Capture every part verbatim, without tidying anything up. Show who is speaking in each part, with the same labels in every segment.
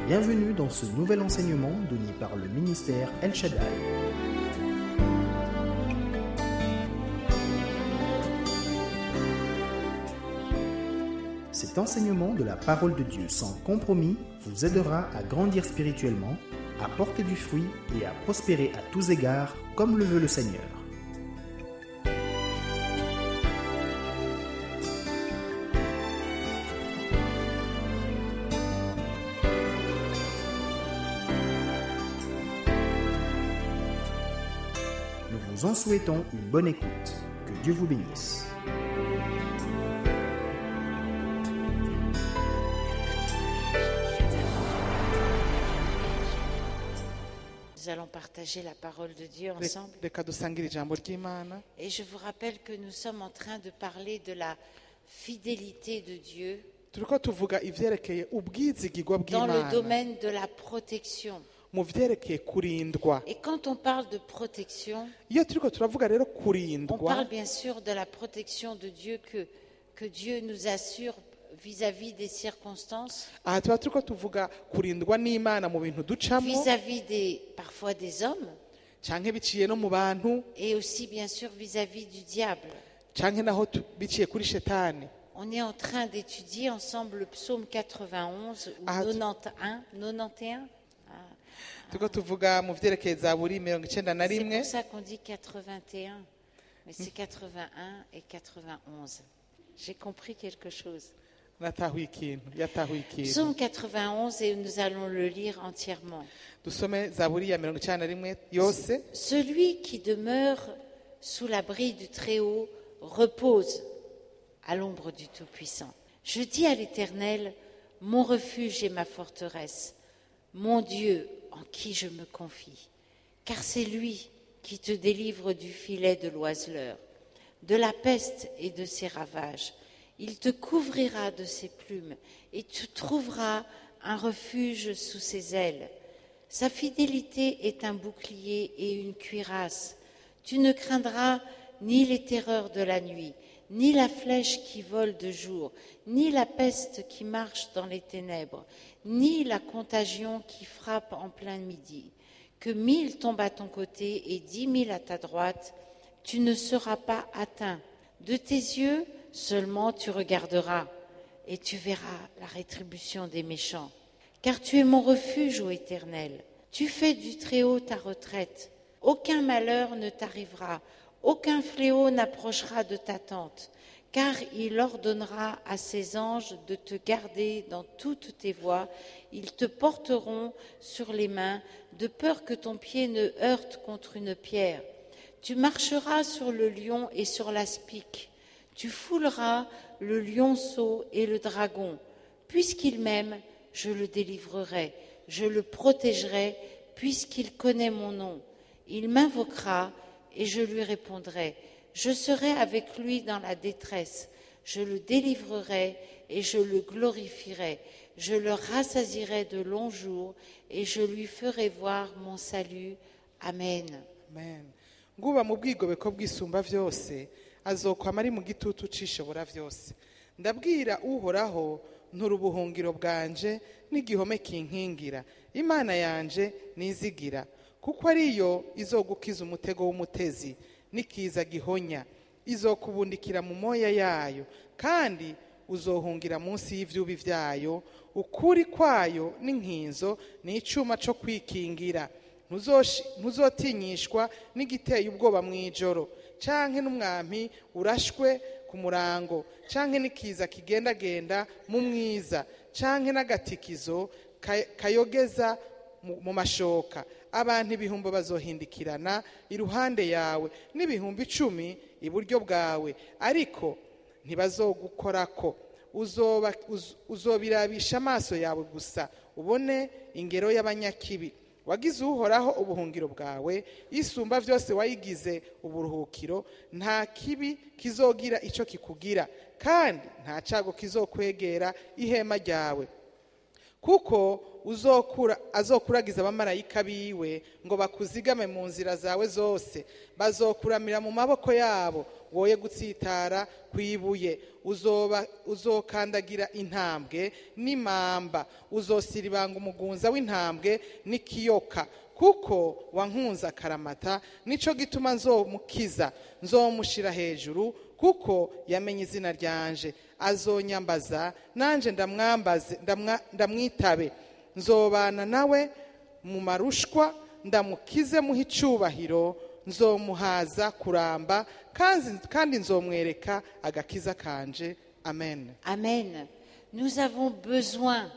Speaker 1: Bienvenue dans ce nouvel enseignement donné par le ministère El Shaddai. Cet enseignement de la parole de Dieu sans compromis vous aidera à grandir spirituellement, à porter du fruit et à prospérer à tous égards comme le veut le Seigneur. Nous vous en souhaitons une bonne écoute. Que Dieu vous bénisse.
Speaker 2: Nous allons partager la parole de Dieu ensemble.
Speaker 3: Reka dusangire ijambo ry'Imana.
Speaker 2: Et je vous rappelle que nous sommes en train de parler de la fidélité de Dieu
Speaker 3: Turiko tuvuga ivyerekeye ubwizigirwa
Speaker 2: dans le
Speaker 3: bw'Imana
Speaker 2: domaine de la protection.
Speaker 3: mu vyerekeye kurindwa.
Speaker 2: Et quand on parle de protection,
Speaker 3: Iyo turiko turavuga rero
Speaker 2: on
Speaker 3: kurindwa,
Speaker 2: parle bien sûr de la protection de Dieu que, que Dieu nous assure vis-à-vis des circonstances,
Speaker 3: aha tuba turiko tuvuga kurindwa n'Imana mu bintu ducamo
Speaker 2: vis-à-vis des, parfois des hommes,
Speaker 3: canke biciye no mu bantu
Speaker 2: et aussi bien sûr vis-à-vis du diable.
Speaker 3: canke naho tu- biciye kuri shetani.
Speaker 2: On est en train d'étudier ensemble le psaume quatre-vingt-onze ou
Speaker 3: Ah, tu-
Speaker 2: quatre-vingt-onze, quatre-vingt-onze.
Speaker 3: Turiko tuvuga mu vyerekeye Zaburi mirongo icenda na
Speaker 2: C'est
Speaker 3: rimwe
Speaker 2: pour ça qu'on dit quatre-vingt-un, mais c'est quatre-vingt-un et quatre-vingt-onze. J'ai compris quelque chose.
Speaker 3: natahuye ikintu yatahuye ikintu.
Speaker 2: Psaume quatre-vingt-onze et nous allons le lire entièrement.
Speaker 3: Dusome Zaburi ya mirongo icenda na rimwe yose.
Speaker 2: Celui qui demeure sous l'abri du Très-Haut repose à l'ombre du Tout-Puissant. Je dis à l'Éternel, mon refuge et ma forteresse, mon Dieu en qui je me confie. Car c'est lui qui te délivre du filet de l'oiseleur, de la peste et de ses ravages. Il te couvrira de ses plumes et tu trouveras un refuge sous ses ailes. Sa fidélité est un bouclier et une cuirasse. Tu ne craindras ni les terreurs de la nuit, ni la flèche qui vole de jour, ni la peste qui marche dans les ténèbres, ni la contagion qui frappe en plein midi. Que mille tombent à ton côté et dix mille à ta droite, tu ne seras pas atteint. De tes yeux seulement tu regarderas et tu verras la rétribution des méchants. Car tu es mon refuge, ô Éternel. Tu fais du Très-Haut ta retraite. Aucun malheur ne t'arrivera, aucun fléau n'approchera de ta tente, car il ordonnera à ses anges de te garder dans toutes tes voies. Ils te porteront sur les mains, de peur que ton pied ne heurte contre une pierre. Tu marcheras sur le lion et sur l'aspic. Tu fouleras le lionceau et le dragon. Puisqu'il m'aime, je le délivrerai, je le protégerai, puisqu'il connaît mon nom. Il m'invoquera et je lui répondrai. Je serai avec lui dans la détresse. Je le délivrerai et je le glorifierai. Je le rassasierai de longs jours et je lui ferai voir mon salut. Amen.
Speaker 3: Amen. Nguba mu bwigobeko bw'isumba vyose azokwama ari mu gitutu c'ishobora vyose. Ndabwira uhoraho ntura ubuhungiro bwanje n'igihome kinkingira. Imana yanje nizigira. Kuko ariyo izogukiza umutego w'umutezi n'ikiza gihonya. Izokubundikira mu moya yayo kandi uzohungira munsi y'ivyubi vyayo. Ukuri kwayo n'inkinzo n'icuma co kwikingira. Ntuzoshi- ntuzotinyishwa n'igiteye ubwoba mw'ijoro canke n'umwampi urashwe ku murango canke n'ikiza kigendagenda mu mwiza canke n'agatikizo ka- kayogeza mu mu mashoka. Abantu ibihumbi bazohindikirana iruhande yawe n'ibihumbi icumi iburyo bwawe, ariko ntibazogukorako. Uzoba- uz- uzobirabisha amaso yawe gusa ubone ingero y'abanyakibi. Wagize uhoraho ubuhungiro bwawe, isumba vyose wayigize uburuhukiro. Nta kibi kizogira ico kikugira, kandi nta cago kizokwegera ihema ryawe. Kuko uzokura azokuragiza abamarayika biwe ngo bakuzigame mu nzira zawe zose. Bazokuramira mu maboko yabo woye gutsitara kwibuye, uzoba uzokandagira intambwe n'imamba, uzosiribanga umugunza w'intambwe n'ikiyoka, kuko wankunze akaramata, nico gituma nzomukiza, nzomushira hejuru, kuko yamenye izina ryanje. Azonyambaza nanje ndamwambaze, ndamwitabe, nzobana nawe mu marushwa, ndamukize muha icubahiro, nzomuhaza kuramba, kandi nzomwereka agakiza kanje. Amen.
Speaker 2: Amen. Nous avons besoin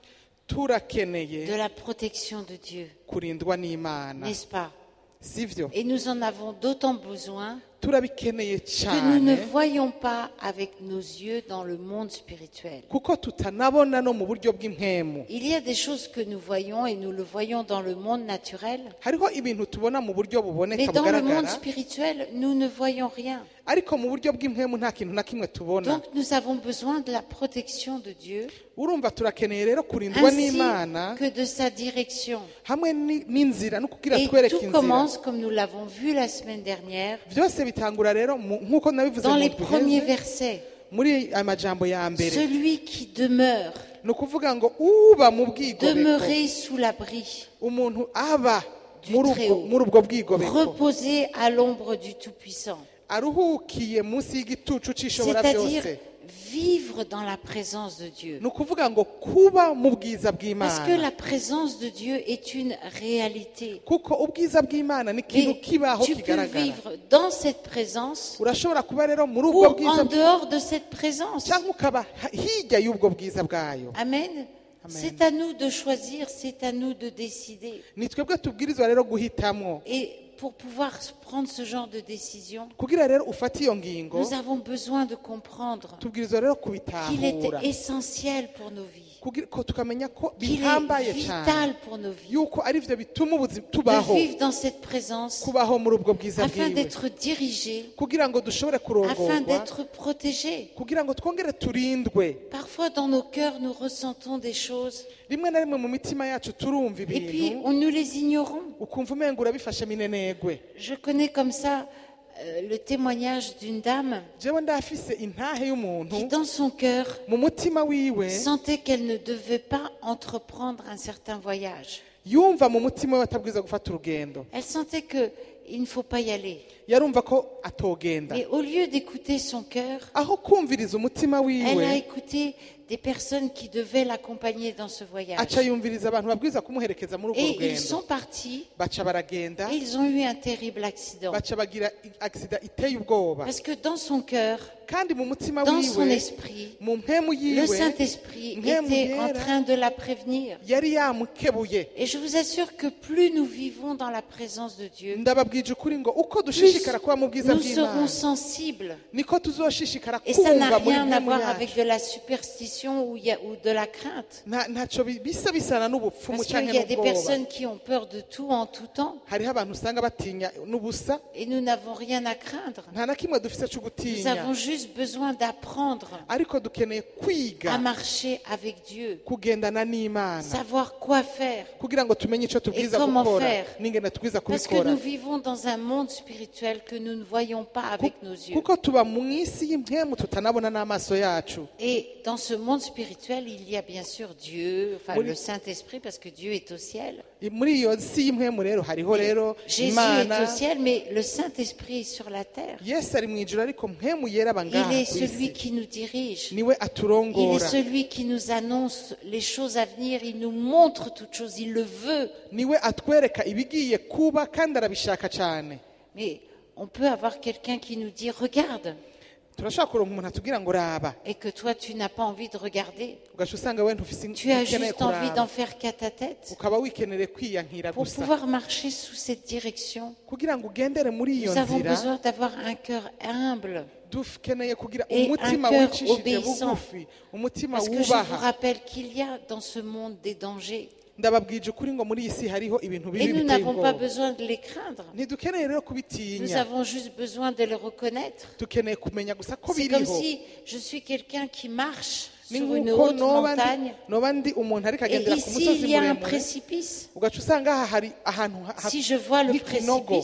Speaker 3: turakeneye
Speaker 2: de la protection de Dieu,
Speaker 3: kurindwa n'Imana,
Speaker 2: n'est-ce pas?
Speaker 3: sivyo?
Speaker 2: Et nous en avons d'autant besoin
Speaker 3: turabikeneye
Speaker 2: que nous ne
Speaker 3: cyane
Speaker 2: voyons pas avec nos yeux dans le monde spirituel.
Speaker 3: kuko tutanabona no mu buryo bw'impemu.
Speaker 2: Il y a des choses que nous voyons et nous le voyons dans le monde naturel,
Speaker 3: Hariho ibintu tubona mu buryo
Speaker 2: mais
Speaker 3: buboneka
Speaker 2: dans le monde
Speaker 3: bugaragara,
Speaker 2: spirituel, nous ne voyons rien.
Speaker 3: ariko mu buryo bw'impemu nta kintu na kimwe tubona.
Speaker 2: Donc nous avons besoin de la protection de Dieu
Speaker 3: Urumva turakeneye rero kurindwa
Speaker 2: ainsi
Speaker 3: n'Imana
Speaker 2: que de sa direction.
Speaker 3: hamwe ni- n'inzira no kugira
Speaker 2: Et
Speaker 3: twereke
Speaker 2: tout
Speaker 3: inzira.
Speaker 2: commence, comme nous l'avons vu la semaine dernière,
Speaker 3: Byose bitangura rero mu- nk'uko nabivuze
Speaker 2: dans
Speaker 3: mu
Speaker 2: les
Speaker 3: ndwi
Speaker 2: premiers
Speaker 3: iheze,
Speaker 2: versets.
Speaker 3: muri aya majambo ya mbere.
Speaker 2: Celui qui demeure,
Speaker 3: Ni ukuvuga ngo uba mu bwigobeko,
Speaker 2: demeurer sous l'abri,
Speaker 3: umuntu aba
Speaker 2: Du
Speaker 3: muri
Speaker 2: Très
Speaker 3: ubwo
Speaker 2: Haut.
Speaker 3: muri ubwo bwigobeko,
Speaker 2: reposer à l'ombre du Tout-Puissant.
Speaker 3: aruhukiye munsi y'igitucu c'ishobora
Speaker 2: C'est-à-dire
Speaker 3: byose.
Speaker 2: vivre dans la présence de Dieu.
Speaker 3: Ni ukuvuga ngo kuba mu bwiza
Speaker 2: Parce que
Speaker 3: bw'Imana,
Speaker 2: la présence de Dieu est une réalité.
Speaker 3: kuko ubwiza bw'Imana ni ikintu
Speaker 2: Et
Speaker 3: kibaho
Speaker 2: tu peux
Speaker 3: kigaragara.
Speaker 2: vivre dans cette présence
Speaker 3: Urashobora kuba rero muri
Speaker 2: ou
Speaker 3: ubwo bwiza
Speaker 2: en dehors de cette présence.
Speaker 3: cyangwa ukaba ha- hirya y'ubwo bwiza bwayo.
Speaker 2: Amen.
Speaker 3: Amen.
Speaker 2: C'est à nous de choisir, c'est à nous de décider.
Speaker 3: Ni twebwe tubwirizwa rero guhitamo.
Speaker 2: Et pour pouvoir prendre ce genre de décision,
Speaker 3: Kugira rero ufate iyo ngingo,
Speaker 2: nous avons besoin de comprendre
Speaker 3: tubwirizwa rero
Speaker 2: qu'il
Speaker 3: kubitahura,
Speaker 2: est essentiel pour nos vies,
Speaker 3: kugira ko tukamenya ko
Speaker 2: qu'il
Speaker 3: bihambaye
Speaker 2: est
Speaker 3: cyane,
Speaker 2: vital pour nos vies,
Speaker 3: yuko ari byo bituma ubuzima
Speaker 2: de
Speaker 3: tubaho,
Speaker 2: vivre dans cette présence
Speaker 3: kubaho muri ubwo bwiza
Speaker 2: afin
Speaker 3: bwiwe,
Speaker 2: d'être dirigés,
Speaker 3: kugira ngo dushobore
Speaker 2: afin
Speaker 3: kurongorwa,
Speaker 2: d'être protégés.
Speaker 3: kugira ngo twongere turindwe.
Speaker 2: Parfois, dans nos cœurs, nous ressentons des choses
Speaker 3: Rimwe na rimwe mu mitima yacu turumva
Speaker 2: et puis
Speaker 3: ibintu
Speaker 2: on nous les ignorons.
Speaker 3: ukumva umenga urabifashe minenegwe.
Speaker 2: Je connais comme ça euh, le témoignage d'une dame
Speaker 3: Jewe ndafise intahe y'umuntu
Speaker 2: qui, dans son cœur,
Speaker 3: mu mutima wiwe,
Speaker 2: sentait qu'elle ne devait pas entreprendre un certain voyage.
Speaker 3: yumva mu mutima we atabwiza gufata urugendo,
Speaker 2: Elle sentait que il ne faut pas y aller.
Speaker 3: yarumva ko atogenda.
Speaker 2: Mais au lieu d'écouter son cœur,
Speaker 3: Aho kumviriza umutima
Speaker 2: elle a
Speaker 3: wiwe,
Speaker 2: écouté des personnes qui devaient l'accompagner dans ce voyage.
Speaker 3: aca yumviriza abantu babwiza kumuherekeza muri urwo
Speaker 2: Et ils
Speaker 3: rugendo.
Speaker 2: sont partis
Speaker 3: Baca baragenda,
Speaker 2: et ils ont eu un terrible accident.
Speaker 3: baca bagira agisida iteye ubwoba,
Speaker 2: Parce que dans son cœur,
Speaker 3: kandi mu mutima
Speaker 2: dans son
Speaker 3: wiwe,
Speaker 2: esprit,
Speaker 3: mu mpemu
Speaker 2: le
Speaker 3: yiwe,
Speaker 2: Saint-Esprit
Speaker 3: Mpemu
Speaker 2: était en
Speaker 3: yera
Speaker 2: train de la prévenir.
Speaker 3: yari yamukebuye.
Speaker 2: Et je vous assure que plus nous vivons dans la présence de Dieu,
Speaker 3: Ndababwije ukuri ngo uko
Speaker 2: plus
Speaker 3: dushishikara kuba mu bwiza
Speaker 2: nous serons
Speaker 3: bw'Imana,
Speaker 2: sensibles.
Speaker 3: niko tuzoshishikara
Speaker 2: Et ça n'a
Speaker 3: kumva muri
Speaker 2: rien à
Speaker 3: mpemu
Speaker 2: voir avec
Speaker 3: yacu.
Speaker 2: de la superstition ou, il y a- ou de la crainte.
Speaker 3: Nta- ntacyo bi- bisa bisana n'ubupfumu
Speaker 2: Parce
Speaker 3: canke
Speaker 2: qu'il y a des
Speaker 3: n'ubwoba.
Speaker 2: personnes qui ont peur de tout en tout temps.
Speaker 3: Hariho abantu usanga batinya n'ubusa,
Speaker 2: Et nous n'avons rien à craindre.
Speaker 3: nta na kimwe dufise cyo
Speaker 2: Nous
Speaker 3: gutinya,
Speaker 2: avons juste besoin d'apprendre
Speaker 3: ariko dukeneye kwiga
Speaker 2: à marcher avec Dieu,
Speaker 3: kugendana n'Imana,
Speaker 2: savoir quoi faire.
Speaker 3: kugira ngo tumenye icyo tubwiza
Speaker 2: Et comment
Speaker 3: gukora
Speaker 2: faire?
Speaker 3: n'ingene tubwiza
Speaker 2: Parce que
Speaker 3: kubikora.
Speaker 2: nous vivons dans un monde spirituel que nous ne voyons pas avec nos yeux.
Speaker 3: Kuko tuba mu isi y'impwemu tutanabona n'amaso yacu.
Speaker 2: Et dans ce monde spirituel, il y a bien sûr Dieu, enfin
Speaker 3: Oui.
Speaker 2: le Saint-Esprit, parce que Dieu est au ciel.
Speaker 3: Muri iyo si y'impwemu rero hariho rero
Speaker 2: Jésus
Speaker 3: Imana.
Speaker 2: est au ciel, mais le Saint-Esprit est sur la terre.
Speaker 3: Yesu ari mu ijuru, ariko mpwemu yera aba
Speaker 2: Il
Speaker 3: ngaha
Speaker 2: est
Speaker 3: ku
Speaker 2: celui
Speaker 3: isi.
Speaker 2: qui nous dirige.
Speaker 3: Niwe
Speaker 2: Il est
Speaker 3: aturongora,
Speaker 2: celui qui nous annonce les choses à venir. Il nous montre toutes choses. Il le veut.
Speaker 3: niwe atwereka ibigiye kuba kandi arabishaka cyane.
Speaker 2: Mais on peut avoir quelqu'un qui nous dit regarde
Speaker 3: Turashaka kuronka umuntu atubwira ngo raba,
Speaker 2: et que toi tu n'as pas envie de regarder.
Speaker 3: ugaca usanga we ntufise
Speaker 2: Tu as
Speaker 3: ukeneye
Speaker 2: juste envie d'en
Speaker 3: kuraba,
Speaker 2: faire qu'à ta tête.
Speaker 3: ukaba wikenere kwiyankira
Speaker 2: Pour
Speaker 3: gusa.
Speaker 2: pouvoir marcher sous cette direction,
Speaker 3: Kugira ngo ugendere muri iyo
Speaker 2: nous avons
Speaker 3: nzira,
Speaker 2: besoin d'avoir un cœur humble.
Speaker 3: dukeneye kugira
Speaker 2: Et
Speaker 3: umutima
Speaker 2: un cœur
Speaker 3: wicishije
Speaker 2: obéissant.
Speaker 3: bugufi, umutima
Speaker 2: Parce que je vous
Speaker 3: wubaha.
Speaker 2: rappelle qu'il y a dans ce monde des dangers.
Speaker 3: Ndababwije ukuri ngo muri iyi si hariho ibintu
Speaker 2: Et
Speaker 3: bibi
Speaker 2: nous
Speaker 3: biteye
Speaker 2: n'avons pas
Speaker 3: ubwoba.
Speaker 2: besoin de les craindre.
Speaker 3: Ntidukeneye rero
Speaker 2: Nous
Speaker 3: kubitinya,
Speaker 2: avons juste besoin de les reconnaître.
Speaker 3: dukeneye kumenya gusa ko
Speaker 2: C'est comme
Speaker 3: biriho.
Speaker 2: si je suis quelqu'un qui marche
Speaker 3: Ni
Speaker 2: sur une
Speaker 3: nk'uko
Speaker 2: haute
Speaker 3: noba ndi-
Speaker 2: montagne.
Speaker 3: noba ndi umuntu ariko
Speaker 2: Et
Speaker 3: agendera ku
Speaker 2: ici,
Speaker 3: musozi
Speaker 2: il y a un
Speaker 3: muremure,
Speaker 2: précipice.
Speaker 3: ugaca usanga aha hari ahantu ha-
Speaker 2: Si je vois le
Speaker 3: h'ikinogo,
Speaker 2: précipice,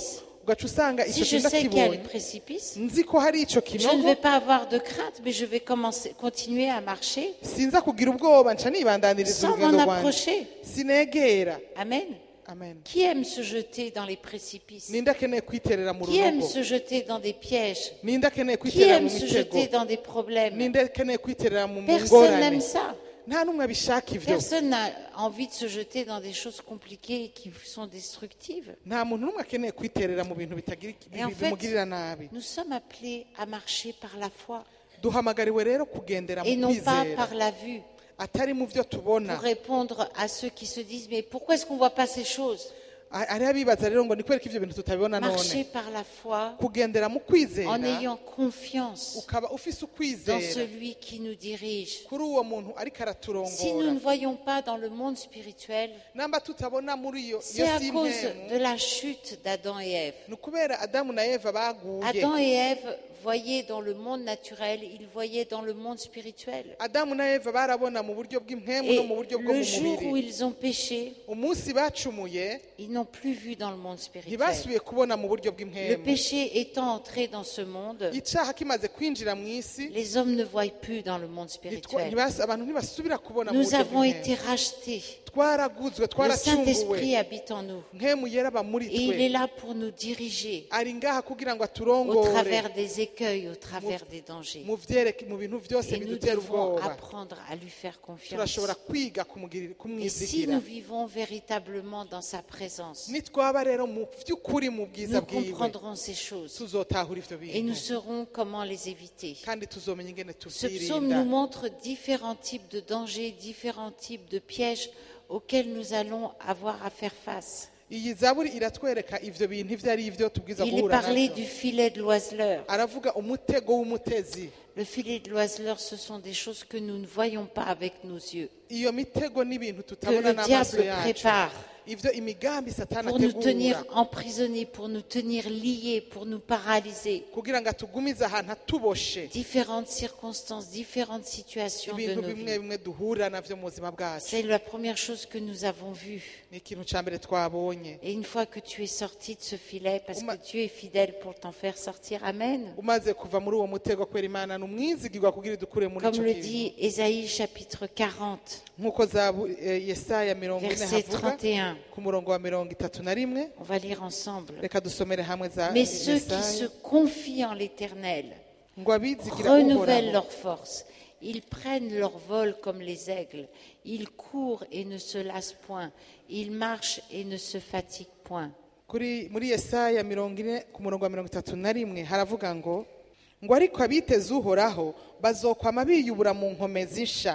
Speaker 3: ugaca usanga
Speaker 2: Si
Speaker 3: icyo
Speaker 2: je
Speaker 3: kintu
Speaker 2: sais qu'il y a le
Speaker 3: ndakibonye
Speaker 2: précipice,
Speaker 3: nzi ko hari icyo
Speaker 2: je ne
Speaker 3: kinogo
Speaker 2: vais pas avoir de crainte, mais je vais commencer, continuer à marcher
Speaker 3: sinza kugira ubwoba nca nibandaniriza
Speaker 2: sans m'en
Speaker 3: urugendo rwanjye
Speaker 2: approcher.
Speaker 3: sinegera.
Speaker 2: Amen.
Speaker 3: Amen.
Speaker 2: Qui aime se jeter dans les précipices?
Speaker 3: ninde akeneye kwiterera mu
Speaker 2: Qui aime
Speaker 3: runogo?
Speaker 2: se jeter dans des pièges?
Speaker 3: ninde akeneye
Speaker 2: Qui
Speaker 3: kwiterera
Speaker 2: aime
Speaker 3: mu
Speaker 2: se
Speaker 3: mitego?
Speaker 2: jeter dans des problèmes?
Speaker 3: ninde akeneye kwiterera mu mu
Speaker 2: Personne
Speaker 3: ngorane?
Speaker 2: n'aime ça.
Speaker 3: nta n'umwe abishaka ivyo.
Speaker 2: Personne n'a envie de se jeter dans des choses compliquées qui sont destructives.
Speaker 3: nta muntu n'umwe akeneye kwiterera mu bintu bitagira
Speaker 2: Et en fait,
Speaker 3: bimugirira nabi.
Speaker 2: nous sommes appelés à marcher par la foi
Speaker 3: duhamagariwe rero kugendera
Speaker 2: et
Speaker 3: mu
Speaker 2: non pas
Speaker 3: kwizera
Speaker 2: par la vue.
Speaker 3: atari mu vyo tubona.
Speaker 2: Pour répondre à ceux qui se disent, mais pourquoi est-ce qu'on ne voit pas ces choses?
Speaker 3: hariho abibaza rero ngo ni kubera ko ivyo bintu tutabibona
Speaker 2: Marcher
Speaker 3: none.
Speaker 2: par la foi
Speaker 3: kugendera mu
Speaker 2: en
Speaker 3: kwizera
Speaker 2: ayant confiance
Speaker 3: ukaba ufise
Speaker 2: dans
Speaker 3: ukwizera
Speaker 2: celui qui nous dirige.
Speaker 3: kuri uwo muntu ariko
Speaker 2: Si nous
Speaker 3: araturongora.
Speaker 2: ne voyons pas dans le monde spirituel,
Speaker 3: namba tutabona muri iyo
Speaker 2: c'est
Speaker 3: iyo
Speaker 2: à
Speaker 3: si
Speaker 2: cause
Speaker 3: impemu,
Speaker 2: de la chute d'Adam et Ève.
Speaker 3: ni ukubera adamu na eva baguye.
Speaker 2: Adam et Ève voyaient dans le monde naturel, ils voyaient dans le monde spirituel.
Speaker 3: adamu na eva barabona mu buryo bw'impemu
Speaker 2: Et
Speaker 3: no mu buryo bwo
Speaker 2: le
Speaker 3: mu
Speaker 2: jour où
Speaker 3: mubiri.
Speaker 2: ils ont péché,
Speaker 3: umunsi bacumuye
Speaker 2: ils n'ont plus vu dans le monde spirituel.
Speaker 3: ntibasubiye kubona mu buryo
Speaker 2: Le
Speaker 3: bw'impemu.
Speaker 2: péché étant entré dans ce monde,
Speaker 3: icyaha kimaze kwinjira mu isi
Speaker 2: les hommes ne voient plus dans le monde
Speaker 3: nitwa-
Speaker 2: spirituel.
Speaker 3: ntibas- abantu ntibasubira kubona mu
Speaker 2: Nous
Speaker 3: buryo
Speaker 2: avons été
Speaker 3: bw'impemu.
Speaker 2: rachetés.
Speaker 3: twaraguzwe
Speaker 2: Le Saint-Esprit
Speaker 3: twaracunguwe
Speaker 2: habite en nous.
Speaker 3: mpemu yera aba muri
Speaker 2: Et il est
Speaker 3: twe
Speaker 2: là pour nous diriger
Speaker 3: ari ngaha kugira ngo
Speaker 2: au
Speaker 3: aturongore
Speaker 2: travers des écueils, au travers des dangers.
Speaker 3: mu vyereke mu bintu byose
Speaker 2: Et nous
Speaker 3: bidutera
Speaker 2: devons
Speaker 3: ubwoba.
Speaker 2: apprendre à lui faire confiance.
Speaker 3: turashobora kwiga kumugirira-
Speaker 2: Et si
Speaker 3: kumwizigira.
Speaker 2: nous vivons véritablement dans sa présence,
Speaker 3: nitwaba rero mu by'ukuri mu bwiza
Speaker 2: nous
Speaker 3: bwiwe
Speaker 2: comprendrons ces choses
Speaker 3: tuzotahura ivyo
Speaker 2: et nous
Speaker 3: bintu
Speaker 2: saurons comment les éviter.
Speaker 3: kandi tuzomenya ingene
Speaker 2: Ce psaume
Speaker 3: tuvyirinda.
Speaker 2: nous montre différents types de dangers, différents types de pièges auxquels nous allons avoir à faire face.
Speaker 3: iyi zaburi iratwereka ivyo bintu ivyo ari ivyo tubwiza
Speaker 2: Il est
Speaker 3: guhura
Speaker 2: parlé
Speaker 3: navyo.
Speaker 2: du filet de l'oiseleur.
Speaker 3: aravuga umutego w'umutezi.
Speaker 2: Le filet de l'oiseleur, ce sont des choses que nous ne voyons pas avec nos yeux,
Speaker 3: iyo mitego n'ibintu
Speaker 2: que
Speaker 3: tutabona
Speaker 2: le
Speaker 3: n'amaso
Speaker 2: diable
Speaker 3: yacu,
Speaker 2: prépare
Speaker 3: ivyo imigambi satani
Speaker 2: pour nous tenir
Speaker 3: ategura
Speaker 2: emprisonnés, pour nous tenir liés, pour nous paralyser.
Speaker 3: kugira ngo atugumize ahantu atuboshe.
Speaker 2: Différentes circonstances, différentes situations de
Speaker 3: ibintu
Speaker 2: nos
Speaker 3: bimwe
Speaker 2: vies.
Speaker 3: bimwe duhura navyo mu buzima bwacu
Speaker 2: C'est la première chose que nous avons vue.
Speaker 3: ni ikintu ca mbere twabonye.
Speaker 2: Et une fois que tu es sorti de ce filet, parce
Speaker 3: Uma-
Speaker 2: que Dieu est fidèle pour t'en faire sortir, Amen.
Speaker 3: umaze kuva muri uwo mutego kwera imana ni umwizigirwa kugira idukure muri
Speaker 2: Comme
Speaker 3: ico
Speaker 2: le
Speaker 3: kintu.
Speaker 2: dit Ésaïe chapitre quarante,
Speaker 3: nk'uko zabu eh, yesaya mirongo ine
Speaker 2: verset
Speaker 3: havuga
Speaker 2: trente et un.
Speaker 3: ku murongo wa mirongo itatu na rimwe.
Speaker 2: On va lire ensemble.
Speaker 3: reka dusomere hamwe za
Speaker 2: Mais ceux qui
Speaker 3: Yesaya.
Speaker 2: se confient en l'Éternel
Speaker 3: ngo abizigira
Speaker 2: renouvellent
Speaker 3: uhoraho
Speaker 2: leur force. Ils prennent leur vol comme les aigles. Ils courent et ne se lassent point. Ils marchent et ne se fatiguent point.
Speaker 3: kuri muri yesaya mirongo ine ku murongo wa mirongo itatu na rimwe haravuga ngo ngo ariko abiteze uhoraho bazokwama biyubura mu nkomezi nsha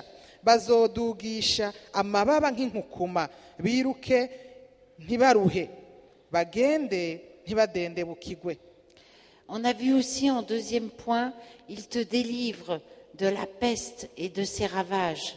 Speaker 3: bazodugisha amababa nk'inkukuma biruke ntibaruhe bagende ntibadendebukigwe.
Speaker 2: On a vu aussi en deuxième point, il te délivre de la peste et de ses ravages.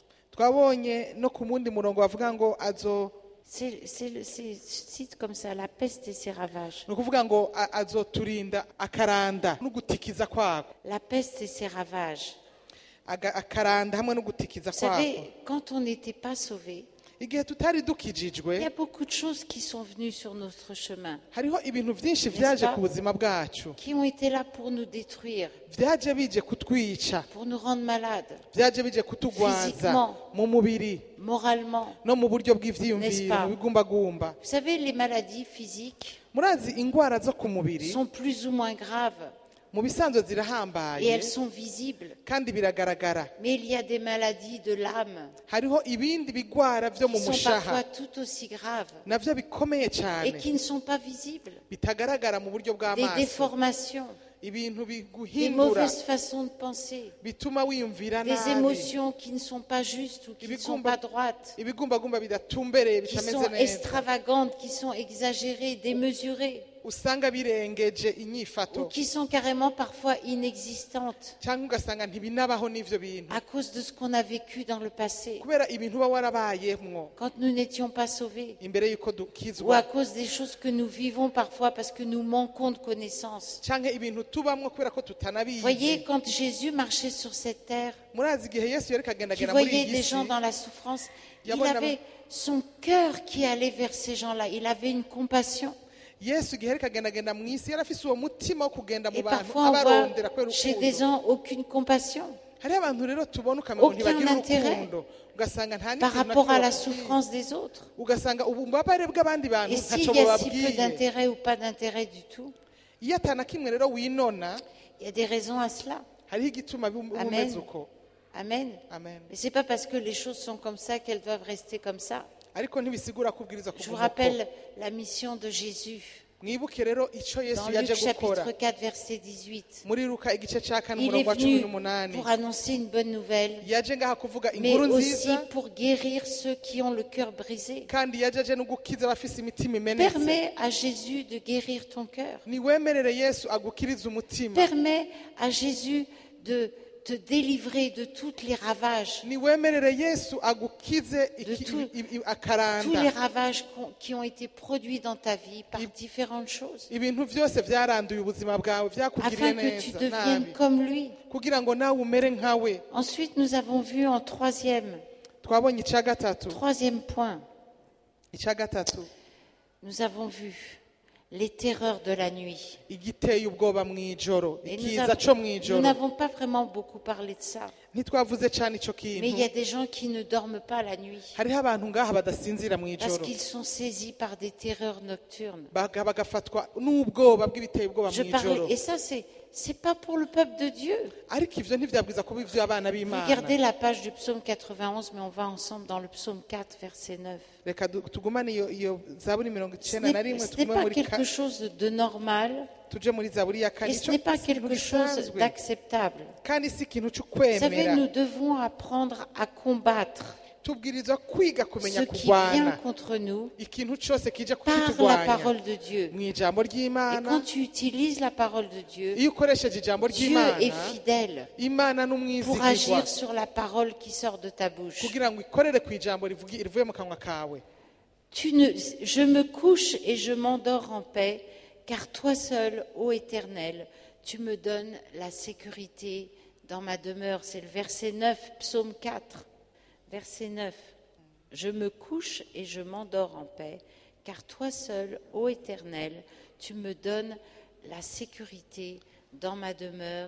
Speaker 3: twabonye no ku mundi murongo bavuga ngo azo
Speaker 2: C'est c'est le- c'est- cite comme ça, la peste et ses ravages.
Speaker 3: ni ukuvuga ngo a- azoturinda akaranda n'ugutikiza kwako.
Speaker 2: La peste et ses ravages.
Speaker 3: Aga- akaranda hamwe no gutikiza
Speaker 2: Vous
Speaker 3: kwako.
Speaker 2: savez, quand on n'était pas sauvé,
Speaker 3: igihe tutari
Speaker 2: il y
Speaker 3: dukijijwe
Speaker 2: a beaucoup de choses qui sont venues sur notre chemin,
Speaker 3: hariho ibintu byinshi
Speaker 2: N'est-ce
Speaker 3: vyaje
Speaker 2: pas?
Speaker 3: ku buzima bwacu,
Speaker 2: qui ont été là pour nous détruire,
Speaker 3: vyaje bije kutwica,
Speaker 2: pour nous rendre malades,
Speaker 3: vyaje bije kutugwaza
Speaker 2: Physiquement.
Speaker 3: mu mubiri
Speaker 2: moralement.
Speaker 3: no mu buryo
Speaker 2: N'est-ce
Speaker 3: bw'ivyiyumviro
Speaker 2: pas?
Speaker 3: mu bigumbagumba.
Speaker 2: Vous savez, les maladies physiques
Speaker 3: murazi ingwara zo ku mubiri
Speaker 2: sont plus ou moins graves
Speaker 3: mu bisanzwe
Speaker 2: et
Speaker 3: zirahambaye
Speaker 2: elles sont visibles.
Speaker 3: kandi biragaragara.
Speaker 2: Mais il y a des maladies de l'âme
Speaker 3: hariho ibindi bigwara vyo mu
Speaker 2: qui sont parfois
Speaker 3: mushaha
Speaker 2: tout aussi graves
Speaker 3: navyo bikomeye
Speaker 2: et
Speaker 3: cyane
Speaker 2: qui ne sont pas visibles.
Speaker 3: bitagaragara mu buryo
Speaker 2: Des
Speaker 3: bw'amaso,
Speaker 2: déformations,
Speaker 3: ibintu
Speaker 2: des
Speaker 3: biguhindura
Speaker 2: mauvaises façons de penser,
Speaker 3: bituma wiyumvira
Speaker 2: des
Speaker 3: nabi,
Speaker 2: émotions qui ne sont pas justes ou qui ne sont pas droites,
Speaker 3: ibigumbagumba bidatumbereye
Speaker 2: qui
Speaker 3: bitameze
Speaker 2: sont
Speaker 3: neza,
Speaker 2: extravagantes, qui sont exagérées, démesurées,
Speaker 3: usanga birengeje
Speaker 2: ou
Speaker 3: inyifato
Speaker 2: qui sont carrément parfois inexistantes
Speaker 3: cyangwa ugasanga ntibinabaho n'ivyo bintu
Speaker 2: à cause de ce qu'on a vécu dans le passé,
Speaker 3: kubera ibintu uba warabayemwo
Speaker 2: quand nous n'étions pas sauvés,
Speaker 3: imbere y'uko
Speaker 2: ou à
Speaker 3: dukizwa,
Speaker 2: cause des choses que nous vivons parfois parce que nous manquons de connaissances.
Speaker 3: canke ibintu tubamwo kubera ko tutanabizi.
Speaker 2: Voyez, quand Jésus marchait sur cette terre,
Speaker 3: murazi igihe yesu yariko
Speaker 2: qui
Speaker 3: agendagenda muri
Speaker 2: voyait
Speaker 3: iyi
Speaker 2: des
Speaker 3: si,
Speaker 2: gens dans la souffrance, il
Speaker 3: Yabona-
Speaker 2: avait son cœur qui allait vers ces gens-là. Il avait une compassion.
Speaker 3: yesu igihe ariko agendagenda mu isi yari afise uwo mutima wo kugenda mu
Speaker 2: Et
Speaker 3: bantu
Speaker 2: parfois, on
Speaker 3: abarondera
Speaker 2: voit
Speaker 3: kubera
Speaker 2: chez des
Speaker 3: urukundo
Speaker 2: gens aucune compassion
Speaker 3: hariho abantu rero tubona ukamengo
Speaker 2: Aucun
Speaker 3: ntibagira
Speaker 2: intérêt
Speaker 3: urukundo ugasanga nta
Speaker 2: par
Speaker 3: n'ikintu na
Speaker 2: rapport
Speaker 3: kimwe
Speaker 2: à la
Speaker 3: bababwiye.
Speaker 2: souffrance des autres.
Speaker 3: ugasanga ububabare bw'abandi bantu
Speaker 2: Et
Speaker 3: ntacyo
Speaker 2: s'il y a si peu
Speaker 3: bababwiye
Speaker 2: d'intérêt ou pas d'intérêt du tout,
Speaker 3: iyo atana kimwe rero winona
Speaker 2: il y a des raisons à cela.
Speaker 3: hariho igituma bum-
Speaker 2: Amen.
Speaker 3: bumeze uko
Speaker 2: Amen.
Speaker 3: amen
Speaker 2: Mais c'est pas parce que les choses sont comme ça qu'elles doivent rester comme ça.
Speaker 3: ariko ntibisigura kubwiriza
Speaker 2: Je vous
Speaker 3: kuguma uko
Speaker 2: rappelle la mission de Jésus
Speaker 3: mwibuke rero icyo yesu
Speaker 2: dans
Speaker 3: yaje
Speaker 2: Luc
Speaker 3: gukora
Speaker 2: chapitre quatre, verset dix-huit.
Speaker 3: muri luka igice cya kane
Speaker 2: Il est
Speaker 3: umurongo wa cumi
Speaker 2: venu
Speaker 3: n'umunani
Speaker 2: pour annoncer une bonne nouvelle,
Speaker 3: yaje ngaha kuvuga
Speaker 2: mais
Speaker 3: inkuru
Speaker 2: aussi
Speaker 3: nziza
Speaker 2: pour guérir ceux qui ont le cœur brisé.
Speaker 3: kandi yaje aje no gukiza abafise imitima imenetse
Speaker 2: Permets à Jésus de guérir ton cœur.
Speaker 3: niwemerere yesu agukirize umutima
Speaker 2: Permets à Jésus de te délivrer de tous les ravages,
Speaker 3: niwemerere yesu agukize iki-
Speaker 2: De tout-
Speaker 3: i- i-
Speaker 2: tous les
Speaker 3: akaranda
Speaker 2: ravages qu'on- qui ont été produits dans ta vie par différentes choses,
Speaker 3: ibintu byose byaranduye ubuzima bwawe byakugiriye
Speaker 2: afin que tu
Speaker 3: neza
Speaker 2: deviennes
Speaker 3: nabi
Speaker 2: comme lui.
Speaker 3: kugira ngo nawe umere nkawe
Speaker 2: Ensuite, nous avons vu en troisième,
Speaker 3: twabonye icya gatatu
Speaker 2: troisième point,
Speaker 3: icya gatatu
Speaker 2: nous avons vu les terreurs de la nuit.
Speaker 3: igiteye ubwoba mu ijoro
Speaker 2: Et nous
Speaker 3: ikiza
Speaker 2: avons-
Speaker 3: cyo mu
Speaker 2: nous
Speaker 3: ijoro
Speaker 2: n'avons pas vraiment beaucoup parlé de ça,
Speaker 3: ntitwavuze cyane icyo
Speaker 2: mais il y a
Speaker 3: kintu
Speaker 2: des gens qui ne dorment pas la nuit
Speaker 3: hariho abantu ngaha badasinzira mu
Speaker 2: parce
Speaker 3: ijoro
Speaker 2: qu'ils sont saisis par des terreurs nocturnes.
Speaker 3: baga- bagafatwa n'ubwoba bw'ibiteye ubwoba
Speaker 2: Je
Speaker 3: mu
Speaker 2: parlais,
Speaker 3: ijoro
Speaker 2: et ça, c'est c'est pas pour le peuple de Dieu.
Speaker 3: ariko ivyo ntivyabwiza kuba ivy'abana b'imana
Speaker 2: Regardez la page du psaume quatre-vingt-onze, mais on va ensemble dans le psaume quatre, verset neuf.
Speaker 3: reka du- tugumane iyo iyo zaburi mirongo
Speaker 2: Ce
Speaker 3: icenda na
Speaker 2: n'est
Speaker 3: rimwe
Speaker 2: ce n'est
Speaker 3: tugume
Speaker 2: pas
Speaker 3: muri ka-
Speaker 2: quelque chose de normal
Speaker 3: tuje muri zaburi ya kane
Speaker 2: et ce
Speaker 3: Ico
Speaker 2: n'est pas
Speaker 3: si ikintu
Speaker 2: quelque chose
Speaker 3: gisanzwe,
Speaker 2: d'acceptable.
Speaker 3: kandi si ikintu cyo
Speaker 2: Vous savez,
Speaker 3: kwemera
Speaker 2: nous devons apprendre à combattre
Speaker 3: tubwirizwa kwiga kumenya
Speaker 2: ce qui vient
Speaker 3: kurwana
Speaker 2: contre nous
Speaker 3: ikintu cyose kije
Speaker 2: par la
Speaker 3: kuturwanya
Speaker 2: parole de Dieu.
Speaker 3: mu ijambo
Speaker 2: Et
Speaker 3: ry'imana
Speaker 2: quand tu utilises la parole de Dieu,
Speaker 3: iyo ukoresheje ijambo
Speaker 2: Dieu
Speaker 3: ry'imana
Speaker 2: est fidèle
Speaker 3: imana
Speaker 2: pour
Speaker 3: n'umwizigirwa
Speaker 2: agir sur la parole qui sort de ta bouche.
Speaker 3: kugira ngo ikorere ku ijambo rivugi- rivuye mu kanwa kawe
Speaker 2: Tu ne, je me couche et je m'endors en paix, car toi seul, ô Éternel, tu me donnes la sécurité dans ma demeure. C'est le verset neuf, psaume quatre, verset neuf. Je me couche et je m'endors en paix, car toi seul, ô Éternel, tu me donnes la sécurité dans ma demeure.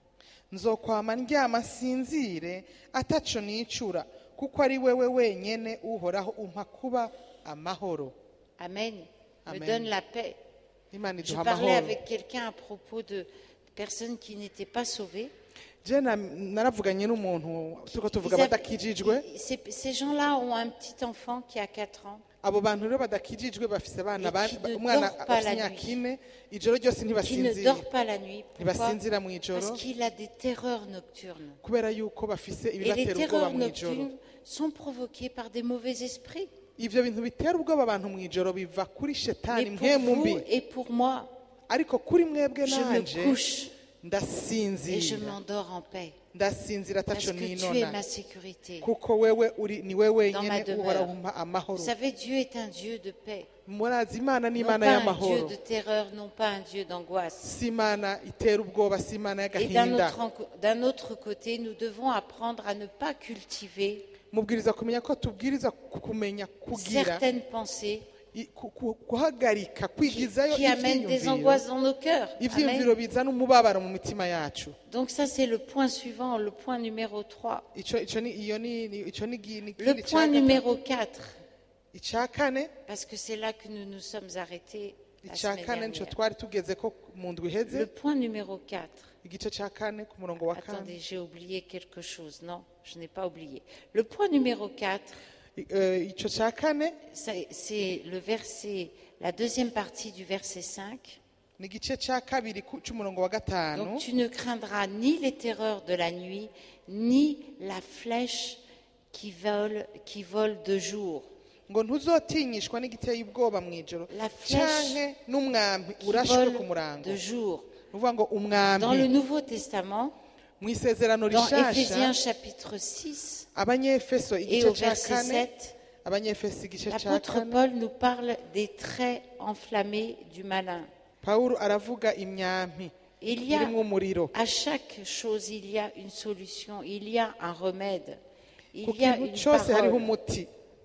Speaker 3: nzokwama ndyama nsinzire ataco nicura kuko ari wewe wenyene uhoraho umpa kuba amahoro
Speaker 2: Amen. Me
Speaker 3: Amen.
Speaker 2: donne la paix.
Speaker 3: imana
Speaker 2: Je
Speaker 3: iduha
Speaker 2: parlais
Speaker 3: amahoro
Speaker 2: avec quelqu'un à propos de personnes qui n'étaient pas sauvées.
Speaker 3: je na- naravuganye n'umuntu turiko tuvuga
Speaker 2: Ils avaient-
Speaker 3: badakijijwe
Speaker 2: ils- ces, ces gens-là ont un petit enfant qui a quatre ans,
Speaker 3: abo bantu rero badakijijwe bafise abana
Speaker 2: Et
Speaker 3: ba-
Speaker 2: qui
Speaker 3: ba-
Speaker 2: ne
Speaker 3: umwana
Speaker 2: dort pas
Speaker 3: afise
Speaker 2: la
Speaker 3: imyaka
Speaker 2: nuit.
Speaker 3: ine ijoro ryose
Speaker 2: qui ne
Speaker 3: ntibasinzira
Speaker 2: dort pas la nuit. Pourquoi?
Speaker 3: ntibasinzira mu ijoro
Speaker 2: Parce qu'il a des terreurs nocturnes.
Speaker 3: kubera yuko bafise
Speaker 2: Et les
Speaker 3: ibibatera ubwoba
Speaker 2: terreurs
Speaker 3: mu ijoro
Speaker 2: nocturnes sont provoquées par des mauvais esprits.
Speaker 3: ivyo bintu bitera ubwoba abantu mu ijoro biva kuri shetani
Speaker 2: Mais pour
Speaker 3: mpemu
Speaker 2: vous
Speaker 3: mbi
Speaker 2: et pour moi,
Speaker 3: ariko kuri mwebwe
Speaker 2: je me
Speaker 3: nanje
Speaker 2: couche et je
Speaker 3: ndasinzira
Speaker 2: m'endors en paix.
Speaker 3: ndasinzira
Speaker 2: Parce
Speaker 3: ataco
Speaker 2: que tu es
Speaker 3: ninona
Speaker 2: ma sécurité.
Speaker 3: kuko wewe uri ni wewe
Speaker 2: Dans ma
Speaker 3: wenyene
Speaker 2: demeure.
Speaker 3: uhora umpa amahoro
Speaker 2: Vous savez, Dieu est un Dieu de paix.
Speaker 3: murazi imana ni
Speaker 2: Non
Speaker 3: imana
Speaker 2: pas un Dieu
Speaker 3: y'amahoro
Speaker 2: de terreur, non pas un Dieu d'angoisse.
Speaker 3: si imana itera ubwoba si imana
Speaker 2: Et d'un
Speaker 3: y'agahinda
Speaker 2: autre, enco- d'un autre côté, nous devons apprendre à ne pas cultiver
Speaker 3: mubwiriza kumenya ko tubwiriza kumenya kugira
Speaker 2: certaines pensées
Speaker 3: i- ku- ku- guhagarika kwigizayo
Speaker 2: qui amènent des
Speaker 3: ivyiyumviro
Speaker 2: angoisses dans nos cœurs.
Speaker 3: ivyiyumviro
Speaker 2: Amen.
Speaker 3: bizana umubabaro mu mitima yacu
Speaker 2: Donc ça, c'est le point suivant, le point numéro trois.
Speaker 3: ico ico ni iyo ni ni- ico ni gi- ni
Speaker 2: Le
Speaker 3: kindi
Speaker 2: point
Speaker 3: ca
Speaker 2: numéro quatre,
Speaker 3: gatatu. ica kane
Speaker 2: parce que c'est là que nous nous sommes arrêtés la
Speaker 3: ica
Speaker 2: semaine
Speaker 3: kane nico
Speaker 2: dernière.
Speaker 3: twari tugeze ko mu ndwi iheze
Speaker 2: Le point numéro quatre.
Speaker 3: igice ca kane ku murongo wa kane
Speaker 2: Attendez, j'ai oublié quelque chose. Non, je n'ai pas oublié. Le point numéro quatre,
Speaker 3: I- eh, ico ca kane
Speaker 2: c'est c'est le verset, la deuxième partie du verset cinq.
Speaker 3: ni igice ca kabiri ku- c'umurongo wa gatanu
Speaker 2: Donc tu ne craindras ni les terreurs de la nuit, ni la flèche qui vole, qui vole de jour.
Speaker 3: ngo ntuzotinyishwa n'igiteye ubwoba mu ijoro
Speaker 2: La flèche
Speaker 3: canke n'umwampi
Speaker 2: Qui
Speaker 3: urashwe
Speaker 2: vole
Speaker 3: ku murango
Speaker 2: de jour.
Speaker 3: ni ukuvuga ngo
Speaker 2: Dans le
Speaker 3: umwampi
Speaker 2: Nouveau Testament,
Speaker 3: mu isezerano
Speaker 2: dans
Speaker 3: rishasha
Speaker 2: Éphésiens chapitre six
Speaker 3: abanyefeso
Speaker 2: et
Speaker 3: igice
Speaker 2: au
Speaker 3: ca
Speaker 2: verset
Speaker 3: kane
Speaker 2: sept,
Speaker 3: abanyefeso igice ca
Speaker 2: l'apôtre
Speaker 3: kane
Speaker 2: Paul nous parle des traits enflammés du malin.
Speaker 3: pawulo aravuga imyampi
Speaker 2: Il y a,
Speaker 3: irimwo umuriro
Speaker 2: à chaque chose, il y a une solution, il y a un remède,
Speaker 3: ku
Speaker 2: il y a
Speaker 3: kintu
Speaker 2: une
Speaker 3: cose hariho
Speaker 2: parole
Speaker 3: umuti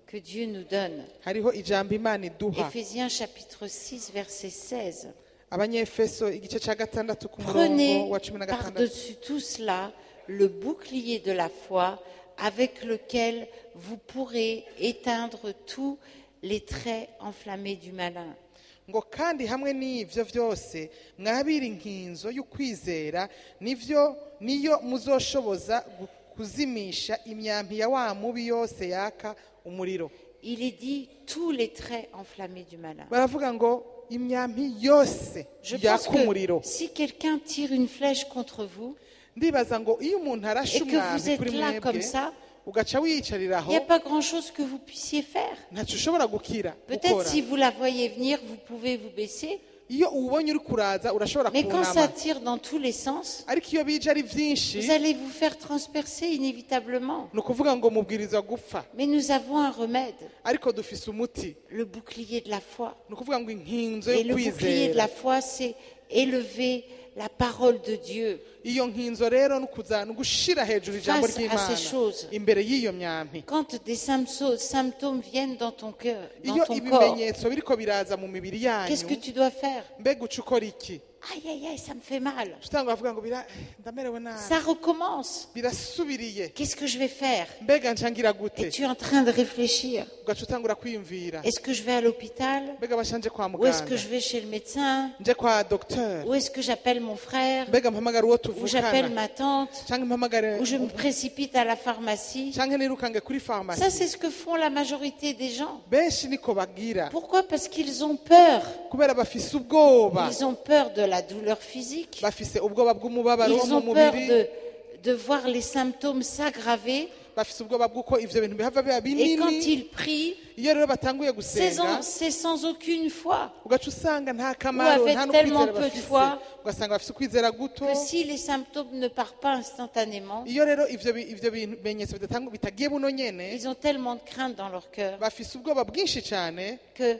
Speaker 2: que Dieu nous donne.
Speaker 3: hariho ijambo imana iduha.
Speaker 2: Éphésiens chapitre six, verset seize.
Speaker 3: Abanyefeso igice cya gatandatu ku
Speaker 2: Prenez
Speaker 3: murongo wa cumi na gatandatu.
Speaker 2: par-dessus tout cela le bouclier de la foi avec lequel vous pourrez éteindre tous les traits enflammés du malin.
Speaker 3: ngo kandi hamwe n'ivyo vyose mwabira inkinzo y'ukwizera nivyo niyo muzoshoboza gu- kuzimisha imyampi ya wa mubi yose yaka umuriro.
Speaker 2: Il est dit tous les traits enflammés du malin.
Speaker 3: baravuga ngo imyampi yose
Speaker 2: Je pense
Speaker 3: yaka umuriro.
Speaker 2: que si quelqu'un tire une flèche contre vous,
Speaker 3: ndibaza ngo iyo umuntu arashe
Speaker 2: et que vous
Speaker 3: umwambi
Speaker 2: êtes
Speaker 3: kuri
Speaker 2: là
Speaker 3: mwebwe
Speaker 2: comme ça,
Speaker 3: ugaca wiyicarira
Speaker 2: il n'y a
Speaker 3: aho
Speaker 2: pas grand-chose que vous puissiez faire.
Speaker 3: ntacyo ushobora gukira
Speaker 2: Peut-être
Speaker 3: gukora.
Speaker 2: si vous la voyez venir, vous pouvez vous baisser.
Speaker 3: iyo uwubonye uri kuraza urashobora
Speaker 2: Mais quand ça
Speaker 3: kunama,
Speaker 2: tire dans tous les sens,
Speaker 3: ariko iyo bije ari byinshi
Speaker 2: vous allez vous faire transpercer inévitablement.
Speaker 3: ni ukuvuga ngo mubwirizwa gupfa.
Speaker 2: Mais nous avons un remède,
Speaker 3: ariko dufise umuti,
Speaker 2: le bouclier de la foi.
Speaker 3: ni ukuvuga ngo inkinzo
Speaker 2: Et
Speaker 3: yo
Speaker 2: le bouclier de la
Speaker 3: kwizera.
Speaker 2: foi, c'est élever la parole de Dieu.
Speaker 3: iyo nkinzo rero ni ukuza ni ugushira hejuru ijambo
Speaker 2: Face à
Speaker 3: ry'imana
Speaker 2: ces choses.
Speaker 3: imbere y'iyo myampi.
Speaker 2: Quand des symptômes, symptômes viennent dans ton cœur, dans
Speaker 3: iyo
Speaker 2: ton corps,
Speaker 3: ibimenyetso biriko biraza mu mibiri
Speaker 2: qu'est-ce que
Speaker 3: yanyu,
Speaker 2: tu dois faire?
Speaker 3: mbega uca ukora iki?
Speaker 2: Aïe, aïe, aïe, ça me fait mal.
Speaker 3: utanga bavuga ngo bira- ndamerewe
Speaker 2: Ça
Speaker 3: nabi,
Speaker 2: recommence.
Speaker 3: birasubiriye,
Speaker 2: Qu'est-ce que je vais faire?
Speaker 3: mbega ncangira
Speaker 2: Et
Speaker 3: gute?
Speaker 2: tu es en train de réfléchir.
Speaker 3: ugaca utangura kwiyumvira,
Speaker 2: Est-ce que je vais à l'hôpital?
Speaker 3: mbega bashanje kwa
Speaker 2: Ou est-ce que
Speaker 3: muganga,
Speaker 2: je vais chez le médecin?
Speaker 3: nje kwa docteur,
Speaker 2: Ou est-ce que j'appelle mon frère?
Speaker 3: mbega mpamagara uwo
Speaker 2: Ou j'appelle
Speaker 3: tuvukana,
Speaker 2: ma tante?
Speaker 3: canke mpamagare
Speaker 2: Ou je me précipite à la pharmacie?
Speaker 3: canke nirukange kuri
Speaker 2: Ça,
Speaker 3: farumasi.
Speaker 2: c'est ce que font la majorité des gens.
Speaker 3: benshi niko bagira,
Speaker 2: Pourquoi? Parce qu'ils ont peur.
Speaker 3: kubera bafise ubwoba,
Speaker 2: Ils ont peur de la douleur physique.
Speaker 3: bafise ubwoba bw'umubabaro wo
Speaker 2: Ils
Speaker 3: mu
Speaker 2: ont peur
Speaker 3: mubiri,
Speaker 2: de, de voir les symptômes s'aggraver.
Speaker 3: bafise ubwoba bw'uko ivyo bintu bihava biba
Speaker 2: Et quand
Speaker 3: binini.
Speaker 2: ils prient,
Speaker 3: iyo rero batanguye
Speaker 2: c'est
Speaker 3: gusenga
Speaker 2: sans, c'est sans aucune foi.
Speaker 3: ugaca usanga nta kamaro,
Speaker 2: avec
Speaker 3: nta
Speaker 2: tellement
Speaker 3: n'ukwizera
Speaker 2: peu de
Speaker 3: bafise,
Speaker 2: foi
Speaker 3: ugasanga bafise ukwizera guto.
Speaker 2: Que si les symptômes ne partent pas instantanément,
Speaker 3: iyo rero ivyo bi- ivyo bimenyetso bidatangu- bitagiye buno nyene,
Speaker 2: ils ont tellement de crainte dans leur cœur
Speaker 3: bafise ubwoba bwinshi cane,
Speaker 2: que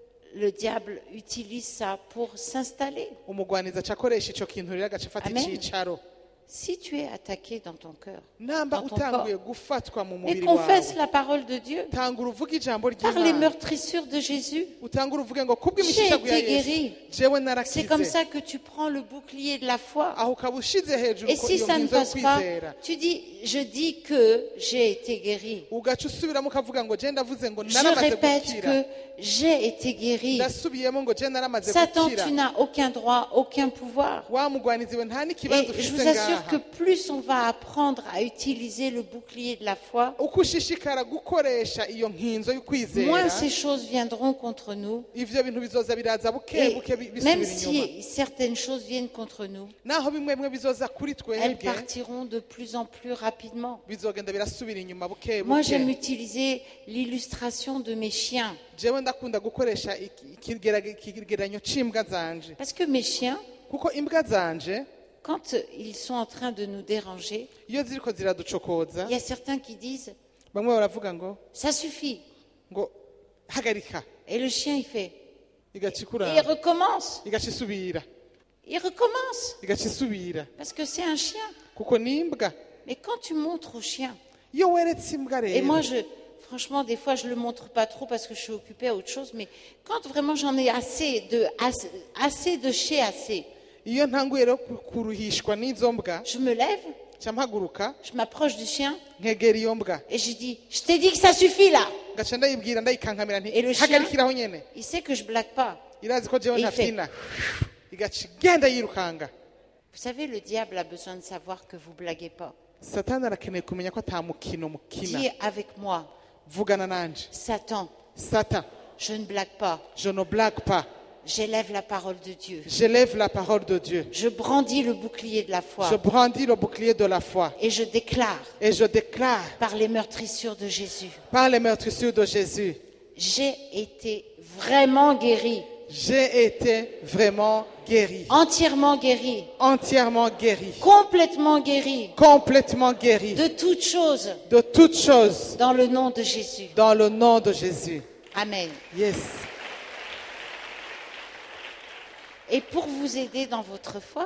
Speaker 2: le diable utilise ça pour s'installer.
Speaker 3: umugwaniza aca akoresha ico kintu rero agaca afata
Speaker 2: Amen.
Speaker 3: icicaro.
Speaker 2: Si tu es attaqué dans ton cœur,
Speaker 3: namba
Speaker 2: dans ton
Speaker 3: utanguye
Speaker 2: corps,
Speaker 3: gufatwa mu
Speaker 2: et
Speaker 3: mubiri
Speaker 2: confesse
Speaker 3: wawe,
Speaker 2: la parole de Dieu
Speaker 3: tangura uvuge ijambo
Speaker 2: par les
Speaker 3: ry'Imana,
Speaker 2: meurtrissures de Jésus,
Speaker 3: utangura uvuge ngo
Speaker 2: j'ai
Speaker 3: kubw'imishishago ya
Speaker 2: été
Speaker 3: Yesu
Speaker 2: guéri.
Speaker 3: jewe
Speaker 2: C'est comme
Speaker 3: narakize.
Speaker 2: ça que tu prends le bouclier de la foi.
Speaker 3: aho ukaba ushize hejuru
Speaker 2: Et
Speaker 3: ko
Speaker 2: si
Speaker 3: iyo
Speaker 2: ça ne
Speaker 3: nkinzo yo
Speaker 2: passe pas,
Speaker 3: kwizera,
Speaker 2: tu dis, je dis que j'ai été guéri.
Speaker 3: ugaca usubiramo ukavuga ngo je ndavuze ngo
Speaker 2: Je
Speaker 3: naramaze
Speaker 2: répète
Speaker 3: gukira,
Speaker 2: que j'ai été guéri.
Speaker 3: ndasubiyemo ngo je naramaze
Speaker 2: Satan,
Speaker 3: gukira.
Speaker 2: tu n'as aucun droit, aucun pouvoir.
Speaker 3: wa mugwanizi we nta n'ikibazo
Speaker 2: Et je
Speaker 3: ufise
Speaker 2: vous assure que
Speaker 3: ngaha.
Speaker 2: plus on va apprendre à utiliser le bouclier de la foi,
Speaker 3: uko ushishikara gukoresha iyo nkinzo yo kwizera,
Speaker 2: moins ces choses viendront contre nous.
Speaker 3: ivyo bintu bizoza biraza buke
Speaker 2: Et
Speaker 3: buke bi-
Speaker 2: même
Speaker 3: bisubira inyuma.
Speaker 2: si certaines choses viennent contre nous,
Speaker 3: naho bimwe bimwe bizoza kuri
Speaker 2: elles
Speaker 3: twebwe
Speaker 2: partiront de plus en plus rapidement.
Speaker 3: bizogenda birasubira inyuma buke
Speaker 2: Moi, j'aime
Speaker 3: buke.
Speaker 2: utiliser l'illustration de mes chiens.
Speaker 3: jewe ndakunda gukoresha iki- ikigera- ikigereranyo c'imbwa zanje,
Speaker 2: Parce que mes chiens,
Speaker 3: kuko imbwa zanje
Speaker 2: quand ils sont en train de nous déranger,
Speaker 3: iyo ziriko ziraducokoza,
Speaker 2: il y a certains qui disent,
Speaker 3: bamwe baravuga ngo
Speaker 2: ça suffit.
Speaker 3: ngo hagarika,
Speaker 2: Et le chien, il fait.
Speaker 3: igaca
Speaker 2: Et il
Speaker 3: ikuraba,
Speaker 2: recommence.
Speaker 3: igaca isubira,
Speaker 2: Il recommence.
Speaker 3: igaca isubira,
Speaker 2: Parce que c'est un chien.
Speaker 3: kuko ni imbwa.
Speaker 2: Mais quand tu montres au chien,
Speaker 3: iyo weretse imbwa
Speaker 2: et moi,
Speaker 3: rero,
Speaker 2: je, franchement, des fois, je le montre pas trop parce que je suis occupée à autre chose, mais quand vraiment j'en ai assez de, assez, assez de chez assez,
Speaker 3: iyo ntanguye rero ku- kuruhishwa n'izo mbwa,
Speaker 2: je me lève,
Speaker 3: ca mpaguruka
Speaker 2: je m'approche du chien
Speaker 3: nkegera iyo mbwa,
Speaker 2: et je dis, je t'ai dit que ça suffit là.
Speaker 3: ngaca ndayibwira ndayikankamira nti
Speaker 2: Et le chien?
Speaker 3: hagarikiraho nyene,
Speaker 2: Il sait que je blague pas.
Speaker 3: irazi ko jewe
Speaker 2: Et il
Speaker 3: ntafina, igaca igenda yirukanga.
Speaker 2: Vous savez, le diable a besoin de savoir que vous blaguez pas.
Speaker 3: satani arakeneye kumenya ko ata mukino mukina.
Speaker 2: Dis avec moi,
Speaker 3: vugana nanje,
Speaker 2: Satan,
Speaker 3: Satan,
Speaker 2: je ne blague pas.
Speaker 3: je ne blague pas,
Speaker 2: J'élève la parole de Dieu.
Speaker 3: j'élève la parole de Dieu,
Speaker 2: Je brandis le bouclier de la
Speaker 3: je
Speaker 2: foi
Speaker 3: brandis le bouclier de la foi
Speaker 2: et je déclare
Speaker 3: et je déclare
Speaker 2: par les meurtrissures de Jésus,
Speaker 3: par les meurtrissures de Jésus,
Speaker 2: j'ai été vraiment guéri,
Speaker 3: j'ai été vraiment guéri,
Speaker 2: entièrement guéri,
Speaker 3: entièrement guéri,
Speaker 2: complètement guéri
Speaker 3: complètement guéri
Speaker 2: de toutes choses
Speaker 3: de toutes choses
Speaker 2: dans le nom de Jésus.
Speaker 3: dans le nom de Jésus.
Speaker 2: Amen.
Speaker 3: Yes.
Speaker 2: Et pour vous aider dans votre foi,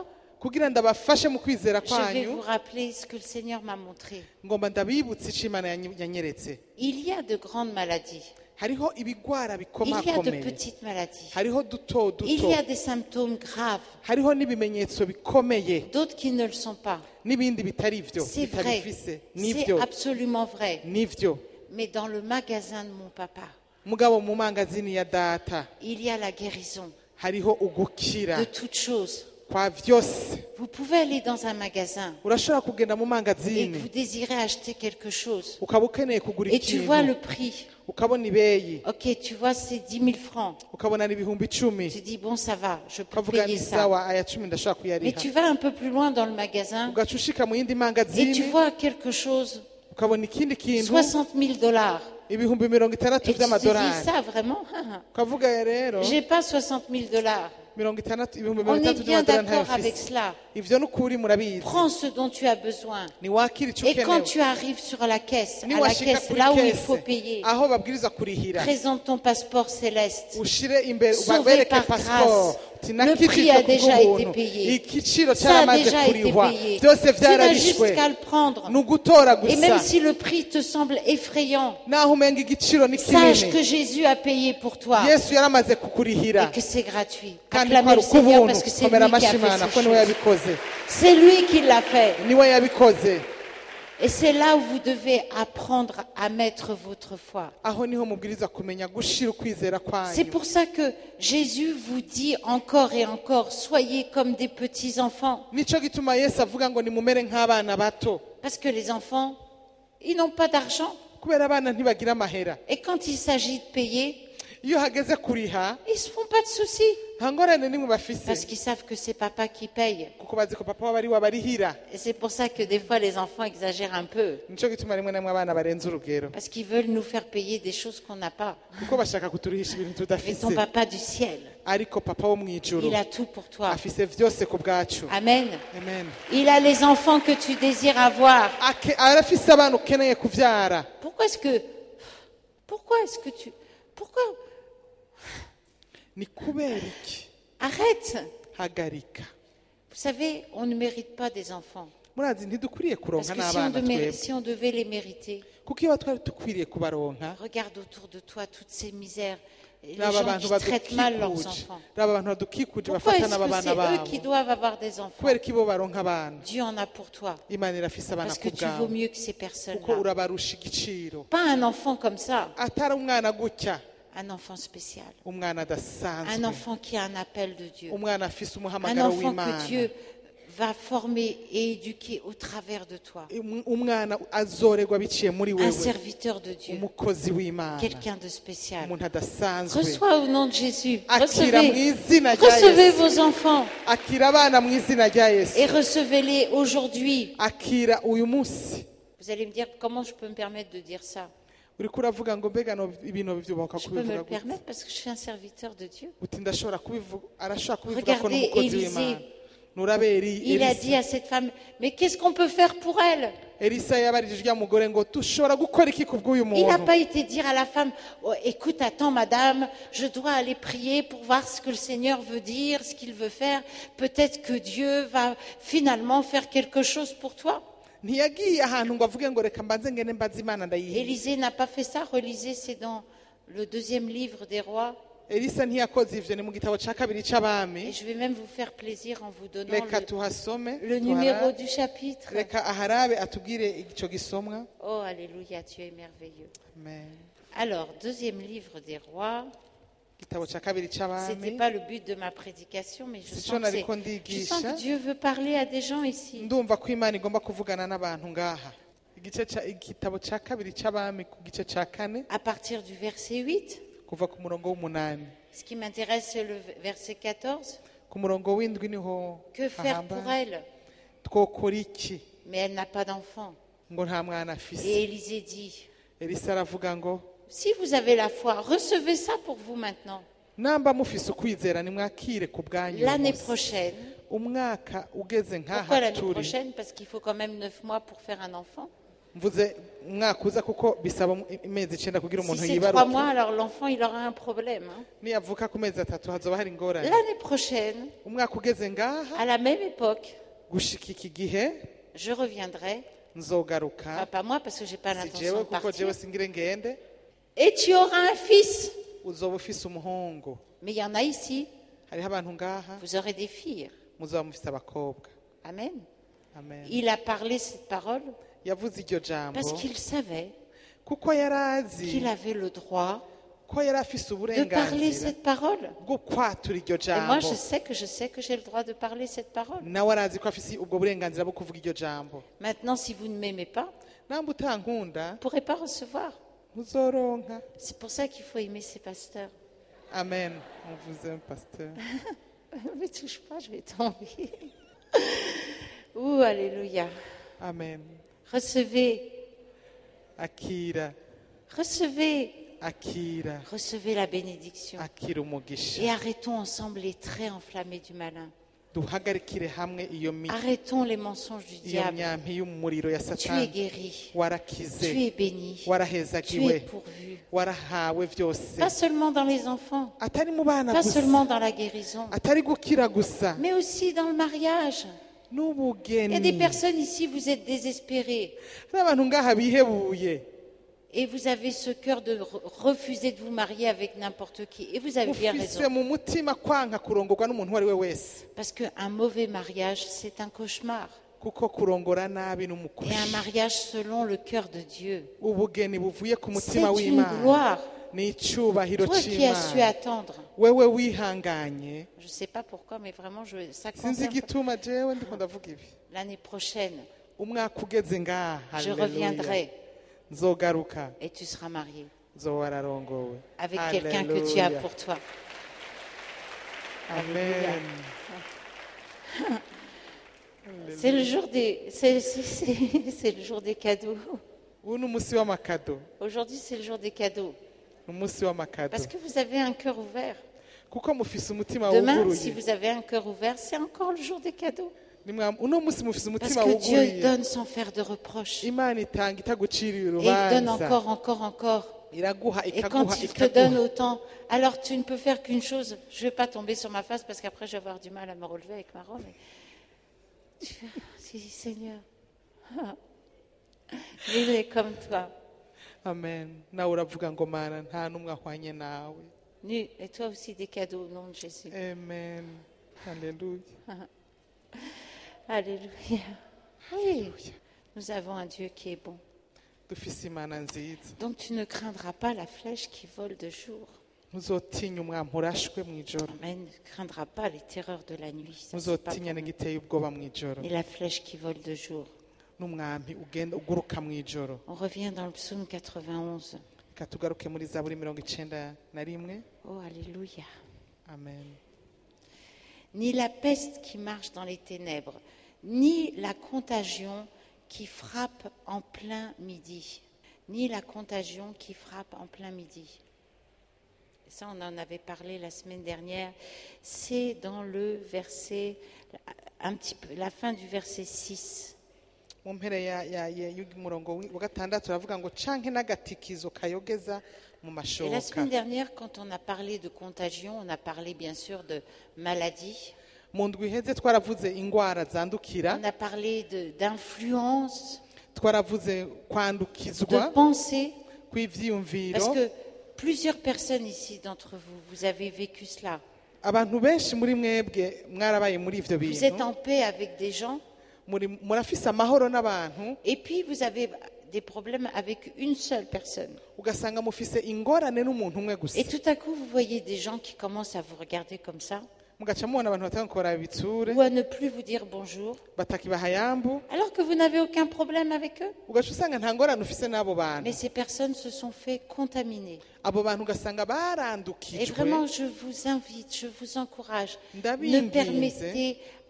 Speaker 3: kugira ndabafashe mu kwizera
Speaker 2: Je vais
Speaker 3: kwanyu
Speaker 2: vous rappeler ce que le Seigneur m'a montré.
Speaker 3: ngomba ndabibutse icyo Imana yanyi- yanyeretse.
Speaker 2: Il y a de grandes maladies.
Speaker 3: Hariho ibigwara
Speaker 2: Il y a de
Speaker 3: bikomakomeye,
Speaker 2: petites maladies.
Speaker 3: hariho duto
Speaker 2: Il
Speaker 3: duto,
Speaker 2: y a des symptômes graves,
Speaker 3: hariho n'ibimenyetso bikomeye
Speaker 2: d'autres qui ne le sont pas.
Speaker 3: n'ibindi bitari byo
Speaker 2: C'est vrai.
Speaker 3: bitabifise
Speaker 2: C'est
Speaker 3: nivyo
Speaker 2: absolument vrai.
Speaker 3: nivyo.
Speaker 2: Mais dans le magasin de mon papa,
Speaker 3: mugabo mu mangazini ya data
Speaker 2: il y a la guérison
Speaker 3: hariho ugukira
Speaker 2: de toutes choses.
Speaker 3: kwa vyose.
Speaker 2: Vous pouvez aller dans un magasin
Speaker 3: Urashobora kugenda mu
Speaker 2: et que
Speaker 3: mangazini
Speaker 2: vous désirez acheter quelque chose.
Speaker 3: ukaba ukeneye kugura
Speaker 2: Et tu vois le
Speaker 3: ikintu
Speaker 2: prix.
Speaker 3: ukabona ibeyi
Speaker 2: Ok, tu vois, c'est dix mille francs.
Speaker 3: ukabona ni ibihumbi icumi
Speaker 2: Tu dis, bon, ça va, je peux
Speaker 3: ukavuga
Speaker 2: payer
Speaker 3: ni
Speaker 2: ça.
Speaker 3: sawa aya cumi ndashobora
Speaker 2: Mais
Speaker 3: kuyariha,
Speaker 2: tu vas un peu plus loin dans le magasin
Speaker 3: ugaca ushika mu yindi
Speaker 2: et tu
Speaker 3: mangazini
Speaker 2: vois quelque chose,
Speaker 3: ukabona ikindi kintu
Speaker 2: soixante mille dollars.
Speaker 3: ibihumbi mirongo itandatu
Speaker 2: Et tu te dis,
Speaker 3: vy'amadolari,
Speaker 2: ça vraiment,
Speaker 3: ukavuga rero
Speaker 2: j'ai pas soixante mille dollars.
Speaker 3: mirongo itandatu ibihumbi
Speaker 2: On
Speaker 3: mirongo
Speaker 2: est
Speaker 3: itandatu
Speaker 2: bien
Speaker 3: vy'amadolari
Speaker 2: d'accord
Speaker 3: ntayo
Speaker 2: avec
Speaker 3: mfise.
Speaker 2: cela.
Speaker 3: Ivyo n'ukuri murabizi,
Speaker 2: Prends ce dont tu as besoin.
Speaker 3: ni wakira ico
Speaker 2: Et quand
Speaker 3: ukenewe,
Speaker 2: tu arrives sur la caisse,
Speaker 3: ni
Speaker 2: à la
Speaker 3: washika
Speaker 2: caisse,
Speaker 3: kuri
Speaker 2: là où il faut
Speaker 3: kese
Speaker 2: payer,
Speaker 3: aho babwiriza kurihira
Speaker 2: présente ton passeport céleste.
Speaker 3: ushire imbere
Speaker 2: Sauvé
Speaker 3: ubereke
Speaker 2: par
Speaker 3: passport
Speaker 2: grâce.
Speaker 3: uti
Speaker 2: Le
Speaker 3: nakijijwe
Speaker 2: prix a déjà
Speaker 3: kubw'ubuntu.
Speaker 2: été payé.
Speaker 3: Igiciro
Speaker 2: Ça a
Speaker 3: cyaramaze
Speaker 2: déjà été
Speaker 3: kurihwa,
Speaker 2: payé.
Speaker 3: byose
Speaker 2: Tu n'as juste
Speaker 3: vyararishwe,
Speaker 2: qu'à le prendre.
Speaker 3: ni ugutora
Speaker 2: Et même
Speaker 3: gusa.
Speaker 2: si le prix te semble effrayant,
Speaker 3: naho umenga igiciro ni
Speaker 2: sache que
Speaker 3: kinini,
Speaker 2: Jésus a payé pour toi
Speaker 3: yesu yaramaze
Speaker 2: et
Speaker 3: kukurihira
Speaker 2: que c'est gratuit.
Speaker 3: kandi
Speaker 2: Acclamez
Speaker 3: kwari
Speaker 2: le Seigneur
Speaker 3: ukubuntu.
Speaker 2: parce que c'est lui
Speaker 3: Komera
Speaker 2: qui a
Speaker 3: amashyi
Speaker 2: fait
Speaker 3: Imana
Speaker 2: ces
Speaker 3: ko niwe
Speaker 2: choses.
Speaker 3: yabikoze,
Speaker 2: C'est lui qui l'a fait.
Speaker 3: niwe yabikoze.
Speaker 2: Et c'est là où vous devez apprendre à mettre votre foi.
Speaker 3: Aho niho mubwiriza kumenya gushira ukwizera
Speaker 2: C'est
Speaker 3: kwanyu.
Speaker 2: pour ça que Jésus vous dit encore et encore, soyez comme des petits enfants.
Speaker 3: Nico gituma Yesu avuga ngo nimumere nk'abana bato,
Speaker 2: Parce que les enfants, ils n'ont pas d'argent.
Speaker 3: kubera abana ntibagira amahera.
Speaker 2: Et quand il s'agit de payer,
Speaker 3: Iyo hageze kuriha
Speaker 2: ils ne se font pas de soucis.
Speaker 3: nta ngorane nimwe
Speaker 2: Parce
Speaker 3: bafise,
Speaker 2: qu'ils savent que c'est papa qui paye.
Speaker 3: kuko bazi ko papa wabo ari we abarihira.
Speaker 2: Et c'est pour ça que des fois les enfants exagèrent un peu.
Speaker 3: Nico gituma rimwe na rimwe abana barenze urugero,
Speaker 2: Parce qu'ils veulent nous faire payer des choses qu'on n'a pas.
Speaker 3: kuko bashaka kuturihisha ibintu
Speaker 2: Mais
Speaker 3: tudafise.
Speaker 2: ton papa du ciel,
Speaker 3: Ariko papa wo mw'ijuru
Speaker 2: il a tout pour toi.
Speaker 3: afise vyose ku bwacu.
Speaker 2: Amen.
Speaker 3: Amen.
Speaker 2: Il a les enfants que tu désires avoir.
Speaker 3: Ake- arafise abana ukeneye kuvyara.
Speaker 2: Pourquoi est-ce que... Pourquoi est-ce que tu... Pourquoi...
Speaker 3: Ni kubera iki?
Speaker 2: Arrête.
Speaker 3: Hagarika.
Speaker 2: Vous savez, on ne mérite pas des enfants.
Speaker 3: Murazi ntidukwiriye
Speaker 2: Parce
Speaker 3: kuronka
Speaker 2: que si on,
Speaker 3: n'abana
Speaker 2: de-
Speaker 3: twebwe,
Speaker 2: si on devait les mériter,
Speaker 3: kuko iyo twari dukwiriye kubaronka,
Speaker 2: regarde autour de toi toutes ces misères. Les
Speaker 3: raba
Speaker 2: gens
Speaker 3: abantu
Speaker 2: qui traitent mal leurs
Speaker 3: badukikuje,
Speaker 2: enfants.
Speaker 3: raba abantu badukikuje
Speaker 2: Pourquoi
Speaker 3: bafata
Speaker 2: est-ce
Speaker 3: n'ababana
Speaker 2: que c'est eux
Speaker 3: babo,
Speaker 2: qui doivent avoir des enfants?
Speaker 3: kubera ko ibo baronka abana.
Speaker 2: Dieu en a pour toi.
Speaker 3: Imana irafise abana
Speaker 2: Parce
Speaker 3: ku
Speaker 2: que tu vaux
Speaker 3: bwawe,
Speaker 2: mieux que ces
Speaker 3: kuko
Speaker 2: personnes-là.
Speaker 3: urabarusha igiciro.
Speaker 2: Pas un enfant comme ça,
Speaker 3: Atari umwana gutya,
Speaker 2: un enfant spécial.
Speaker 3: umwana
Speaker 2: Un
Speaker 3: adasanzwe,
Speaker 2: enfant qui a un appel de Dieu.
Speaker 3: umwana afise
Speaker 2: Un
Speaker 3: umuhamagaro
Speaker 2: enfant
Speaker 3: w'Imana,
Speaker 2: que Dieu va former et éduquer au travers de toi.
Speaker 3: Um- umwana azorerwa biciye muri
Speaker 2: Un
Speaker 3: wewe,
Speaker 2: serviteur de Dieu.
Speaker 3: umukozi w'Imana,
Speaker 2: Quelqu'un de spécial.
Speaker 3: umuntu adasanzwe.
Speaker 2: Reçois au nom de Jésus.
Speaker 3: Akira mu
Speaker 2: Recevez,
Speaker 3: izina rya
Speaker 2: recevez
Speaker 3: Yesu,
Speaker 2: vos enfants
Speaker 3: akira abana mu izina rya Yesu,
Speaker 2: et recevez-les aujourd'hui.
Speaker 3: akira uyu munsi.
Speaker 2: Vous allez me dire, comment je peux me permettre de dire ça?
Speaker 3: Uriko uravuga ngo mbega no ibintu bivyubahuka
Speaker 2: Je peux me
Speaker 3: kubivuga
Speaker 2: le
Speaker 3: gute?
Speaker 2: permettre parce que je suis un serviteur de Dieu.
Speaker 3: Uti ndashobora kubivuga, arashobora kubivuga ko
Speaker 2: Regardez
Speaker 3: n'umukozi
Speaker 2: Élisée.
Speaker 3: w'Imana. Nurabe Eli-
Speaker 2: Il a dit
Speaker 3: Elisa,
Speaker 2: à cette femme, mais qu'est-ce qu'on peut faire pour elle?
Speaker 3: Elisa yabarije urya mugore ngo dushobora gukora iki kubw'uyu
Speaker 2: Il n'a
Speaker 3: muntu?
Speaker 2: pas été dire à la femme, oh, écoute, attends madame, je dois aller prier pour voir ce que le Seigneur veut dire, ce qu'il veut faire. Peut-être que Dieu va finalement faire quelque chose pour toi.
Speaker 3: Ntiyagiye ahantu ngo avuge ngo reka mbanze ngene mbaze Imana ndayihe.
Speaker 2: Élisée n'a pas fait ça. Relisez, c'est dans le deuxième livre des rois.
Speaker 3: Elisa ntiyakoze ivyo, ni mu gitabo ca kabiri
Speaker 2: Et
Speaker 3: c'abami.
Speaker 2: je vais même vous faire plaisir en vous donnant
Speaker 3: Reka
Speaker 2: le,
Speaker 3: tuhasome,
Speaker 2: le
Speaker 3: tuharabe.
Speaker 2: numéro du chapitre.
Speaker 3: Reka aharabe atubwire ico gisomwa.
Speaker 2: Oh, alléluia, tu es merveilleux.
Speaker 3: Amen.
Speaker 2: Alors, deuxième livre des rois.
Speaker 3: Igitabo ca kabiri
Speaker 2: C'était
Speaker 3: c'abami.
Speaker 2: pas le but de ma prédication, mais je
Speaker 3: Si
Speaker 2: sens,
Speaker 3: cyo
Speaker 2: que
Speaker 3: nariko
Speaker 2: c'est- je
Speaker 3: ndigisha.
Speaker 2: sens que Dieu veut parler à des gens ici.
Speaker 3: Ndumva ko Imana igomba kuvugana n'abantu ngaha. Igice ca igitabo ca kabiri c'abami ku gice ca kane
Speaker 2: À partir du verset huit,
Speaker 3: kuva ku murongo w'umunani.
Speaker 2: ce qui m'intéresse, c'est le verset quatorze.
Speaker 3: Ku murongo w'indwi niho
Speaker 2: Que faire pour
Speaker 3: hahamba.
Speaker 2: elle?
Speaker 3: Twokora iki
Speaker 2: Mais elle n'a pas d'enfant.
Speaker 3: ngo nta mwana afise?
Speaker 2: Et Élisée dit,
Speaker 3: Elisa aravuga ngo
Speaker 2: si vous avez la foi, recevez ça pour vous maintenant.
Speaker 3: namba mufise ukwizera nimwakire ku bwanyu uyu
Speaker 2: L'année
Speaker 3: munsi."
Speaker 2: prochaine.
Speaker 3: umwaka ugeze
Speaker 2: Pourquoi
Speaker 3: nk'aha
Speaker 2: l'année
Speaker 3: turi,
Speaker 2: prochaine? Parce qu'il faut quand même neuf mois pour faire un enfant.
Speaker 3: mvuze umwaka uza kuko bisaba imezi icenda kugira
Speaker 2: Si
Speaker 3: umuntu
Speaker 2: c'est trois mois,
Speaker 3: yibaruke
Speaker 2: alors l'enfant, il aura un problème. hein.
Speaker 3: niyavuka ku mezi atatu hazoba hari ingorane
Speaker 2: L'année prochaine,
Speaker 3: umwaka ugeze ngaha
Speaker 2: à la même époque,
Speaker 3: gushika iki gihe
Speaker 2: je reviendrai.
Speaker 3: nzogaruka
Speaker 2: Enfin, pas moi, parce que j'ai pas
Speaker 3: si
Speaker 2: l'intention
Speaker 3: jewe
Speaker 2: de
Speaker 3: kuko
Speaker 2: partir.
Speaker 3: jewe singire ngende
Speaker 2: Et tu auras un fils.
Speaker 3: uzoba ufise umuhungu
Speaker 2: Mais il y en a ici,
Speaker 3: hariho abantu ngaha
Speaker 2: vous aurez des filles.
Speaker 3: muzoba mufise abakobwa
Speaker 2: Amen.
Speaker 3: amen
Speaker 2: Il a parlé cette parole
Speaker 3: yavuze iryo jambo
Speaker 2: parce qu'il savait
Speaker 3: kuko yari azi
Speaker 2: qu'il avait le droit
Speaker 3: ko yari afise
Speaker 2: de parler
Speaker 3: uburenganzira
Speaker 2: cette parole.
Speaker 3: bwo kwatura iryo
Speaker 2: Et moi,
Speaker 3: jambo
Speaker 2: je sais que je sais que j'ai le droit de parler cette parole.
Speaker 3: nawe arazi ko afise ubwo burenganzira bwo kuvuga iryo jambo
Speaker 2: Maintenant, si vous ne m'aimez pas,
Speaker 3: namba utankunda
Speaker 2: vous ne pourrez pas recevoir.
Speaker 3: ntuzoronka
Speaker 2: C'est pour ça qu'il faut aimer ses pasteurs.
Speaker 3: amen on vous aime pasteur
Speaker 2: Ne me touche pas, je vais tomber. Ouh, alléluia.
Speaker 3: amen
Speaker 2: Recevez,
Speaker 3: akira
Speaker 2: recevez,
Speaker 3: akira
Speaker 2: recevez la bénédiction.
Speaker 3: akira umugisha
Speaker 2: Et arrêtons ensemble les traits enflammés du malin.
Speaker 3: duhagarikire hamwe iyo mi
Speaker 2: Arrêtons les mensonges du
Speaker 3: iyo
Speaker 2: diable.
Speaker 3: myampi y'umuriro ya
Speaker 2: Tu es
Speaker 3: satani
Speaker 2: guéri.
Speaker 3: warakize
Speaker 2: Tu es béni. Tu
Speaker 3: warahezagiwe
Speaker 2: es pourvu.
Speaker 3: warahawe byose
Speaker 2: Pas seulement dans les enfants,
Speaker 3: atari mu bana
Speaker 2: pas
Speaker 3: gusa
Speaker 2: seulement dans la guérison,
Speaker 3: atari gukira gusa
Speaker 2: mais aussi dans le mariage. Il y a des
Speaker 3: n'ubugeni
Speaker 2: personnes ici, vous êtes désespérés
Speaker 3: hari abantu ngaha bihebuye
Speaker 2: et vous avez ce cœur de re- refuser de vous marier avec n'importe qui. Et vous avez bien
Speaker 3: ufise
Speaker 2: raison.
Speaker 3: mu mutima kwanka kurongorwa n'umuntu uwo ari we wese
Speaker 2: Parce qu'un mauvais mariage, c'est un cauchemar.
Speaker 3: kuko kurongora nabi
Speaker 2: Et
Speaker 3: n'umukoshi
Speaker 2: un mariage selon le cœur de Dieu,
Speaker 3: ubugeni buvuye ku
Speaker 2: c'est
Speaker 3: mutima
Speaker 2: une
Speaker 3: w'imana
Speaker 2: gloire.
Speaker 3: ni icubahiro
Speaker 2: Toi qui as su
Speaker 3: c'imana
Speaker 2: attendre,
Speaker 3: wewe wihanganye
Speaker 2: je ne sais pas pourquoi, mais vraiment, je, ça
Speaker 3: sinzi
Speaker 2: concerne
Speaker 3: igituma jewe ndiko ndavuga ibi
Speaker 2: l'année prochaine.
Speaker 3: umwaka ugeze ngaha
Speaker 2: Je
Speaker 3: Hallelujah.
Speaker 2: reviendrai
Speaker 3: nzogaruka
Speaker 2: et tu seras marié
Speaker 3: nzoba wararongowe
Speaker 2: avec quelqu'un que tu as
Speaker 3: Hallelujah.
Speaker 2: pour toi.
Speaker 3: amen
Speaker 2: C'est le jour des, c'est, c'est- c'est- c'est le jour des cadeaux.
Speaker 3: ubu ni umunsi w'amakado
Speaker 2: Aujourd'hui, c'est le jour des cadeaux.
Speaker 3: ni umunsi w'amakado
Speaker 2: Parce que vous avez un cœur ouvert.
Speaker 3: kuko mufise umutima
Speaker 2: Demain,
Speaker 3: wuguruye
Speaker 2: si vous avez un cœur ouvert, c'est encore le jour des cadeaux.
Speaker 3: Nimwa- uno munsi mufise
Speaker 2: Parce
Speaker 3: umutima
Speaker 2: que Dieu
Speaker 3: wuguruye
Speaker 2: donne sans faire de reproches. Et
Speaker 3: imana itanga itaguciriye
Speaker 2: il donne
Speaker 3: urubanza
Speaker 2: encore, encore, encore.
Speaker 3: iraguha
Speaker 2: Et quand
Speaker 3: ikaguha
Speaker 2: il te donne
Speaker 3: ikaguha
Speaker 2: autant, alors tu ne peux faire qu'une chose. Je ne vais pas tomber sur ma face parce qu'après je vais avoir du mal à me relever avec ma robe. Mais tu fais, si, Seigneur, il est comme toi.
Speaker 3: amen nawe uravuga ngo mana nta n'umwe ahwanye nawe
Speaker 2: Nu, et toi aussi des cadeaux au nom de Jésus.
Speaker 3: amen haleluya
Speaker 2: Alléluia. Oui, nous avons un Dieu qui est bon.
Speaker 3: dufise imana nziza
Speaker 2: Donc tu ne craindras pas la flèche qui vole de jour.
Speaker 3: muzotinya umwampi urashwe mu ijoro
Speaker 2: Mais ne craindras pas les terreurs de la nuit. Ça, c'est pas
Speaker 3: muzotinya
Speaker 2: pour nous.
Speaker 3: n'igiteye ubwoba mu ijoro
Speaker 2: Et la flèche qui vole de jour.
Speaker 3: n'umwampi ugenda uguruka mu ijoro
Speaker 2: On revient dans le psaume quatre-vingt-onze.
Speaker 3: reka tugaruke muri zaburi mirongo icenda na rimwe
Speaker 2: Oh, alléluia.
Speaker 3: amen
Speaker 2: Ni la peste qui marche dans les ténèbres, ni la contagion qui frappe en plein midi. Ni la contagion qui frappe en plein midi. Ça, on en avait parlé la semaine dernière. C'est dans le verset, un petit peu, la fin du verset six.
Speaker 3: mu mpera ya- ya- ya- y'umurongo wa gatandatu aravuga ngo canke n'agatikizo kayogeza mu
Speaker 2: Et la
Speaker 3: mashoka
Speaker 2: semaine dernière, quand on a parlé de contagion, on a parlé bien sûr de maladie.
Speaker 3: mu ndwi iheze twaravuze ingwara
Speaker 2: On
Speaker 3: zandukira
Speaker 2: a parlé de- d'influence,
Speaker 3: twaravuze
Speaker 2: de
Speaker 3: kwandukizwa
Speaker 2: pensée.
Speaker 3: kw'ivyiyumviro
Speaker 2: Parce que plusieurs personnes ici d'entre vous, vous avez vécu cela.
Speaker 3: abantu benshi muri mwebwe mwarabaye muri ivyo
Speaker 2: Vous êtes
Speaker 3: bintu
Speaker 2: en paix avec des gens
Speaker 3: muri murafise amahoro n'abantu
Speaker 2: et puis vous avez des problèmes avec une seule personne.
Speaker 3: ugasanga mufise ingorane n'umuntu umwe gusa
Speaker 2: Et tout à coup, vous voyez des gens qui commencent à vous regarder comme ça
Speaker 3: mugaca mubona abantu batanga kubara ibitsure
Speaker 2: ou à ne plus vous dire bonjour
Speaker 3: batakibaha yambu
Speaker 2: alors que vous n'avez aucun problème avec eux.
Speaker 3: ugaca usanga nta ngorane ufise n'abo bantu
Speaker 2: Mais ces personnes se sont fait contaminer.
Speaker 3: abo bantu ugasanga
Speaker 2: Et
Speaker 3: barandukijwe
Speaker 2: vraiment, je vous invite, je vous encourage, ne
Speaker 3: ndabinginze
Speaker 2: permettez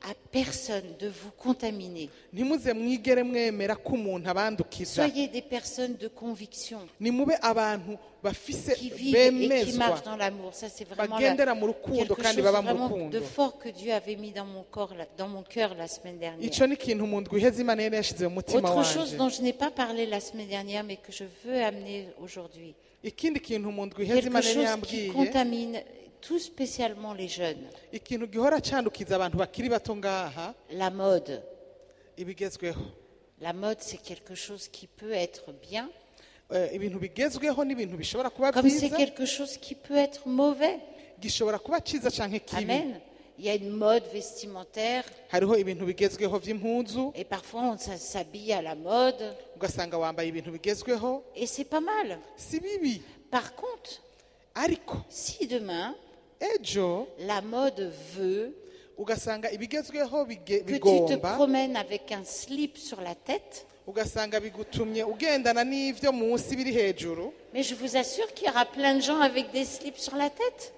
Speaker 2: à personne de vous contaminer.
Speaker 3: ntimuze mwigere mwemera ko umuntu abandukiza
Speaker 2: Soyez des personnes de conviction
Speaker 3: nimube abantu bafise
Speaker 2: qui vivent et qui
Speaker 3: bemezwa
Speaker 2: marchent dans l'amour. Ça, c'est vraiment la-
Speaker 3: bagendera mu rukundo
Speaker 2: quelque
Speaker 3: kandi
Speaker 2: chose
Speaker 3: baba mu
Speaker 2: vraiment
Speaker 3: rukundo
Speaker 2: de fort que Dieu avait mis dans mon corps, la- dans mon cœur la semaine dernière.
Speaker 3: ico ni ikintu mu ndwi iheze imana yari yashize mu mutima
Speaker 2: Autre chose
Speaker 3: wanje
Speaker 2: dont je n'ai pas parlé la semaine dernière, mais que je veux amener aujourd'hui.
Speaker 3: ikindi kintu mu ndwi iheze
Speaker 2: Quelque
Speaker 3: imana yari
Speaker 2: chose qui
Speaker 3: yambwiye
Speaker 2: contamine tout spécialement les jeunes.
Speaker 3: ikintu gihora candukiza abantu bakiri bato ngaha
Speaker 2: La mode.
Speaker 3: ibigezweho
Speaker 2: La mode, c'est quelque chose qui peut être bien,
Speaker 3: Eh, ibintu bigezweho n'ibintu bishobora kuba
Speaker 2: comme c'est
Speaker 3: byiza
Speaker 2: quelque chose qui peut être mauvais.
Speaker 3: gishobora kuba ciza canke kibi
Speaker 2: Amen. Il y a une mode vestimentaire
Speaker 3: hariho ibintu bigezweho vy'impuzu
Speaker 2: et parfois on s- s'habille à la mode
Speaker 3: ugasanga wambaye ibintu bigezweho
Speaker 2: et c'est pas mal.
Speaker 3: si bibi
Speaker 2: Par contre,
Speaker 3: ariko
Speaker 2: si demain
Speaker 3: ejo
Speaker 2: la mode veut
Speaker 3: ugasanga ibigezweho bige-
Speaker 2: que tu te
Speaker 3: bigomba
Speaker 2: promènes avec un slip sur la tête,
Speaker 3: ugasanga bigutumye ugendana n'ivyo munsi biri hejuru
Speaker 2: mais je vous assure qu'il y aura plein de gens avec des slips sur la tête.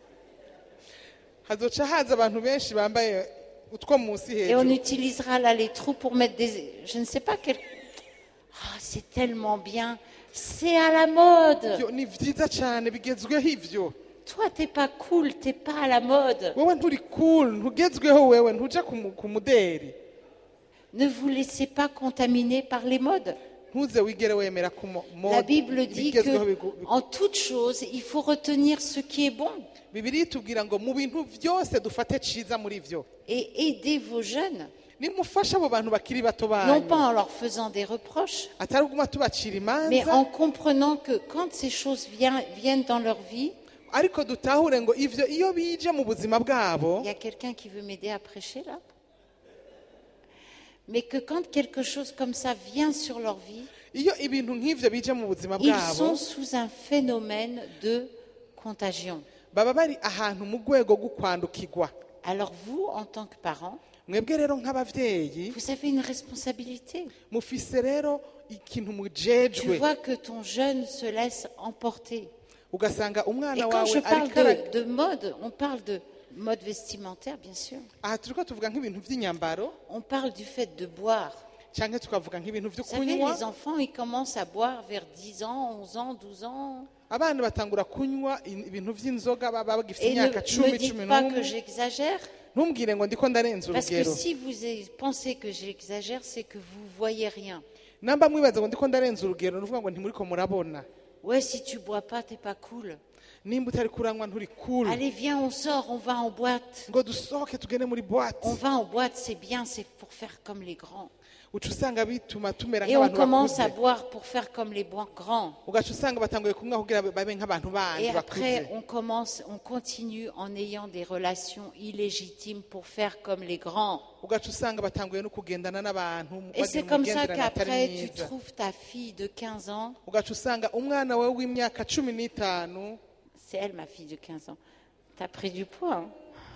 Speaker 3: hazoca haza abantu benshi bambaye utwo munsi
Speaker 2: Et on
Speaker 3: hejuru
Speaker 2: utilisera là les trous pour mettre des... Je ne sais pas quel... Ah, c'est tellement bien. C'est à la mode.
Speaker 3: Ivyo ni vyiza cane bigezweho ivyo
Speaker 2: Toi, t'es pas cool, t'es pas à la mode.
Speaker 3: wewe nturi cool ntugezweho wewe ntuja ku mu- ku muderi
Speaker 2: Ne vous laissez pas contaminer par les modes.
Speaker 3: ntuze wigere wemera ku mo-
Speaker 2: La
Speaker 3: mode
Speaker 2: Bible dit
Speaker 3: bigezweho
Speaker 2: que
Speaker 3: bigu- bigu-
Speaker 2: en toute chose, il faut retenir ce qui est bon
Speaker 3: Bibiliya itubwira ngo mu bintu byose dufate ciza muri vyo
Speaker 2: et aider vos jeunes,
Speaker 3: nimufashe abo bantu bakiri bato
Speaker 2: non pas
Speaker 3: banyu
Speaker 2: en leur faisant des reproches,
Speaker 3: atari uguma tubacira
Speaker 2: mais
Speaker 3: imanza
Speaker 2: en comprenant que quand ces choses vient- viennent dans leur vie,
Speaker 3: ariko dutahure ngo ivyo iyo bije mu buzima bwabo
Speaker 2: il y a quelqu'un qui veut m'aider à prêcher là? Mais que quand quelque chose comme ça vient sur leur vie,
Speaker 3: iyo ibintu nk'ivyo bije mu buzima
Speaker 2: ils
Speaker 3: bwabo
Speaker 2: sont sous un phénomène de contagion.
Speaker 3: baba bari ahantu mu rwego rwo kwandukirwa
Speaker 2: Alors vous, en tant que parents,
Speaker 3: mwebwe rero nk'abavyeyi
Speaker 2: vous avez une responsabilité.
Speaker 3: mufise rero ikintu
Speaker 2: Tu
Speaker 3: mujejwe
Speaker 2: vois que ton jeune se laisse emporter.
Speaker 3: ugasanga
Speaker 2: Et
Speaker 3: umwana
Speaker 2: quand je
Speaker 3: wawe
Speaker 2: parle
Speaker 3: ariko ara-
Speaker 2: de, de mode, on parle de mode vestimentaire, bien sûr.
Speaker 3: aha turiko tuvuga nk'ibintu vy'inyambaro
Speaker 2: On parle du fait de boire.
Speaker 3: canke tukavuga nk'ibintu vyo
Speaker 2: Vous savez,
Speaker 3: kunywa
Speaker 2: les enfants, ils commencent à boire vers dix ans, onze ans, douze ans.
Speaker 3: abana batangura kunywa in- ibintu vy'inzoga baba bagifite
Speaker 2: Et ne
Speaker 3: imyaka
Speaker 2: me
Speaker 3: cumi
Speaker 2: dites
Speaker 3: cumi
Speaker 2: pas que
Speaker 3: n'umwe
Speaker 2: j'exagère,
Speaker 3: ntumbwire ngo ndiko ndarenza
Speaker 2: parce que
Speaker 3: urugero
Speaker 2: si vous avez- pensez que j'exagère, c'est que vous voyez rien.
Speaker 3: namba mwibaza ngo ndiko ndarenza urugero nuvuga ngo ntimuriko murabona
Speaker 2: Ouais, si tu bois pas, t'es pas cool.
Speaker 3: nimba utari kuranywa nturi cool
Speaker 2: Allez, viens, on sort, on va en boîte.
Speaker 3: ngo dusohoke tugende muri boîte
Speaker 2: On va en boîte, c'est bien, c'est pour faire comme les grands.
Speaker 3: uca usanga bituma tumera
Speaker 2: Et on
Speaker 3: nk'abantu
Speaker 2: commence à
Speaker 3: bakuze
Speaker 2: boire pour faire comme les bons- grands.
Speaker 3: ugaca usanga batanguye kunywa kugira babe nk'abantu bandi
Speaker 2: Et après,
Speaker 3: bakuze
Speaker 2: on commence, on continue en ayant des relations illégitimes pour faire comme les grands.
Speaker 3: ugaca usanga batanguye no kugendana n'abantu
Speaker 2: Et c'est
Speaker 3: bagira
Speaker 2: comme ça
Speaker 3: umugenderanire atari
Speaker 2: qu'après, tu
Speaker 3: mwiza
Speaker 2: trouves ta fille de quinze ans.
Speaker 3: ugaca usanga umwana wawe w'imyaka cumi n'itanu
Speaker 2: C'est elle, ma fille de quinze ans. T'as pris du poids. Hein?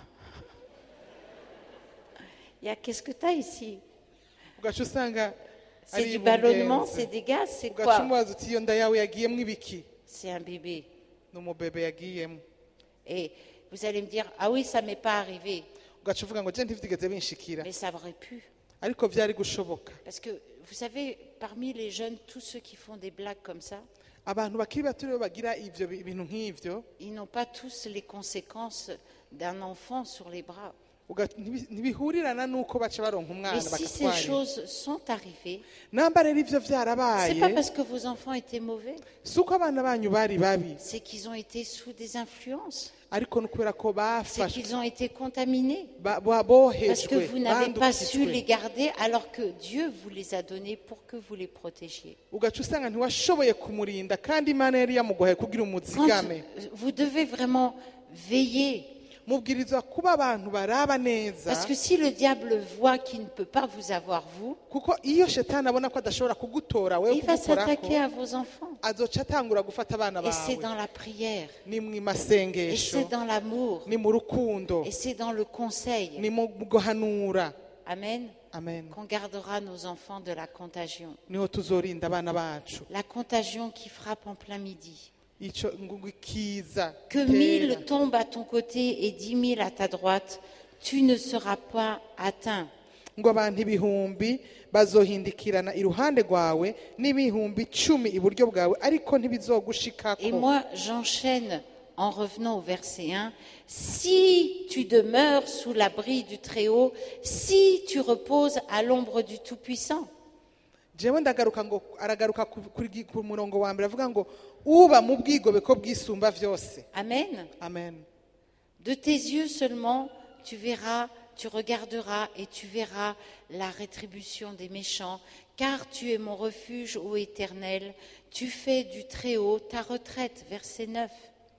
Speaker 2: Il y a, qu'est-ce que t'as ici?
Speaker 3: ugaca usanga
Speaker 2: C'est
Speaker 3: ari
Speaker 2: du ballonnement,
Speaker 3: ibungenze.
Speaker 2: c'est des gaz, c'est
Speaker 3: ugaca
Speaker 2: quoi?
Speaker 3: umubaza uti iyo nda yawe yagiyemo ibiki
Speaker 2: C'est un bébé.
Speaker 3: ni umubebe yagiyemo
Speaker 2: Et vous allez me dire, ah oui, ça m'est pas arrivé.
Speaker 3: ugaca uvuga ngo je ntivyigeze binshikira
Speaker 2: Mais ça aurait pu.
Speaker 3: ariko vyari gushoboka
Speaker 2: Parce que, vous savez, parmi les jeunes, tous ceux qui font des blagues comme ça,
Speaker 3: abantu bakiri bato rero bagira ivyo bi- bintu nk'ivyo
Speaker 2: ils n'ont pas tous les conséquences d'un enfant sur les bras.
Speaker 3: uga- ntibi- ntibihurirana n'uko baca baronka
Speaker 2: Mais
Speaker 3: umwana
Speaker 2: si ces
Speaker 3: bagatwara
Speaker 2: choses sont arrivées,
Speaker 3: namba rero ivyo
Speaker 2: c'est pas
Speaker 3: vyarabaye
Speaker 2: parce que vos enfants étaient mauvais,
Speaker 3: si uko abana banyu bari babi
Speaker 2: c'est qu'ils ont été sous des influences,
Speaker 3: ariko ni ukubera ko
Speaker 2: c'est
Speaker 3: bafashwe
Speaker 2: qu'ils ont été contaminés.
Speaker 3: ba- ba-
Speaker 2: Parce que
Speaker 3: bohejwe
Speaker 2: vous n'avez pas su les
Speaker 3: bandukijwe
Speaker 2: garder alors que Dieu vous les a donnés pour que vous les protégiez.
Speaker 3: ugaca usanga ntiwashoboye kumurinda kandi imana yari yamugoye kugira
Speaker 2: Quand
Speaker 3: umuzigame
Speaker 2: vous devez vraiment veiller.
Speaker 3: mubwirizwa kuba abantu baraba neza
Speaker 2: Parce que si le diable voit qu'il ne peut pas vous avoir vous,
Speaker 3: kuko iyo shetani abona ko adashobora kugutora wewe
Speaker 2: il va
Speaker 3: kugukorako
Speaker 2: s'attaquer à vos enfants.
Speaker 3: azoca atangura gufata abana
Speaker 2: Et c'est
Speaker 3: bawe
Speaker 2: dans la prière,
Speaker 3: ni mu
Speaker 2: et
Speaker 3: masengesho
Speaker 2: c'est dans l'amour,
Speaker 3: ni mu rukundo
Speaker 2: et c'est dans le conseil.
Speaker 3: ni mu guhanura
Speaker 2: Amen.
Speaker 3: amen
Speaker 2: Qu'on gardera nos enfants de la contagion.
Speaker 3: niho tuzorinda abana bacu
Speaker 2: La contagion qui frappe en plein midi.
Speaker 3: ico ngo ikiza
Speaker 2: Que
Speaker 3: gitera.
Speaker 2: mille tombent à ton côté et dix mille à ta droite, tu ne seras pas atteint.
Speaker 3: ngo abantu ibihumbi bazohindikirana iruhande rwawe n'ibihumbi icumi iburyo bwawe ariko ntibizogushikako.
Speaker 2: Et moi, j'enchaîne en revenant au verset un. Si tu demeures sous l'abri du Très-Haut, si tu reposes à l'ombre du Tout-Puissant.
Speaker 3: jewe ndagaruka ngo aragaruka ku- kuri- ku murongo wa mbere avuga ngo uba mu bwigobeko bw'isumba vyose.
Speaker 2: Amen.
Speaker 3: Amen.
Speaker 2: De tes yeux seulement, tu verras, tu regarderas et tu verras la rétribution des méchants, car tu es mon refuge, ô Éternel. Tu fais du Très-Haut ta retraite. Verset neuf.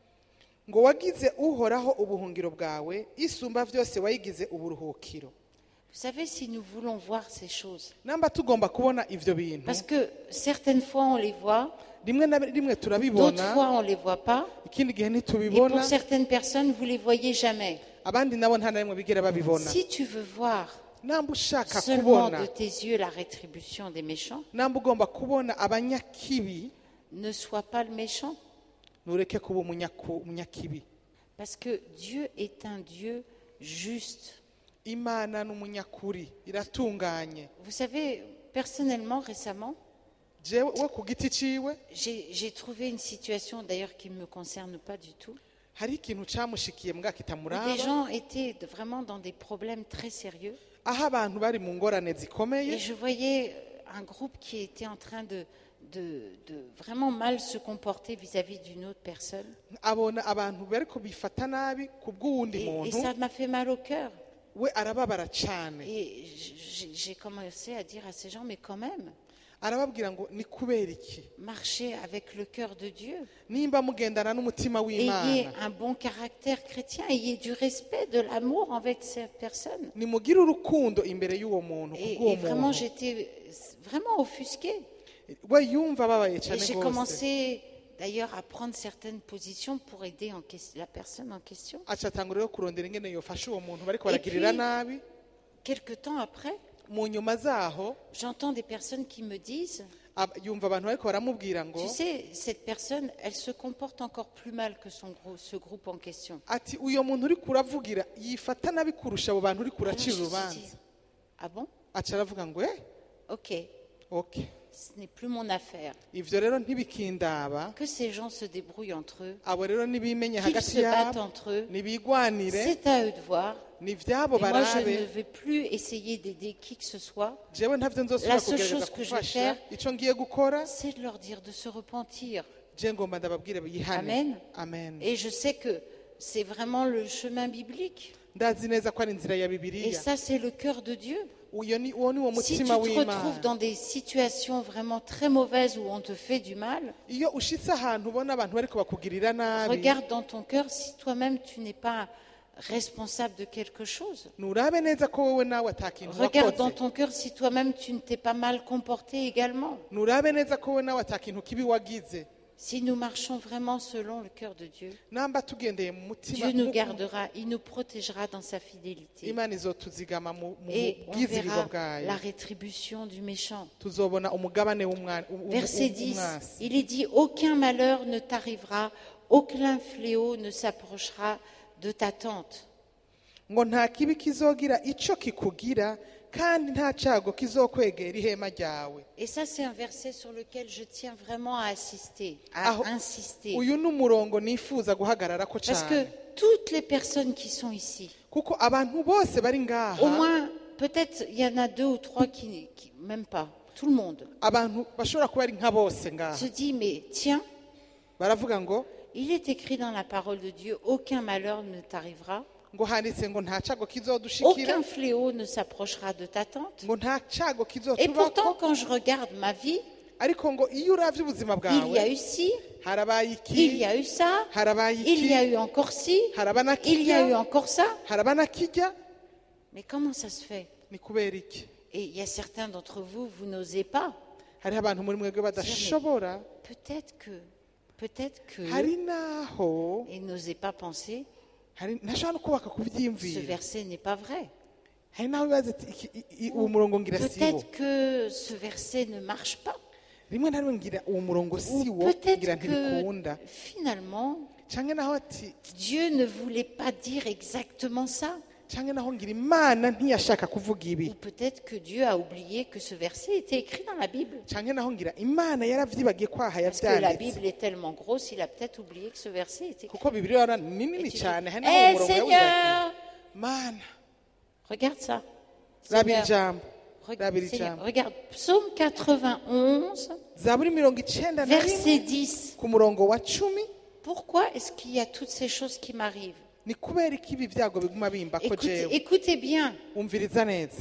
Speaker 3: ngo wagize uhoraho ubuhungiro bwawe isumba vyose wayigize uburuhukiro.
Speaker 2: Vous savez, si nous voulons voir ces choses,
Speaker 3: namba tugomba kubona ivyo bintu
Speaker 2: parce que certaines fois on les voit,
Speaker 3: rimwe na rimwe
Speaker 2: d'autres
Speaker 3: turabibona
Speaker 2: fois on les voit pas,
Speaker 3: ikindi gihe
Speaker 2: et
Speaker 3: ntitubibona
Speaker 2: pour certaines personnes vous les voyez jamais.
Speaker 3: abandi nabo nta na rimwe bigera babibona.
Speaker 2: Si tu veux voir
Speaker 3: namba ushaka
Speaker 2: seulement
Speaker 3: kubona
Speaker 2: de tes yeux la rétribution des méchants,
Speaker 3: namba ugomba kubona abanyakibi
Speaker 2: ne sois pas le méchant,
Speaker 3: nureke kuba umunyaku- umunyakibi.
Speaker 2: parce que Dieu est un Dieu juste.
Speaker 3: imana n'umunyakuri iratunganye.
Speaker 2: Vous savez, personnellement, récemment,
Speaker 3: jewe we ku giti ciwe
Speaker 2: j'ai j'ai trouvé une situation d'ailleurs qui ne me concerne pas du tout.
Speaker 3: hari ikintu camushikiye mbwa
Speaker 2: Où des
Speaker 3: kitamuraba
Speaker 2: gens étaient de- vraiment dans des problèmes très sérieux.
Speaker 3: aho abantu bari mu ngorane
Speaker 2: Et
Speaker 3: zikomeye
Speaker 2: je voyais un groupe qui était en train de, de, de vraiment mal se comporter vis-à-vis d'une autre personne.
Speaker 3: abona abantu bariko bifata nabi ku bw'uwundi
Speaker 2: Et, et
Speaker 3: muntu
Speaker 2: ça m'a fait mal au cœur.
Speaker 3: we arababara cane.
Speaker 2: Et j'ai j'ai commencé à dire à ces gens, mais quand même,
Speaker 3: arababwira ngo ni kubera iki
Speaker 2: marchez avec le cœur de Dieu.
Speaker 3: nimba mugendana n'umutima
Speaker 2: Ayez
Speaker 3: w'imana
Speaker 2: un bon caractère chrétien, ayez du respect, de l'amour avec cette personne.
Speaker 3: nimugire urukundo imbere y'uwo muntu
Speaker 2: Et,
Speaker 3: kubw'uwo
Speaker 2: et vraiment,
Speaker 3: muntu.
Speaker 2: j'étais vraiment offusquée.
Speaker 3: we yumva ababaye
Speaker 2: Et
Speaker 3: cane
Speaker 2: j'ai
Speaker 3: gose
Speaker 2: commencé d'ailleurs à prendre certaines positions pour aider en ques- la personne en question.
Speaker 3: aca atangura rero kurondera ingene yofasha uwo muntu bariko
Speaker 2: Et
Speaker 3: baragirira
Speaker 2: puis-
Speaker 3: nabi.
Speaker 2: Quelque temps après,
Speaker 3: mu nyuma zaho
Speaker 2: j'entends des personnes qui me disent,
Speaker 3: ab- yumva abantu bariko baramubwira ngo
Speaker 2: tu sais, cette personne, elle se comporte encore plus mal que son gros- ce groupe en question.
Speaker 3: ati uyo muntu uriko uravugira yifata nabi kurusha abo bantu uriko
Speaker 2: Alors, je
Speaker 3: uracira
Speaker 2: me suis
Speaker 3: urubanza.
Speaker 2: dit, ah bon?
Speaker 3: aca aravuga ngo eh
Speaker 2: Ok,
Speaker 3: ok
Speaker 2: ce n'est plus mon affaire.
Speaker 3: ivyo rero ntibikindaba.
Speaker 2: Que ces gens se débrouillent entre eux,
Speaker 3: abo rero nibimenye
Speaker 2: qu'ils
Speaker 3: hagati
Speaker 2: se battent
Speaker 3: yabo
Speaker 2: entre eux.
Speaker 3: nibigwanire
Speaker 2: C'est à eux de voir.
Speaker 3: ni vyabo
Speaker 2: Et moi, je ne
Speaker 3: barabe.
Speaker 2: vais plus essayer d'aider qui que ce soit.
Speaker 3: jewe ntavyo nzosubira
Speaker 2: La seule
Speaker 3: kugerageza
Speaker 2: chose que je vais
Speaker 3: gufasha
Speaker 2: faire,
Speaker 3: ico ngiye gukora
Speaker 2: C'est de leur dire de se repentir.
Speaker 3: je ngomba ndababwire bihane.
Speaker 2: Amen.
Speaker 3: Amen.
Speaker 2: Et je sais que c'est vraiment le chemin biblique.
Speaker 3: ndazi neza ko ari inzira ya
Speaker 2: Et
Speaker 3: bibiliya.
Speaker 2: ça, c'est le cœur de Dieu.
Speaker 3: uyo ni uwo ni wo
Speaker 2: Si tu
Speaker 3: mutima
Speaker 2: te retrouves
Speaker 3: w'imana.
Speaker 2: dans des situations vraiment très mauvaises où on te fait du mal,
Speaker 3: iyo ushitse ahantu ubona abantu bariko bakugirira nabi
Speaker 2: regarde dans ton cœur si toi-même tu n'es pas responsable de quelque chose.
Speaker 3: nurabe neza ko wowe nawe atakintu
Speaker 2: Regarde dans
Speaker 3: wakoze.
Speaker 2: ton cœur si toi-même tu ne t'es pas mal comporté également.
Speaker 3: nurabe neza ko wowe nawe atakintu kibi wagize.
Speaker 2: Si nous marchons vraiment selon le cœur de Dieu,
Speaker 3: namba tugendeye mu mutima
Speaker 2: Dieu nous
Speaker 3: mu-
Speaker 2: gardera, il nous protégera dans sa fidélité.
Speaker 3: imana izotuzigama mu mu
Speaker 2: Et on
Speaker 3: bwizirirwa
Speaker 2: verra
Speaker 3: bwayo.
Speaker 2: la rétribution du méchant.
Speaker 3: tuzobona umugabane w'umwa- u- u-
Speaker 2: Verset
Speaker 3: u-
Speaker 2: dix,
Speaker 3: w'umwasi.
Speaker 2: il est dit, aucun malheur ne t'arrivera, aucun fléau ne s'approchera de ta tente.
Speaker 3: ngo nta kibi kizogira ico kikugira kandi nta cago kizokwegera ihema ryawe.
Speaker 2: Et ça, c'est un verset sur lequel je tiens vraiment à assister, à
Speaker 3: Aho-
Speaker 2: insister.
Speaker 3: uyu ni umurongo nifuza guhagararako
Speaker 2: Parce que
Speaker 3: cane
Speaker 2: toutes les personnes qui sont ici,
Speaker 3: kuko abantu bose bari ngaha
Speaker 2: au moins, peut-être il y en a deux ou trois qui, qui- même pas, tout le monde,
Speaker 3: abantu bashobora kuba ari nka bose ngaha
Speaker 2: se dit, mais tiens,
Speaker 3: baravuga ngo
Speaker 2: il est écrit dans la parole de Dieu, aucun malheur ne t'arrivera,
Speaker 3: ngo handitse ngo nta cago kizodushikira
Speaker 2: aucun fléau ne s'approchera de ta tente.
Speaker 3: ngo nta cago
Speaker 2: Et pourtant,
Speaker 3: kizotubako
Speaker 2: quand je regarde ma vie,
Speaker 3: ariko ngo iyo uravye ubuzima
Speaker 2: il y a
Speaker 3: bwawe
Speaker 2: eu ci,
Speaker 3: harabaye
Speaker 2: il
Speaker 3: iki
Speaker 2: y a eu ça,
Speaker 3: harabaye
Speaker 2: il y a
Speaker 3: iki
Speaker 2: eu encore ci,
Speaker 3: haraba na
Speaker 2: il y a eu
Speaker 3: kirya
Speaker 2: encore ça.
Speaker 3: haraba na kirya.
Speaker 2: Mais comment ça se fait?
Speaker 3: ni kubera iki
Speaker 2: Et il y a certains d'entre vous, vous n'osez pas.
Speaker 3: hariho abantu muri mwebwe badashobora
Speaker 2: Peut-être que, peut-être que,
Speaker 3: hari naho
Speaker 2: et n'osez pas penser,
Speaker 3: hari ntashobora no kubaka
Speaker 2: ce
Speaker 3: kuvyiyumvira
Speaker 2: verset n'est pas vrai.
Speaker 3: hari naho bibaza ati iki- i- i- uwo murongo ngira siwo
Speaker 2: Peut-être que ce verset ne marche pas.
Speaker 3: rimwe na rimwe ngira uwo murongo
Speaker 2: Ou
Speaker 3: siwo
Speaker 2: peut-être
Speaker 3: ngira
Speaker 2: que
Speaker 3: ntibikunda
Speaker 2: finalement,
Speaker 3: canke naho ati
Speaker 2: Dieu ne voulait pas dire exactement ça.
Speaker 3: cyangwa naho ngira imana ntiyashaka kuvuga ibi
Speaker 2: Ou peut-être que Dieu a oublié que ce verset était écrit dans la Bible.
Speaker 3: cyangwa naho ngira imana yaravyibagiye kwaha
Speaker 2: Parce que la
Speaker 3: yavyanditse
Speaker 2: Bible est tellement grosse, il a peut-être oublié que ce verset était écrit.
Speaker 3: kuko bibiliya yara ni
Speaker 2: Et
Speaker 3: nini
Speaker 2: tu dis,
Speaker 3: cyane hari
Speaker 2: Eh
Speaker 3: naho umurongo yawibagiye
Speaker 2: Seigneur,
Speaker 3: mana
Speaker 2: regarde ça.
Speaker 3: rabira
Speaker 2: Seigneur,
Speaker 3: ijambo
Speaker 2: reg-
Speaker 3: rabira
Speaker 2: Seigneur,
Speaker 3: ijambo
Speaker 2: regarde, psaume quatre-vingt-onze,
Speaker 3: zaburi mirongo icenda na
Speaker 2: verset
Speaker 3: rimwe
Speaker 2: dix.
Speaker 3: ku murongo wa cumi
Speaker 2: Pourquoi est-ce qu'il y a toutes ces choses qui m'arrivent?
Speaker 3: ni kubera iki ibi byago biguma bimba ko
Speaker 2: Écoutez,
Speaker 3: jewe
Speaker 2: écoutez bien,
Speaker 3: umviriza neza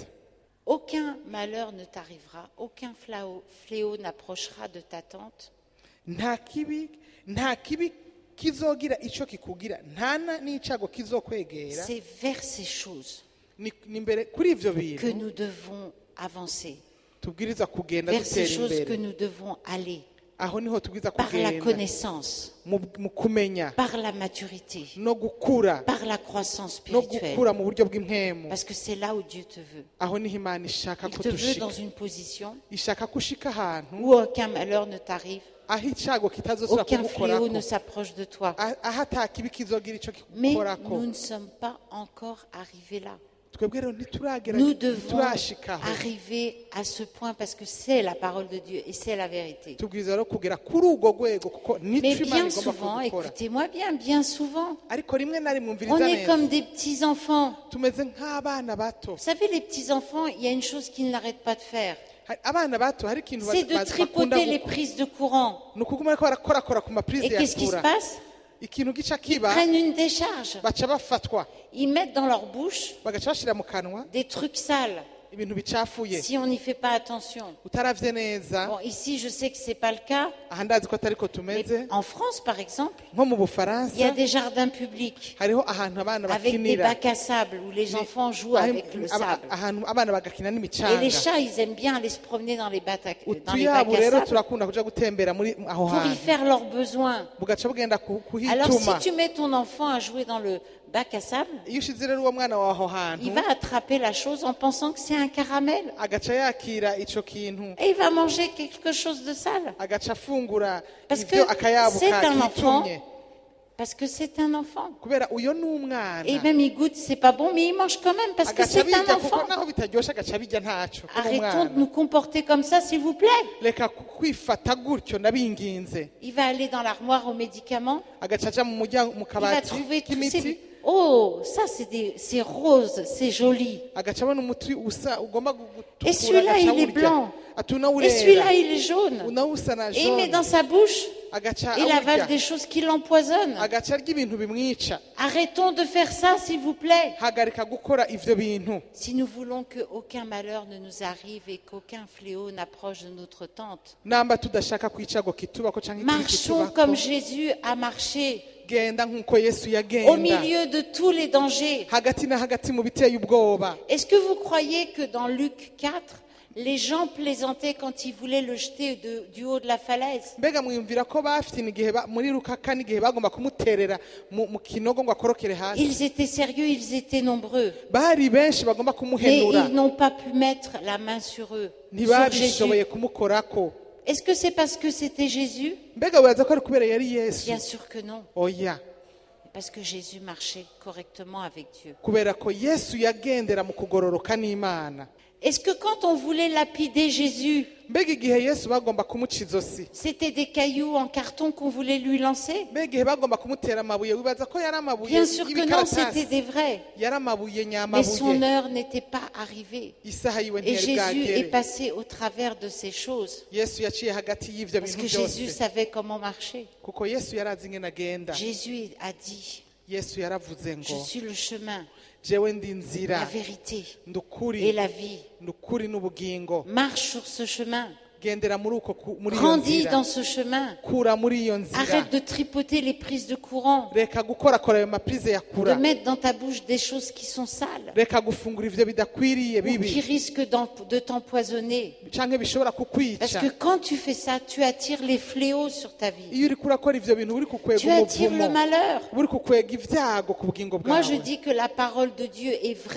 Speaker 2: aucun malheur ne t'arrivera, aucun fléau, fléau n'approchera de ta tente.
Speaker 3: nta kibi nta kibi kizogira ico kikugira nta na- n'icago kizokwegera
Speaker 2: C'est vers ces choses
Speaker 3: ni ni mbere kuri ivyo
Speaker 2: que
Speaker 3: bintu
Speaker 2: nous devons avancer,
Speaker 3: tubwiriza kugenda
Speaker 2: vers ces
Speaker 3: dutera
Speaker 2: choses que
Speaker 3: imbere
Speaker 2: nous devons aller,
Speaker 3: aho niho tubwiriza
Speaker 2: par la
Speaker 3: kugenda
Speaker 2: connaissance,
Speaker 3: mu mu kumenya
Speaker 2: par la maturité,
Speaker 3: no gukura
Speaker 2: par la croissance
Speaker 3: no
Speaker 2: spirituelle.
Speaker 3: gukura mu buryo bw'impwemu
Speaker 2: Parce que c'est là où Dieu te veut.
Speaker 3: aho niho imana ishaka
Speaker 2: Il
Speaker 3: ko
Speaker 2: te veut
Speaker 3: dushika
Speaker 2: dans une position
Speaker 3: ishaka ko ushika ahantu
Speaker 2: où aucun malheur ne t'arrive,
Speaker 3: aho icago kitazosubira
Speaker 2: aucun fléau
Speaker 3: kugukorako
Speaker 2: ne s'approche de toi.
Speaker 3: Ah- aho ata kibi kizogira ico
Speaker 2: Mais
Speaker 3: kigukorako
Speaker 2: nous ne sommes pas encore arrivés là.
Speaker 3: twebwe rero ntituragera
Speaker 2: Nous devons
Speaker 3: ntiturashikaho
Speaker 2: arriver à ce point parce que c'est la parole de Dieu et c'est la vérité.
Speaker 3: tubwiriza rero kugera kuri urwo rwego kuko
Speaker 2: Mais
Speaker 3: nico imana
Speaker 2: bien
Speaker 3: igomba
Speaker 2: souvent,
Speaker 3: kudukora
Speaker 2: écoutez-moi bien, bien souvent,
Speaker 3: ariko rimwe na rimwe
Speaker 2: on
Speaker 3: umviriza
Speaker 2: est
Speaker 3: neza
Speaker 2: comme des petits-enfants.
Speaker 3: tumeze nk'abana bato
Speaker 2: Vous savez, les petits-enfants, il y a une chose qu'ils n'arrêtent pas de faire.
Speaker 3: Hari- abana bato hari ikintu
Speaker 2: C'est de
Speaker 3: ba- bakunda
Speaker 2: tripoter les
Speaker 3: gukora.
Speaker 2: prises de courant.
Speaker 3: ni ukuguma ariko barakorakora ku maprise
Speaker 2: Et
Speaker 3: ya
Speaker 2: qu'est-ce qui se
Speaker 3: kura
Speaker 2: passe?
Speaker 3: ikintu gica
Speaker 2: Ils
Speaker 3: kiba
Speaker 2: prennent une décharge.
Speaker 3: baca bafatwa
Speaker 2: Ils mettent dans leur bouche
Speaker 3: bagaca bashira mu kanwa
Speaker 2: des trucs sales
Speaker 3: ibintu bicafuye
Speaker 2: si on n'y fait pas attention.
Speaker 3: utaravye neza
Speaker 2: Bon, ici, je sais que c'est pas le cas.
Speaker 3: aha ndazi ko atari ko
Speaker 2: Mais
Speaker 3: tumeze
Speaker 2: en France, par exemple,
Speaker 3: nko mu
Speaker 2: il y a
Speaker 3: bufaransa
Speaker 2: des jardins publics
Speaker 3: hariho ahantu abana
Speaker 2: avec des
Speaker 3: bakinira
Speaker 2: bacs à sable où les enfants jouent
Speaker 3: Aho-
Speaker 2: avec le
Speaker 3: aba-
Speaker 2: sable.
Speaker 3: ahantu abana bagakina
Speaker 2: Et les
Speaker 3: n'imicanga
Speaker 2: chats, ils aiment bien aller se promener dans les bacs à, dans les
Speaker 3: utuyabo
Speaker 2: bacs à
Speaker 3: rero
Speaker 2: sable
Speaker 3: turakunda kuja gutembera muri aho
Speaker 2: pour y
Speaker 3: hantu
Speaker 2: faire leurs besoins.
Speaker 3: bugaca bugenda ku-
Speaker 2: Alors, si
Speaker 3: kuhituma
Speaker 2: tu mets ton enfant à jouer dans le bac à sable,
Speaker 3: iyo ushize rero uwo mwana wawe aho hantu
Speaker 2: il va attraper la chose en pensant que c'est un caramel.
Speaker 3: agaca yakira ico kintu
Speaker 2: Et il va manger quelque chose de sale.
Speaker 3: agaca afungura
Speaker 2: Parce
Speaker 3: ivyo
Speaker 2: que
Speaker 3: akayabo
Speaker 2: c'est un enfant.
Speaker 3: kitumye
Speaker 2: Parce que c'est un enfant.
Speaker 3: kubera uyo ni umwana
Speaker 2: Et même il goûte, c'est pas bon, mais il mange quand même parce que
Speaker 3: agaca
Speaker 2: c'est un
Speaker 3: birya kuko
Speaker 2: enfant.
Speaker 3: naho bitaryoshe agaca birya ntaco kuko ni
Speaker 2: Arrêtons de
Speaker 3: umwana
Speaker 2: nous comporter comme ça, s'il vous plaît.
Speaker 3: reka kwifata gutyo nabinginze
Speaker 2: Il va aller dans l'armoire aux médicaments.
Speaker 3: agaca aja mu muryango mu
Speaker 2: Il va
Speaker 3: kabati
Speaker 2: trouver tous
Speaker 3: k'imiti
Speaker 2: ces... Oh, ça c'est des... c'est rose, c'est joli.
Speaker 3: agaca abona umuti usa ugomba
Speaker 2: Et
Speaker 3: gutukura
Speaker 2: celui-là,
Speaker 3: agaca
Speaker 2: il est
Speaker 3: awurya
Speaker 2: blanc.
Speaker 3: ati
Speaker 2: Et
Speaker 3: unawurera
Speaker 2: celui-là, il est jaune.
Speaker 3: unawusa na
Speaker 2: Et il met
Speaker 3: jaune
Speaker 2: dans sa bouche.
Speaker 3: agaca
Speaker 2: Il avale
Speaker 3: awurya
Speaker 2: des choses qui l'empoisonnent.
Speaker 3: agaca arya ibintu bimwica
Speaker 2: Arrêtons de faire ça, s'il vous plaît.
Speaker 3: hagarika gukora ivyo bintu
Speaker 2: Si nous voulons qu'aucun malheur ne nous arrive et qu'aucun fléau n'approche de notre tente,
Speaker 3: namba tudashaka kwicago kitubako canke ikibi
Speaker 2: marchons
Speaker 3: kitubako
Speaker 2: comme Jésus a marché
Speaker 3: genda nk'uko yesu
Speaker 2: au
Speaker 3: yagenda
Speaker 2: milieu de tous les dangers.
Speaker 3: hagati na hagati mu biteye ubwoba
Speaker 2: Est-ce que vous croyez que dans Luc quatre, les gens plaisantaient quand ils voulaient le jeter de- du haut de la falaise?
Speaker 3: mbega mwiyumvira ko bafite igihe ba- muri luka kane igihe bagomba kumuterera mu mu kinogo ngo akorokere hasi
Speaker 2: Ils étaient sérieux, ils étaient nombreux.
Speaker 3: bari benshi bagomba
Speaker 2: Mais
Speaker 3: kumuhenura
Speaker 2: ils n'ont pas pu mettre la main sur eux, sur
Speaker 3: ntibabishoboye
Speaker 2: Jésus.
Speaker 3: kumukorako
Speaker 2: Est-ce que c'est parce que c'était Jésus?
Speaker 3: mbega wibaza ko ari kubera yari yesu
Speaker 2: Bien sûr que non.
Speaker 3: oya
Speaker 2: Parce que Jésus marchait correctement avec Dieu.
Speaker 3: kubera ko yesu yagendera mu kugororoka n'imana
Speaker 2: Est-ce que quand on voulait lapider Jésus,
Speaker 3: mbega igihe yesu bagomba kumuca izosi
Speaker 2: c'était des cailloux en carton qu'on voulait lui lancer?
Speaker 3: mbega igihe bagomba kumutera amabuye wibaza ko yari amabuye
Speaker 2: Bien sûr que non, c'était
Speaker 3: y'ibikaratasi
Speaker 2: des vrais.
Speaker 3: yari amabuye
Speaker 2: Mais son
Speaker 3: nyamabuye
Speaker 2: heure n'était pas arrivée.
Speaker 3: isaha yiwe
Speaker 2: Et
Speaker 3: ntiyari
Speaker 2: Jésus est
Speaker 3: bwagere
Speaker 2: passé au travers de ces choses.
Speaker 3: yesu yaciye hagati y'ivyo
Speaker 2: Parce
Speaker 3: bintu
Speaker 2: que Jésus
Speaker 3: byose
Speaker 2: savait comment marcher.
Speaker 3: kuko yesu yari azi ingene agenda
Speaker 2: Jésus a dit,
Speaker 3: yesu yaravuze
Speaker 2: je
Speaker 3: ngo
Speaker 2: suis le chemin,
Speaker 3: jewe ndi inzira
Speaker 2: la vérité
Speaker 3: ndukuri
Speaker 2: et la vie.
Speaker 3: ndukuri n'ubugingo
Speaker 2: Marche sur ce chemin.
Speaker 3: gendera muri uko ku- muri iyo
Speaker 2: Grandis
Speaker 3: nzira
Speaker 2: dans ce chemin.
Speaker 3: kura muri iyo nzira
Speaker 2: Arrête de tripoter les prises de courant.
Speaker 3: reka gukorakora ayo maprize ya
Speaker 2: De
Speaker 3: kura
Speaker 2: mettre dans ta bouche des choses qui sont sales.
Speaker 3: reka gufungura ivyo bidakwiriye
Speaker 2: Ou qui
Speaker 3: bibi
Speaker 2: risquent d'en- de t'empoisonner.
Speaker 3: canke bishobora
Speaker 2: Parce
Speaker 3: kukwica
Speaker 2: que quand tu fais ça, tu attires les fléaux sur ta vie.
Speaker 3: iyo uriko urakora ivyo bintu uri kukwega
Speaker 2: Tu attires le
Speaker 3: umuvumo
Speaker 2: malheur.
Speaker 3: uri kukwega ivyago ku bugingo
Speaker 2: Moi, je
Speaker 3: bwawe
Speaker 2: dis que la parole de Dieu est vraie.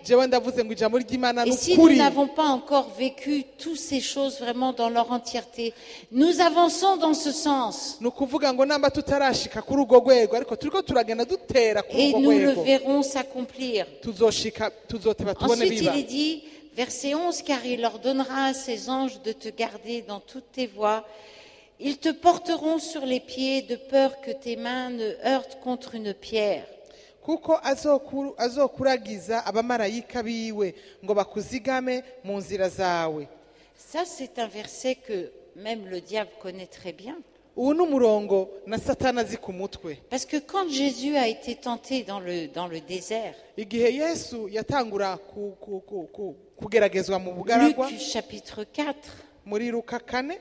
Speaker 3: jewe ndavuze ngo ijambo ry'Imana
Speaker 2: Et si nous
Speaker 3: n'ukuri.
Speaker 2: n'avons pas encore vécu toutes ces choses vraiment dans leur entièreté, nous avançons dans ce sens.
Speaker 3: Ni ukuvuga ngo namba tutarashika kuri urwo rwego ariko turiko turagenda dutera kuri
Speaker 2: Et
Speaker 3: urwo
Speaker 2: nous le
Speaker 3: rwego
Speaker 2: verrons s'accomplir.
Speaker 3: tuzoshika tuzoteba tubone
Speaker 2: Ensuite,
Speaker 3: biba.
Speaker 2: il est dit, verset onze, car il ordonnera à ses anges de te garder dans toutes tes voies. Ils te porteront sur les pieds de peur que tes mains ne heurtent contre une pierre.
Speaker 3: kuko azokuru- azokuragiza abamarayika biwe ngo bakuzigame mu nzira zawe.
Speaker 2: Ça, c'est un verset que même le diable connaît très bien.
Speaker 3: Ubu ni umurongo na satani azi ku mutwe.
Speaker 2: Parce que quand Jésus a été tenté dans le, dans le désert,
Speaker 3: Igihe Yesu yatangura ku- ku- ku- ku- kugeragezwa mu bugaragwa
Speaker 2: Luc chapitre quatre,
Speaker 3: muri Luka kane,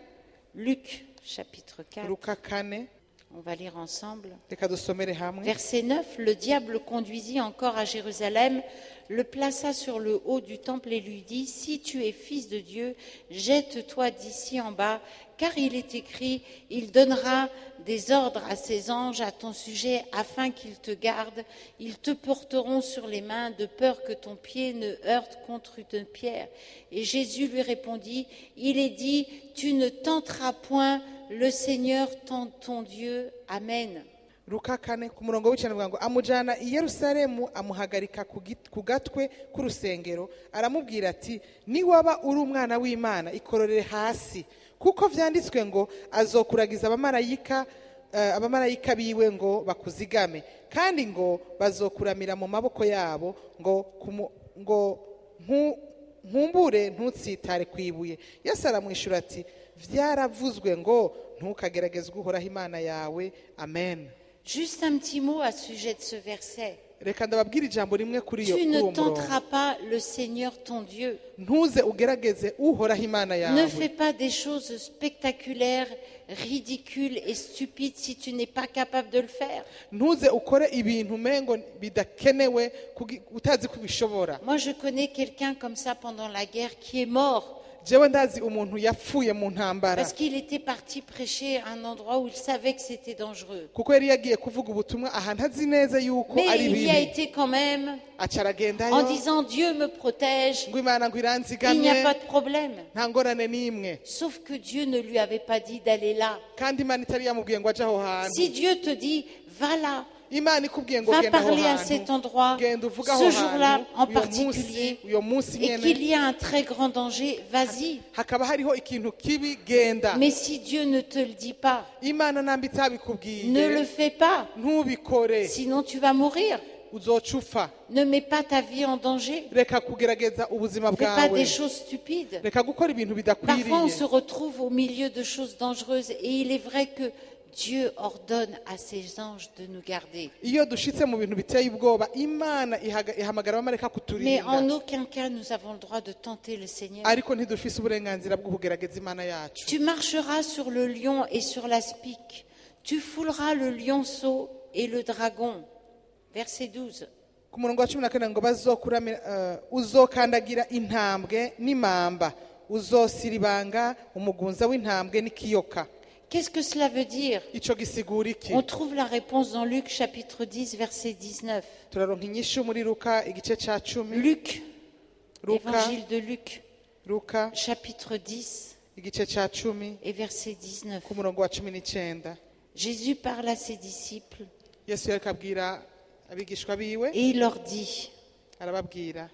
Speaker 2: Luc chapitre quatre,
Speaker 3: Luka kane,
Speaker 2: on va lire ensemble.
Speaker 3: reka dusomere hamwe.
Speaker 2: Verset neuf, le diable le conduisit encore à Jérusalem, le plaça sur le haut du temple et lui dit, si tu es fils de Dieu, jette-toi d'ici en bas, car il est écrit, il donnera des ordres à ses anges à ton sujet afin qu'ils te gardent, ils te porteront sur les mains de peur que ton pied ne heurte contre une pierre. Et Jésus lui répondit, il est dit, tu ne tenteras point le Seigneur ton, ton Dieu. Amen.
Speaker 3: Luka kane ku murongo w'icenda avuga ngo amujana i Yerusalemu amuhagarika ku git- ku gatwe k'urusengero aramubwira ati niwaba uri umwana w'Imana ikororere hasi kuko vyanditswe ngo azokuragiza abamarayika eh, abamarayika biwe ngo bakuzigame kandi ngo bazokuramira mu maboko yabo ngo kumu- ngo nku- nkumbure ntutsitare kwibuye. Yesu aramwishura ati vyaravuzwe ngo ntukageragezwe uhoraho Imana yawe. Amen.
Speaker 2: Juste un petit mot à ce sujet de ce verset.
Speaker 3: Reka ndababwira ijambo rimwe kuri iyo
Speaker 2: Tu
Speaker 3: kuri
Speaker 2: ne
Speaker 3: uwo murongo.
Speaker 2: tenteras pas le Seigneur ton Dieu.
Speaker 3: Ntuze ugerageze uhoraho Imana
Speaker 2: Ne
Speaker 3: yawe.
Speaker 2: fais pas des choses spectaculaires, ridicules et stupides si tu n'es pas capable de le faire.
Speaker 3: Ntuze ukore ibintu umengo bidakenewe kugi- utazi kubishobora.
Speaker 2: Moi, je connais quelqu'un comme ça pendant la guerre qui est mort
Speaker 3: Jewe ndazi umuntu yapfuye mu ntambara
Speaker 2: parce qu'il était parti prêcher à un endroit où il savait que c'était dangereux.
Speaker 3: kuko yari yagiye kuvuga ubutumwa ahantu azi neza yuko
Speaker 2: Mais
Speaker 3: ari
Speaker 2: il y a
Speaker 3: bibi
Speaker 2: été quand même
Speaker 3: aca aragendayo
Speaker 2: en disant Dieu me protège,
Speaker 3: ngo Imana ngo
Speaker 2: il n'y a
Speaker 3: iranzigamye
Speaker 2: pas de problème.
Speaker 3: nta ngorane n'imwe
Speaker 2: Sauf que Dieu ne lui avait pas dit d'aller là.
Speaker 3: kandi Imana itari yamubwiye ngo aje aho hantu.
Speaker 2: Si Dieu te dit, va là,
Speaker 3: Imana ikubwiye ngo
Speaker 2: va
Speaker 3: genda aho
Speaker 2: parler à cet
Speaker 3: hantu
Speaker 2: endroit,
Speaker 3: genda uvuga aho
Speaker 2: ce jour-là
Speaker 3: hantu
Speaker 2: en
Speaker 3: uyo
Speaker 2: particulier,
Speaker 3: munsi uyo munsi
Speaker 2: et
Speaker 3: nyene
Speaker 2: qu'il y a un très grand danger, vas-y.
Speaker 3: hakaba hariho ikintu kibi genda.
Speaker 2: Mais si Dieu ne te le dit pas,
Speaker 3: Imana namba
Speaker 2: ne le
Speaker 3: itabikubwiye
Speaker 2: fais pas,
Speaker 3: ntubikore
Speaker 2: sinon tu vas mourir.
Speaker 3: uzoca upfa.
Speaker 2: Ne mets pas ta vie en danger.
Speaker 3: Reka kugerageza ubuzima
Speaker 2: Ne fais pas
Speaker 3: bwawe
Speaker 2: des choses stupides.
Speaker 3: reka gukora ibintu
Speaker 2: Parfois, on
Speaker 3: bidakwiriye.
Speaker 2: se retrouve au milieu de choses dangereuses et il est vrai que Dieu ordonne à ses anges de nous garder.
Speaker 3: Iyo dushitse mu bintu biteye ubwoba Imana ihaga- ihamagara abamarayika
Speaker 2: Mais en
Speaker 3: kuturinda
Speaker 2: aucun cas nous avons le droit de tenter le Seigneur.
Speaker 3: ariko ntidufise uburenganzira bwo kugerageza Imana yacu.
Speaker 2: Tu marcheras sur le lion et sur l'aspic. Tu fouleras le lionceau et le dragon. Verset douze.
Speaker 3: Ku murongo wa cumi na kane ngo bazokuramira eh, uzokandagira intambwe n'imamba uzosiribanga umugunza w'intambwe n'ikiyoka.
Speaker 2: Qu'est-ce que cela veut dire?
Speaker 3: Ico gisigura iki?
Speaker 2: On trouve la réponse dans Luc chapitre dix, verset dix-neuf.
Speaker 3: Turaronka inyishu muri Luka igice ca cumi.
Speaker 2: Luc,
Speaker 3: Luka
Speaker 2: évangile de Luc,
Speaker 3: Luka
Speaker 2: chapitre dix
Speaker 3: igice ca cumi
Speaker 2: et verset dix-neuf.
Speaker 3: ku murongo wa cumi n'icenda.
Speaker 2: Jésus parle à ses disciples
Speaker 3: Yesu yariko abwira abigishwa biwe
Speaker 2: et il leur dit,
Speaker 3: arababwira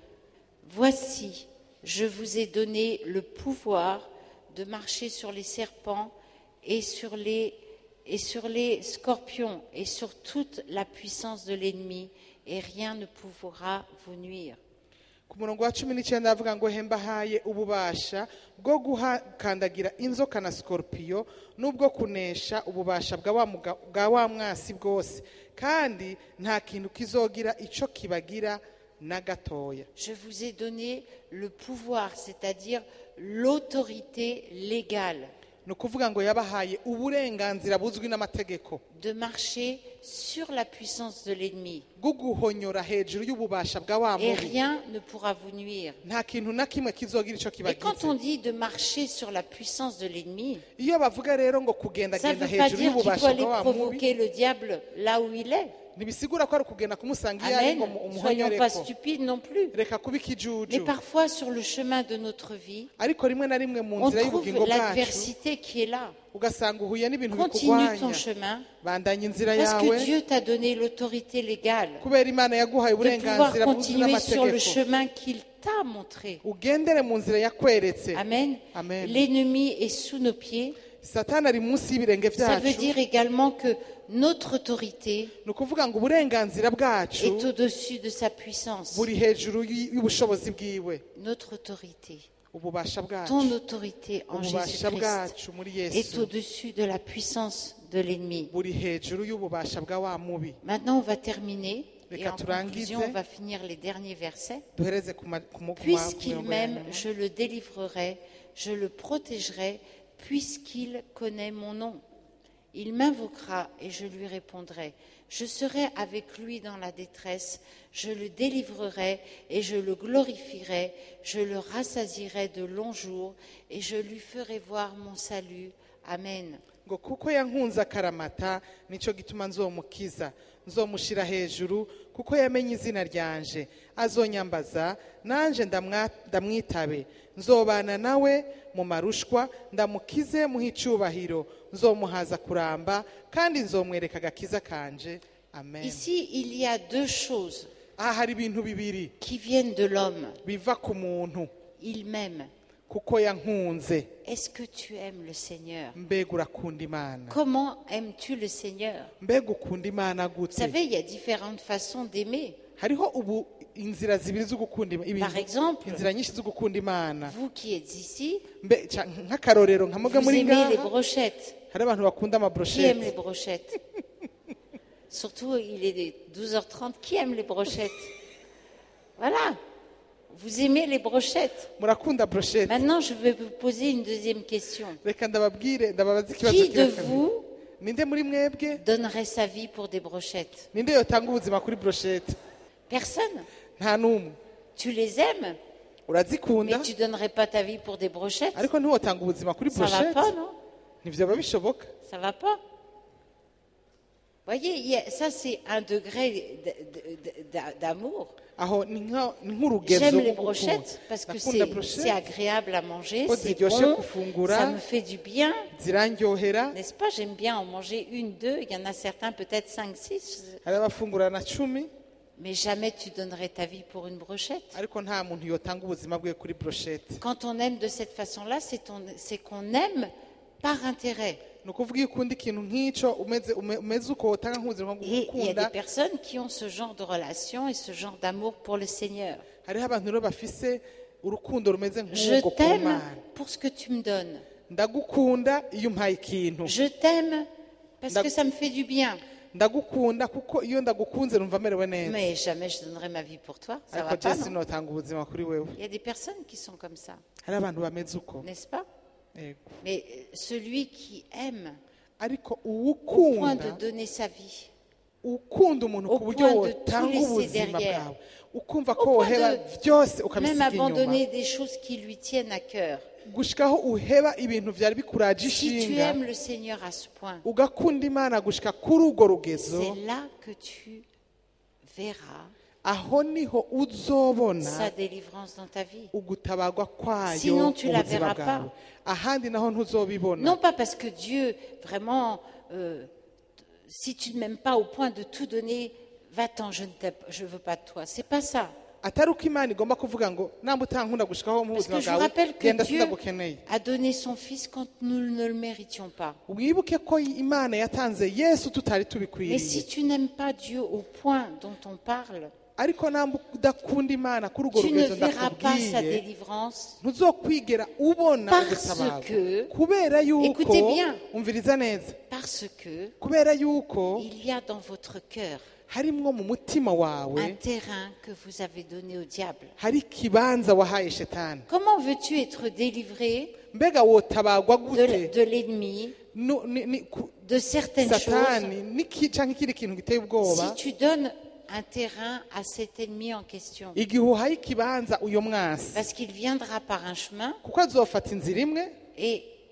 Speaker 2: voici, je vous ai donné le pouvoir de marcher sur les serpents et sur les, et sur les scorpions et sur toute la puissance de l'ennemi, et rien ne pourra vous nuire.
Speaker 3: ku murongo wa cumi n'icyenda avuga ngo hembahaye ububasha bwo gukandagira inzoka na sikorupiyo n'ubwo kunesha ububasha bwa wa muga- bwa wa mwasi bwose kandi nta kintu kizogira ico kibagira na gatoya.
Speaker 2: Je vous ai donné le pouvoir, c'est-à-dire l'autorité légale
Speaker 3: ni ukuvuga ngo yabahaye uburenganzira buzwi n'amategeko
Speaker 2: de marcher sur la puissance de l'ennemi.
Speaker 3: bwo guhonyora hejuru y'ububasha bwa wa
Speaker 2: Et
Speaker 3: mubi
Speaker 2: rien ne pourra vous nuire.
Speaker 3: nta kintu na kimwe kizogira ico
Speaker 2: Et quand
Speaker 3: kibagize.
Speaker 2: on dit de marcher sur la puissance de l'ennemi,
Speaker 3: Iyo bavuga rero ngo
Speaker 2: ça ne
Speaker 3: kugendagenda
Speaker 2: veut pas
Speaker 3: hejuru
Speaker 2: dire qu'il faut
Speaker 3: y'ububasha
Speaker 2: aller
Speaker 3: bwa wa mubi
Speaker 2: provoquer le diable là où il est.
Speaker 3: ntibisigura ko ari ukugenda kumusanga iyo ari ngo
Speaker 2: Amen.
Speaker 3: mu-
Speaker 2: Soyons pas
Speaker 3: umuhonyoreko
Speaker 2: stupides non plus.
Speaker 3: reka kuba
Speaker 2: Mais
Speaker 3: ikijuju
Speaker 2: parfois, sur le chemin de notre vie,
Speaker 3: ariko rimwe na rimwe mu
Speaker 2: on
Speaker 3: nzira
Speaker 2: trouve
Speaker 3: y'ubugingo bwacu
Speaker 2: l'adversité qui est là.
Speaker 3: ugasanga uhuye n'ibintu
Speaker 2: Continue ton
Speaker 3: bikugwanya
Speaker 2: chemin,
Speaker 3: bandanya inzira
Speaker 2: parce
Speaker 3: yawe
Speaker 2: que Dieu t'a donné l'autorité légale
Speaker 3: kubera imana yaguhaye
Speaker 2: de pouvoir
Speaker 3: uburenganzira bwuzuye
Speaker 2: continuer sur le
Speaker 3: n'amategeko
Speaker 2: chemin qu'il t'a montré.
Speaker 3: ugendere mu nzira yakweretse
Speaker 2: Amen.
Speaker 3: Amen.
Speaker 2: L'ennemi est sous nos pieds.
Speaker 3: satani ari munsi y'ibirenge
Speaker 2: Ça veut
Speaker 3: byacu
Speaker 2: dire également que notre autorité
Speaker 3: ni ukuvuga ngo uburenganzira bwacu
Speaker 2: est au-dessus de sa puissance.
Speaker 3: buri hejuru y- y'ubushobozi bwiwe
Speaker 2: Notre autorité,
Speaker 3: ububasha bwacu
Speaker 2: ton autorité en
Speaker 3: ububasha
Speaker 2: Jésus-Christ
Speaker 3: bwacu muri
Speaker 2: est
Speaker 3: yesu
Speaker 2: au-dessus de la puissance de l'ennemi.
Speaker 3: buri hejuru y'ububasha bwa wa mubi
Speaker 2: Maintenant, on va terminer. Et
Speaker 3: Reka
Speaker 2: en
Speaker 3: turangize.
Speaker 2: conclusion, on va finir les derniers versets.
Speaker 3: duhereze ku ma- ku mu- ku ma-
Speaker 2: Puisqu'il
Speaker 3: ku mirongo ya
Speaker 2: m'aime,
Speaker 3: nyuma.
Speaker 2: je le délivrerai, je le protégerai, puisqu'il connaît mon nom. Il m'invoquera et je lui répondrai. Je serai avec lui dans la détresse, je le délivrerai et je le glorifierai, je le rassasierai de longs jours et je lui ferai voir mon salut. Amen.
Speaker 3: ngo kuko yankunze akaramata nicyo gituma nzomukiza nzomushyira hejuru kuko yamenye izina ryanje azonyambaza nanjye ndamwa- ndamwitabe nzobana nawe mu marushwa ndamukize muhe icyubahiro nzomuhaza kuramba kandi nzomwereka agakiza kanje amen
Speaker 2: Ici, il y a deux choses
Speaker 3: aha hari ibintu bibiri
Speaker 2: qui viennent de l'homme.
Speaker 3: biva ku muntu
Speaker 2: Il m'aime.
Speaker 3: kuko yankunze
Speaker 2: Est-ce que tu aimes le Seigneur?
Speaker 3: mbega urakunda imana
Speaker 2: Comment aimes-tu le Seigneur?
Speaker 3: mbega ukunda imana
Speaker 2: Vous
Speaker 3: gute
Speaker 2: savez, il y a différentes façons d'aimer.
Speaker 3: hariho ubu inzira zibiri zo gukunda Ima- ibintu-
Speaker 2: Par exemple,
Speaker 3: inzira nyinshi zo gukunda imana
Speaker 2: vous qui êtes ici,
Speaker 3: Mbe- ca- nk'akarorero nka muge
Speaker 2: vous
Speaker 3: muri
Speaker 2: aimez les
Speaker 3: ngaha
Speaker 2: brochettes.
Speaker 3: hari abantu bakunda
Speaker 2: Qui aime les
Speaker 3: amabroshete
Speaker 2: brochettes? Surtout, il est douze heures trente. Qui aime les brochettes? Voilà. Vous aimez les brochettes.
Speaker 3: murakunda broshete
Speaker 2: Maintenant, je vais vous poser une deuxième question.
Speaker 3: reka ndababwire ndababaza ikibazo
Speaker 2: Qui de
Speaker 3: kira kabiri.
Speaker 2: vous
Speaker 3: ninde muri mwebwe
Speaker 2: donnerait sa vie pour des brochettes?
Speaker 3: ninde yotanga ubuzima kuri broshete
Speaker 2: Personne.
Speaker 3: nta n'umwe
Speaker 2: Tu les aimes, mais
Speaker 3: urazikunda
Speaker 2: tu donnerais pas ta vie pour des brochettes.
Speaker 3: ariko ntiwotanga ubuzima kuri
Speaker 2: Ça va
Speaker 3: broshete
Speaker 2: pas, non?
Speaker 3: ntivyoba bishoboka
Speaker 2: Ça va pas. Voyez, il y a- ça c'est un degré d- d- d- d'amour.
Speaker 3: aho ni nka- ni nk'urugezo
Speaker 2: J'aime
Speaker 3: rwo
Speaker 2: les
Speaker 3: gukunda.
Speaker 2: brochettes parce que
Speaker 3: Ndakunda
Speaker 2: c'est
Speaker 3: broshete,
Speaker 2: c'est agréable à manger,
Speaker 3: Ko
Speaker 2: c'est
Speaker 3: ziryoshe
Speaker 2: bon,
Speaker 3: gufungura.
Speaker 2: ça me fait du bien,
Speaker 3: zirandyohera
Speaker 2: n'est-ce pas? J'aime bien en manger une, deux, il y en a certains peut-être cinq, six,
Speaker 3: hari abafungura na cumi
Speaker 2: mais jamais tu donnerais ta vie pour une brochette.
Speaker 3: ariko nta muntu yotanga ubuzima bwe kuri broshete
Speaker 2: Quand on aime de cette façon-là, c'est ton- c'est qu'on aime par intérêt.
Speaker 3: ni ukuvuga iyo ukunda ikintu nk'icyo umeze ume- umeze uko wotanga nk'ubuzima bwo
Speaker 2: Et il y a
Speaker 3: gukunda
Speaker 2: des personnes qui ont ce genre de relation et ce genre d'amour pour le Seigneur.
Speaker 3: hariho abantu rero bafise urukundo rumeze
Speaker 2: Je
Speaker 3: nk'ubwo ku
Speaker 2: t'aime
Speaker 3: mana
Speaker 2: pour ce que tu me donnes.
Speaker 3: ndagukunda iyo umpaye ikintu
Speaker 2: Je t'aime parce
Speaker 3: D'ac-
Speaker 2: que ça me fait du bien.
Speaker 3: ndagukunda kuko iyo ndagukunze numva merewe neza
Speaker 2: Mais jamais je donnerai ma vie pour toi. Ça
Speaker 3: ariko
Speaker 2: va pas,
Speaker 3: je
Speaker 2: non?
Speaker 3: sinotanga ubuzima kuri wewe
Speaker 2: Il y a des personnes qui sont comme ça,
Speaker 3: hari abantu bameze uko
Speaker 2: n'est-ce pas?
Speaker 3: Yego.
Speaker 2: Mais euh, celui qui aime
Speaker 3: ariko
Speaker 2: au point de
Speaker 3: uwukunda
Speaker 2: donner sa vie,
Speaker 3: ukunda umuntu
Speaker 2: Au
Speaker 3: ku buryo
Speaker 2: point de
Speaker 3: wotanga
Speaker 2: tout laisser
Speaker 3: ubuzima
Speaker 2: derrière.
Speaker 3: bwawe ukumva
Speaker 2: Au
Speaker 3: ko
Speaker 2: point
Speaker 3: woheba
Speaker 2: de
Speaker 3: byose
Speaker 2: même
Speaker 3: ukabisiga inyuma
Speaker 2: abandonner des choses qui lui tiennent à cœur.
Speaker 3: gushikaho uheba ibintu byari bikuraje
Speaker 2: Si tu
Speaker 3: ishinga
Speaker 2: aimes le Seigneur à ce point,
Speaker 3: ugakunda imana gushika kuri urwo rugezo
Speaker 2: c'est là que tu verras
Speaker 3: aho niho uzobona
Speaker 2: sa délivrance dans ta vie.
Speaker 3: ugutabarwa kwayo
Speaker 2: Sinon, tu
Speaker 3: mu
Speaker 2: la
Speaker 3: buzima
Speaker 2: verras pas.
Speaker 3: bwawe ahandi naho ntuzobibona
Speaker 2: Non pas parce que Dieu, vraiment, euh, si tu ne m'aimes pas au point de tout donner, va-t'en, je ne veux pas de toi. C'est pas ça.
Speaker 3: atari uko imana igomba kuvuga ngo namba utankunda gushikaho mu
Speaker 2: Parce
Speaker 3: buzima
Speaker 2: que je vous
Speaker 3: bwawe
Speaker 2: rappelle que
Speaker 3: genda
Speaker 2: Dieu
Speaker 3: sindagukeneye
Speaker 2: a donné son Fils quand nous ne le méritions pas.
Speaker 3: wibuke ko imana yatanze yesu tutari
Speaker 2: Mais
Speaker 3: tubikwiriye
Speaker 2: si tu n'aimes pas Dieu au point dont on parle,
Speaker 3: ariko namba udakunda imana kuri urwo
Speaker 2: tu ne
Speaker 3: rugezo
Speaker 2: verras pas sa
Speaker 3: ndakubwiye
Speaker 2: délivrance
Speaker 3: ntuzokwigera ubona
Speaker 2: Parce
Speaker 3: ugutabarwa
Speaker 2: que-
Speaker 3: kubera yuko
Speaker 2: Écoutez bien.
Speaker 3: umviriza neza
Speaker 2: parce que
Speaker 3: kubera yuko
Speaker 2: il y a dans votre cœur
Speaker 3: harimwo mu mutima wawe
Speaker 2: un terrain que vous avez donné au diable.
Speaker 3: hari ikibanza wahaye shetani
Speaker 2: Comment veux-tu être délivré
Speaker 3: mbega wotabarwa
Speaker 2: de,
Speaker 3: gute
Speaker 2: de l'ennemi,
Speaker 3: Nu- ni- ni- ku-
Speaker 2: de certaines choses,
Speaker 3: satani n'iki- canke ikindi kintu giteye ubwoba
Speaker 2: si tu donnes un terrain à cet ennemi en question?
Speaker 3: igihe uhaye ikibanza uyo mwasi
Speaker 2: Parce qu'il viendra par un chemin
Speaker 3: kuko azofata inzira imwe
Speaker 2: et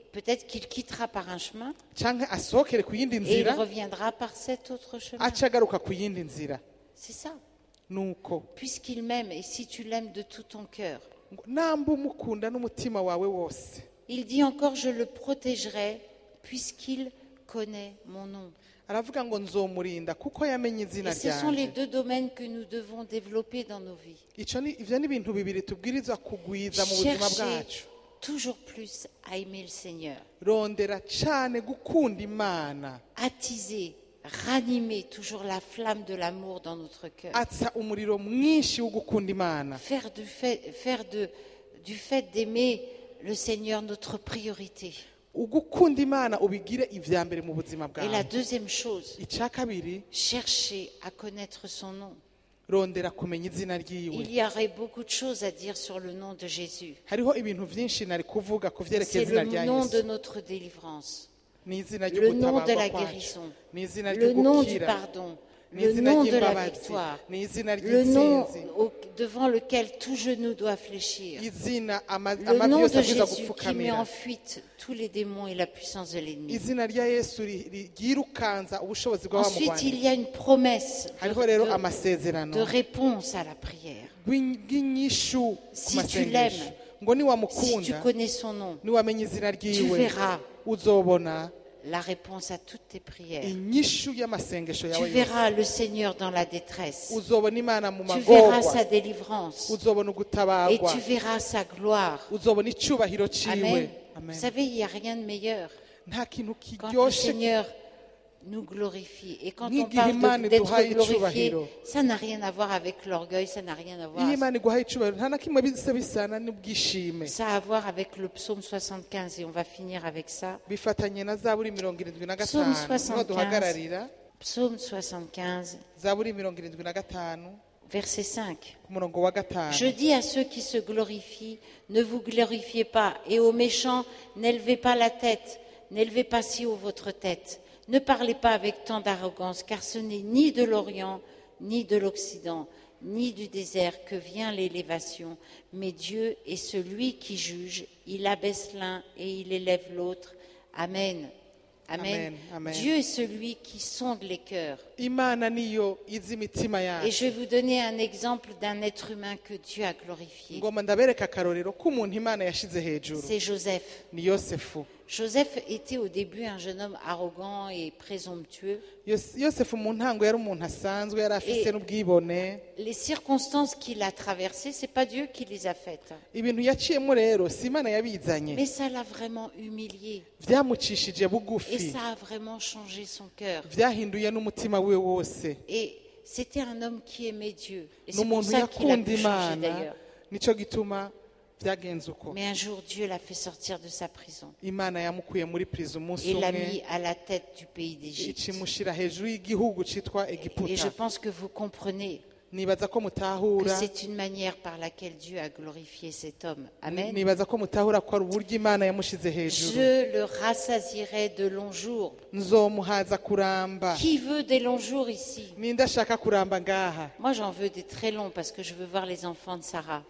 Speaker 2: peut-être qu'il quittera par un chemin
Speaker 3: canke asohokere ku yindi
Speaker 2: et il
Speaker 3: nzira
Speaker 2: reviendra par cet autre chemin.
Speaker 3: aca agaruka ku yindi nzira.
Speaker 2: C'est ça.
Speaker 3: Nuko
Speaker 2: Puisqu'il m'aime et si tu l'aimes de tout ton cœur.
Speaker 3: ngo namba umukunda n'umutima wawe wose,
Speaker 2: Il dit encore, je le protégerai puisqu'il connaît mon nom.
Speaker 3: aravuga ngo nzomurinda kuko yamenye izina
Speaker 2: Et ce sont les
Speaker 3: ryanje.
Speaker 2: deux domaines que nous devons développer dans nos vies.
Speaker 3: Ico ni ivyo ni ibintu bibiri tubwirizwa kugwiza mu buzima
Speaker 2: Cherchez
Speaker 3: bwacu.
Speaker 2: toujours plus à aimer le Seigneur.
Speaker 3: Rondera cane gukunda Imana,
Speaker 2: Attiser, ranimer toujours la flamme de l'amour dans notre cœur.
Speaker 3: atsa umuriro mwinshi wo gukunda Imana,
Speaker 2: Faire du fait, faire de, du fait d'aimer le Seigneur notre priorité.
Speaker 3: ugukunda Imana ubigire ivya mbere mu buzima
Speaker 2: Et la
Speaker 3: bwawe.
Speaker 2: deuxième chose,
Speaker 3: Ica kabiri,
Speaker 2: chercher à connaître son nom.
Speaker 3: rondera kumenya izina
Speaker 2: Il
Speaker 3: ryiwe.
Speaker 2: y aurait beaucoup de choses à dire sur le nom de Jésus.
Speaker 3: Hariho ibintu vyinshi nari kuvuga ku vyerekeye
Speaker 2: C'est
Speaker 3: izina
Speaker 2: le
Speaker 3: rya
Speaker 2: nom de
Speaker 3: Yesu.
Speaker 2: notre délivrance,
Speaker 3: Ni izina ryo
Speaker 2: le nom de la
Speaker 3: gutabarwa kwacu,
Speaker 2: guérison,
Speaker 3: ni izina
Speaker 2: le
Speaker 3: ryo
Speaker 2: nom du
Speaker 3: gukira,
Speaker 2: pardon,
Speaker 3: ni
Speaker 2: le
Speaker 3: izina
Speaker 2: nom de la
Speaker 3: ry'imbabazi,
Speaker 2: victoire,
Speaker 3: ni izina
Speaker 2: le nom
Speaker 3: ry'intsinzi,
Speaker 2: au- devant lequel tout genou doit fléchir,
Speaker 3: izina ama-
Speaker 2: le
Speaker 3: amavi
Speaker 2: nom
Speaker 3: yose
Speaker 2: de
Speaker 3: abwirizwa
Speaker 2: Jésus qui met
Speaker 3: gupfukamira,
Speaker 2: en fuite tous les démons et la puissance de l'ennemi.
Speaker 3: izina rya Yesu ri- ri- ryirukanza ubushobozi
Speaker 2: Ensuite, il
Speaker 3: bw'abamugwanira.
Speaker 2: y a une promesse
Speaker 3: Hariho rero
Speaker 2: de, de,
Speaker 3: amasezerano
Speaker 2: de réponse à la prière.
Speaker 3: bw'in- bw'inyishu ku
Speaker 2: Si tu
Speaker 3: masengesho,
Speaker 2: l'aimes,
Speaker 3: ngo
Speaker 2: Si tu
Speaker 3: niwamukunda
Speaker 2: connais son nom,
Speaker 3: niwamenya izina
Speaker 2: tu
Speaker 3: ryiwe
Speaker 2: verras
Speaker 3: uzobona
Speaker 2: la réponse à toutes tes prières.
Speaker 3: inyishu y'amasengesho
Speaker 2: Tu
Speaker 3: yawe yose.
Speaker 2: verras le Seigneur dans la détresse.
Speaker 3: Uzobona Imana mu
Speaker 2: Tu verras
Speaker 3: magorwa,
Speaker 2: sa délivrance.
Speaker 3: uzobona
Speaker 2: Et
Speaker 3: ugutabarwa,
Speaker 2: tu verras sa gloire.
Speaker 3: uzobona icubahiro ciwe.
Speaker 2: Amen.
Speaker 3: Amen.
Speaker 2: Vous savez, il n'y a rien de meilleur
Speaker 3: Nta kintu
Speaker 2: quand le
Speaker 3: kiryoshe
Speaker 2: Seigneur nous glorifie. Et quand on
Speaker 3: N'igihe
Speaker 2: parle
Speaker 3: Imana
Speaker 2: de- d'être
Speaker 3: iduhaye
Speaker 2: glorifié,
Speaker 3: icubahiro.
Speaker 2: ça n'a rien à voir avec l'orgueil, ça n'a rien à voir.
Speaker 3: iyo Imana iguhaye icubahiro nta na kimwe bisa bisana n'ubwishime.
Speaker 2: Ça a à voir avec le psaume soixante-quinze et on va finir avec ça.
Speaker 3: Bifatanye na zaburi mirongo irindwi na
Speaker 2: Psalm
Speaker 3: gatanu niho
Speaker 2: soixante-quinze.
Speaker 3: duhagararira.
Speaker 2: Psaume soixante-quinze,
Speaker 3: Zaburi mirongo irindwi na gatanu
Speaker 2: verset cinq.
Speaker 3: ku murongo wa gatanu.
Speaker 2: Je dis à ceux qui se glorifient, ne vous glorifiez pas, et aux méchants, n'élevez pas la tête, n'élevez pas si haut votre tête. Ne parlez pas avec tant d'arrogance, car ce n'est ni de l'Orient, ni de l'Occident, ni du désert que vient l'élévation, mais Dieu est celui qui juge. Il abaisse l'un et il élève l'autre. Amen. Amen.
Speaker 3: Amen, amen.
Speaker 2: Dieu est celui qui sonde les cœurs.
Speaker 3: Imana niyo izi imitima
Speaker 2: Et
Speaker 3: yacu.
Speaker 2: je vais vous donner un exemple d'un être humain que Dieu a glorifié.
Speaker 3: ngoma ndabereka akarorero k'umuntu Imana yashize hejuru.
Speaker 2: C'est Joseph.
Speaker 3: Ni Yosefu.
Speaker 2: Joseph était au début un jeune homme arrogant et présomptueux.
Speaker 3: Yos- Yosefu mu ntango yari umuntu asanzwe, yari afise
Speaker 2: Et-
Speaker 3: n'ubwibone.
Speaker 2: Les circonstances qu'il a traversées, c'est pas Dieu qui les a faites,
Speaker 3: Ibintu yaciyemo rero si Imana yabizanye,
Speaker 2: mais ça l'a vraiment humilié
Speaker 3: vyamucishije
Speaker 2: et
Speaker 3: bugufi,
Speaker 2: ça a vraiment changé son cœur.
Speaker 3: vyahinduye n'umutima wiwe wose.
Speaker 2: Et c'était un homme qui aimait Dieu. Et
Speaker 3: Ni
Speaker 2: c'est pour
Speaker 3: umuntu
Speaker 2: ça qu'il a
Speaker 3: yakunda
Speaker 2: pu changer
Speaker 3: Imana,
Speaker 2: d'ailleurs.
Speaker 3: nico gituma vyagenze uko.
Speaker 2: Mais un jour, Dieu l'a fait sortir de sa prison
Speaker 3: Imana yamukuye muri prison umunsi
Speaker 2: et l'a
Speaker 3: umwe,
Speaker 2: mis à la tête du pays d'Égypte.
Speaker 3: ikimushira hejuru y'igihugu citwa
Speaker 2: Et je
Speaker 3: Egiputa.
Speaker 2: pense que vous comprenez
Speaker 3: Nibaza ko
Speaker 2: que
Speaker 3: mutahura,
Speaker 2: c'est une manière par laquelle Dieu a glorifié cet homme. Amen.
Speaker 3: nibaza ko mutahura ko ari uburyo Imana yamushize hejuru.
Speaker 2: Je le rassasierai de longs jours.
Speaker 3: Nzomuhaza kuramba.
Speaker 2: Qui veut des longs jours ici?
Speaker 3: Ninde ashaka kuramba ngaha?
Speaker 2: Moi, j'en veux des très longs parce que je veux voir les enfants de Sarah.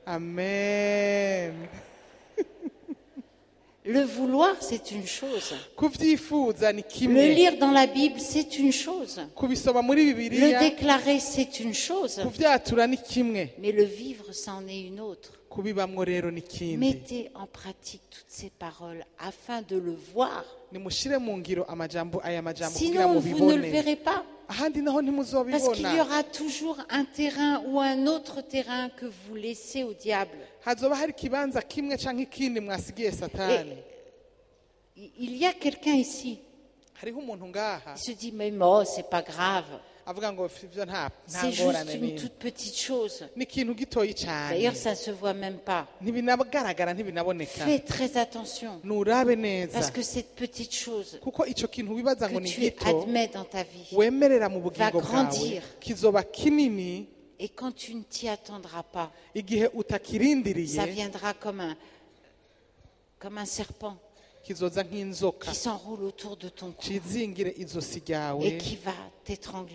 Speaker 3: Amen.
Speaker 2: Le vouloir, c'est une chose.
Speaker 3: Kuvyifuza ni
Speaker 2: Le
Speaker 3: kimwe,
Speaker 2: lire dans la Bible, c'est une chose.
Speaker 3: kubisoma muri
Speaker 2: Le
Speaker 3: Bibiliya,
Speaker 2: déclarer, c'est une chose.
Speaker 3: kuvyatura ni kimwe,
Speaker 2: Mais le vivre, c'en est une autre.
Speaker 3: kubibamwo rero ni kindi.
Speaker 2: Mettez en pratique toutes ces paroles afin de le voir.
Speaker 3: Nimushire mu ngiro amajambo aya majambo kugira
Speaker 2: Sinon, vous ne le
Speaker 3: mubibone.
Speaker 2: verrez pas.
Speaker 3: Ahandi naho
Speaker 2: Parce qu'il y
Speaker 3: ntimuzobibona.
Speaker 2: aura toujours un terrain ou un autre terrain que vous laissez au diable.
Speaker 3: Hazoba hari ikibanza kimwe canke ikindi mwasigiye Satani.
Speaker 2: Et il y a quelqu'un ici
Speaker 3: Hariho umuntu ngaha
Speaker 2: qui se dit, mais oh, c'est pas grave.
Speaker 3: avuga ngo ivyo nta nta
Speaker 2: C'est juste
Speaker 3: ngorane
Speaker 2: une
Speaker 3: n'imwe.
Speaker 2: toute petite chose.
Speaker 3: Ni ikintu gitoyi
Speaker 2: D'ailleurs,
Speaker 3: cane,
Speaker 2: ça ne se voit même pas.
Speaker 3: ntibinagaragara ntibinaboneka.
Speaker 2: Fais très attention.
Speaker 3: Nurabe neza,
Speaker 2: Parce que cette petite chose
Speaker 3: kuko ico kintu wibaza ngo
Speaker 2: que
Speaker 3: ni
Speaker 2: tu
Speaker 3: gito
Speaker 2: admets dans ta vie,
Speaker 3: wemerera mu bugingo
Speaker 2: va
Speaker 3: bwawe
Speaker 2: grandir.
Speaker 3: kizoba kinini
Speaker 2: et quand tu ne t'y attendras pas,
Speaker 3: igihe utakirindiriye,
Speaker 2: ça viendra comme un, comme un serpent
Speaker 3: kizoza nk'inzoka
Speaker 2: qui s'enroule autour de ton cou
Speaker 3: cizingire izosi ryawe,
Speaker 2: et qui va t'étrangler.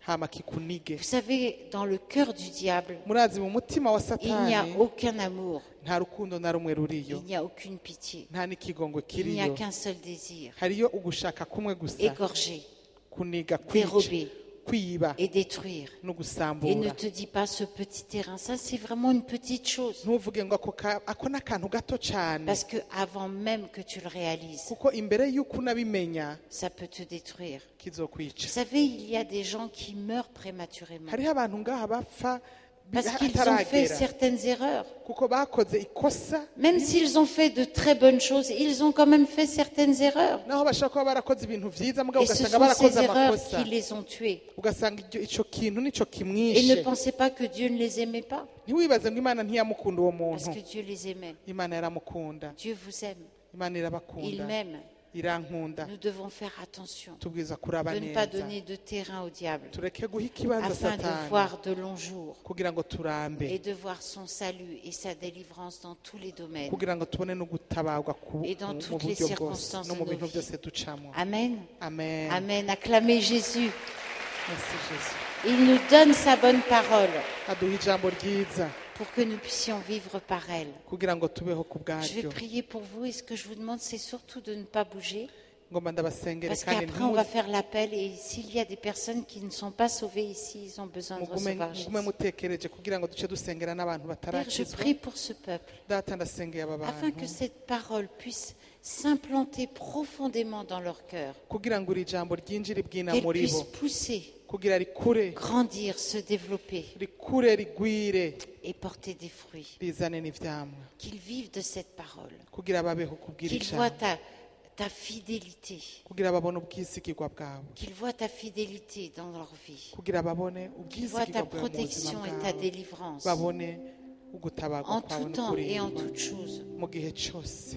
Speaker 3: hama kikunige.
Speaker 2: Vous savez, dans le cœur du diable,
Speaker 3: Murazi mu mutima wa
Speaker 2: il n'y a
Speaker 3: Satani
Speaker 2: aucun amour,
Speaker 3: nta rukundo na rumwe ruriyo,
Speaker 2: il n'y a aucune pitié,
Speaker 3: nta n'ikigongwe
Speaker 2: il n'y a
Speaker 3: kiriyo,
Speaker 2: qu'un seul désir,
Speaker 3: hariyo ugushaka kumwe gusa,
Speaker 2: égorger,
Speaker 3: kuniga, kwica,
Speaker 2: dérober
Speaker 3: kwiba
Speaker 2: et détruire.
Speaker 3: no
Speaker 2: Et ne
Speaker 3: gusambura.
Speaker 2: te dis pas ce petit terrain, ça c'est vraiment une petite chose.
Speaker 3: Ntuvuge ngo ako ka- ako n'akantu gato cyane,
Speaker 2: Parce que avant même que tu le réalises,
Speaker 3: kuko imbere y'uko unabimenya
Speaker 2: ça peut te détruire. Vous
Speaker 3: kizokwica.
Speaker 2: savez, il y a des gens qui meurent prématurément
Speaker 3: Hariho abantu ngaha bapfa bi-
Speaker 2: parce qu'ils ont fait
Speaker 3: hataragera,
Speaker 2: certaines erreurs.
Speaker 3: kuko bakoze ikosa,
Speaker 2: Même s'ils ont fait de très bonnes choses, ils ont quand même fait certaines erreurs.
Speaker 3: naho bashobora kuba barakoze ibintu vyiza mugabo
Speaker 2: Et ce
Speaker 3: ugasanga
Speaker 2: sont
Speaker 3: barakoze
Speaker 2: ces erreurs
Speaker 3: amakosa,
Speaker 2: qui les ont tués.
Speaker 3: ugasanga icyo- ico kintu nico
Speaker 2: Et ne
Speaker 3: kimwishe.
Speaker 2: pensez pas que Dieu ne les aimait pas,
Speaker 3: Ntiwibaze ngo Imana ntiyamukunda uwo
Speaker 2: parce
Speaker 3: muntu.
Speaker 2: que Dieu les aimait.
Speaker 3: Imana yaramukunda,
Speaker 2: Dieu vous aime,
Speaker 3: Imana
Speaker 2: il
Speaker 3: irabakunda,
Speaker 2: m'aime.
Speaker 3: irankunda.
Speaker 2: Nous devons faire attention
Speaker 3: Tubwiza kuraba
Speaker 2: de ne pas
Speaker 3: neza,
Speaker 2: donner de terrain au diable,
Speaker 3: tureke guha ikibanza
Speaker 2: afin de
Speaker 3: Satani
Speaker 2: voir de longs jours
Speaker 3: kugira ngo turambe,
Speaker 2: et de voir son salut et sa délivrance dans tous les domaines.
Speaker 3: kugira ngo tubone no gutabarwa ku-
Speaker 2: Et dans
Speaker 3: mu
Speaker 2: toutes les
Speaker 3: buryo bwose
Speaker 2: circonstances
Speaker 3: no mu
Speaker 2: de nos
Speaker 3: bintu
Speaker 2: vies.
Speaker 3: byose ducamo.
Speaker 2: Amen.
Speaker 3: Amen.
Speaker 2: Amen. Acclamez Jésus.
Speaker 3: Merci Jésus.
Speaker 2: Il nous donne sa bonne parole
Speaker 3: Aduha ijambo ryiza
Speaker 2: pour que nous puissions vivre par elle.
Speaker 3: kugira ngo tubeho ku
Speaker 2: Je vais
Speaker 3: bwaryo.
Speaker 2: prier pour vous et ce que je vous demande, c'est surtout de ne pas bouger
Speaker 3: Ngomba ndabasengere
Speaker 2: parce
Speaker 3: kandi
Speaker 2: qu'après on va
Speaker 3: ntimu-
Speaker 2: faire l'appel et s'il y a des personnes qui ne sont pas sauvées ici, ils ont besoin de
Speaker 3: mugume
Speaker 2: recevoir
Speaker 3: mugume
Speaker 2: Jésus.
Speaker 3: mutekereje kugira ngo duce dusengera n'abantu
Speaker 2: Père, je
Speaker 3: batarakizwa.
Speaker 2: prie pour ce peuple
Speaker 3: Data ndasengeye aba
Speaker 2: afin
Speaker 3: bantu
Speaker 2: que cette parole puisse s'implanter profondément dans leur cœur,
Speaker 3: kugira ngo iri jambo ryinjire bwina
Speaker 2: qu'elle
Speaker 3: muri
Speaker 2: puisse
Speaker 3: bo,
Speaker 2: pousser,
Speaker 3: kugira rikure
Speaker 2: grandir, se développer
Speaker 3: rikure rigwire
Speaker 2: et porter des fruits.
Speaker 3: rizane n'ivyamwa,
Speaker 2: Qu'ils vivent de cette parole,
Speaker 3: kugira babeho kubwira
Speaker 2: qu'ils voient
Speaker 3: ijambo,
Speaker 2: ta, ta fidélité,
Speaker 3: kugira babone ubwisigirwa bwabo,
Speaker 2: qu'ils voient ta fidélité dans leur vie,
Speaker 3: kugira babone
Speaker 2: qu'ils voient ta
Speaker 3: ubwisigirwa bwawe mu buzima
Speaker 2: protection et ta
Speaker 3: bwabo,
Speaker 2: délivrance
Speaker 3: babone ugutabarwa
Speaker 2: en
Speaker 3: kwawe
Speaker 2: tout temps et en
Speaker 3: n'ukurindwa
Speaker 2: toutes choses.
Speaker 3: mu gihe cyose.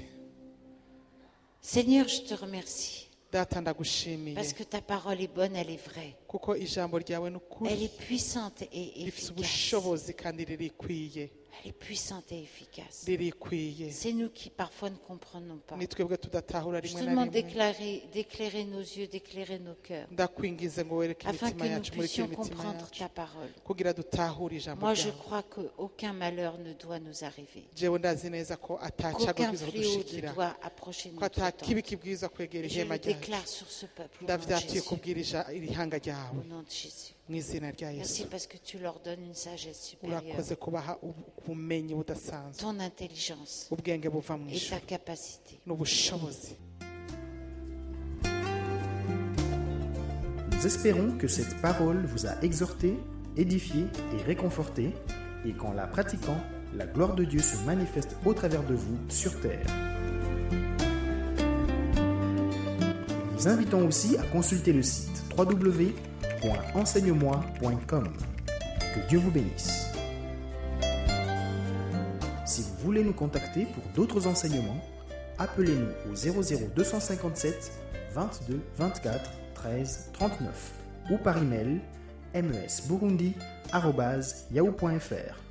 Speaker 2: Seigneur, je te remercie
Speaker 3: Data ndagushimiye
Speaker 2: parce que ta parole est bonne, elle est vraie,
Speaker 3: kuko ijambo ryawe ni ukuri,
Speaker 2: elle est puissante et
Speaker 3: rifite
Speaker 2: efficace.
Speaker 3: ubushobozi kandi ririkwiye,
Speaker 2: Elle est puissante et efficace.
Speaker 3: ririkwiye.
Speaker 2: C'est nous qui parfois ne comprenons pas.
Speaker 3: Ni twebwe tudatahura
Speaker 2: Je
Speaker 3: rimwe
Speaker 2: te
Speaker 3: na
Speaker 2: demande
Speaker 3: rimwe.
Speaker 2: d'éclairer, d'éclairer nos yeux, d'éclairer nos cœurs,
Speaker 3: Ndakwingize ngo wereke
Speaker 2: afin
Speaker 3: imitima
Speaker 2: que nous
Speaker 3: yacu, murikire
Speaker 2: puissions
Speaker 3: imitima
Speaker 2: comprendre
Speaker 3: yacu
Speaker 2: ta parole.
Speaker 3: kugira dutahure ijambo
Speaker 2: Moi, je
Speaker 3: ryawe.
Speaker 2: crois qu'aucun malheur ne doit nous arriver,
Speaker 3: jewe ndazi neza ko atacago
Speaker 2: qu'aucun
Speaker 3: kwiza
Speaker 2: fléau ne
Speaker 3: kudushikira,
Speaker 2: doit approcher
Speaker 3: ko
Speaker 2: notre
Speaker 3: atakibi
Speaker 2: tente.
Speaker 3: kibwiza kwegera
Speaker 2: Et je
Speaker 3: ihema
Speaker 2: le
Speaker 3: ryacu.
Speaker 2: déclare sur ce peuple au nom de
Speaker 3: ndavyatiye
Speaker 2: Jésus.
Speaker 3: kubwira ija- iri hanga ryawe
Speaker 2: Au nom de Jésus.
Speaker 3: mu izina rya
Speaker 2: Merci
Speaker 3: yesu.
Speaker 2: parce que tu leur donnes une sagesse supérieure,
Speaker 3: urakoze kubaha ubu- ubumenyi budasanzwe,
Speaker 2: ton intelligence
Speaker 3: ubwenge buva mu
Speaker 2: et
Speaker 3: ijuru
Speaker 2: ta capacité.
Speaker 3: n'ubushobozi.
Speaker 1: Nous espérons que cette parole vous a exhorté, édifié et réconforté, et qu'en la pratiquant, la gloire de Dieu se manifeste au travers de vous sur terre. Nous vous invitons aussi à consulter le site w w w point enseigne moi point com. Que Dieu vous bénisse. Si vous voulez nous contacter pour d'autres enseignements, appelez-nous au zéro zéro deux cent cinquante-sept vingt-deux vingt-quatre treize trente-neuf ou par email mesburundi arobase yahoo point fr.